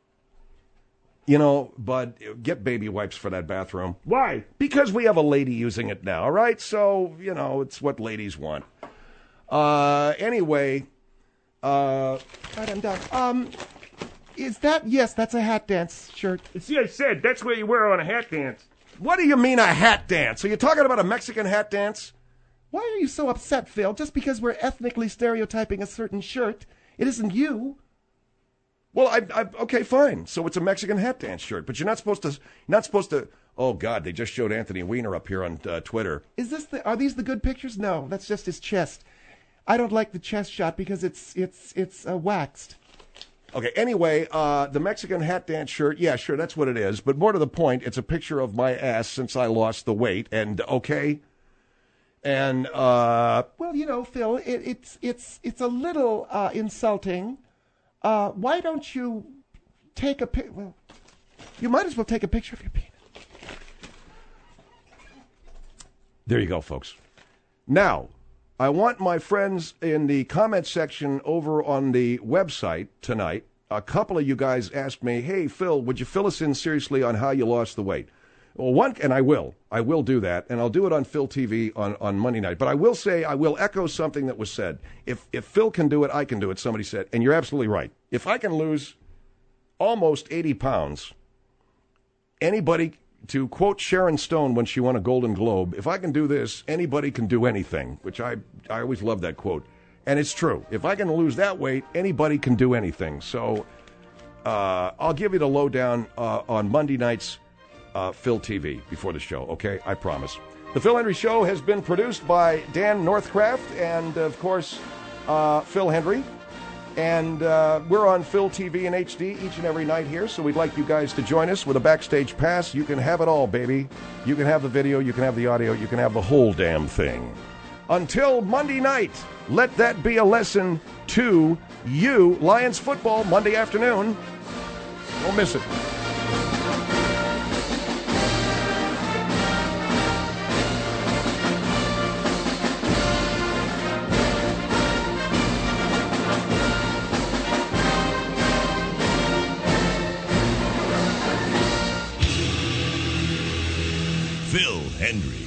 Bud, get baby wipes for that bathroom. Why? Because we have a lady using it now, all right? So, it's what ladies want. Anyway... All right, I'm done. Is that... Yes, that's a hat dance shirt. See, I said, that's what you wear on a hat dance. What do you mean a hat dance? Are you talking about a Mexican hat dance? Why are you so upset, Phil? Just because we're ethnically stereotyping a certain shirt, it isn't you. Well, okay, fine. So it's a Mexican hat dance shirt, but you're not supposed to. Oh God, they just showed Anthony Weiner up here on Twitter. Are these the good pictures? No, that's just his chest. I don't like the chest shot because it's waxed. Okay. Anyway, the Mexican hat dance shirt. Yeah, sure, that's what it is. But more to the point, it's a picture of my ass since I lost the weight. And okay. And well, Phil, it's a little insulting. Why don't you take a pic? Well, you might as well take a picture of your penis. There you go, folks. Now, I want my friends in the comment section over on the website tonight. A couple of you guys asked me, "Hey, Phil, would you fill us in seriously on how you lost the weight?" Well, and I will do that, and I'll do it on Phil TV on Monday night. But I will say, I will echo something that was said. If Phil can do it, I can do it, somebody said. And you're absolutely right. If I can lose almost 80 pounds, anybody, to quote Sharon Stone when she won a Golden Globe, if I can do this, anybody can do anything, which I always love that quote. And it's true. If I can lose that weight, anybody can do anything. So I'll give you the lowdown on Monday nights. Phil TV before the show, okay? I promise. The Phil Hendrie Show has been produced by Dan Northcraft and, of course, Phil Hendrie. And we're on Phil TV in HD each and every night here, so we'd like you guys to join us with a backstage pass. You can have it all, baby. You can have the video, you can have the audio, you can have the whole damn thing. Until Monday night, let that be a lesson to you. Lions football, Monday afternoon. Don't miss it. Phil Hendrie.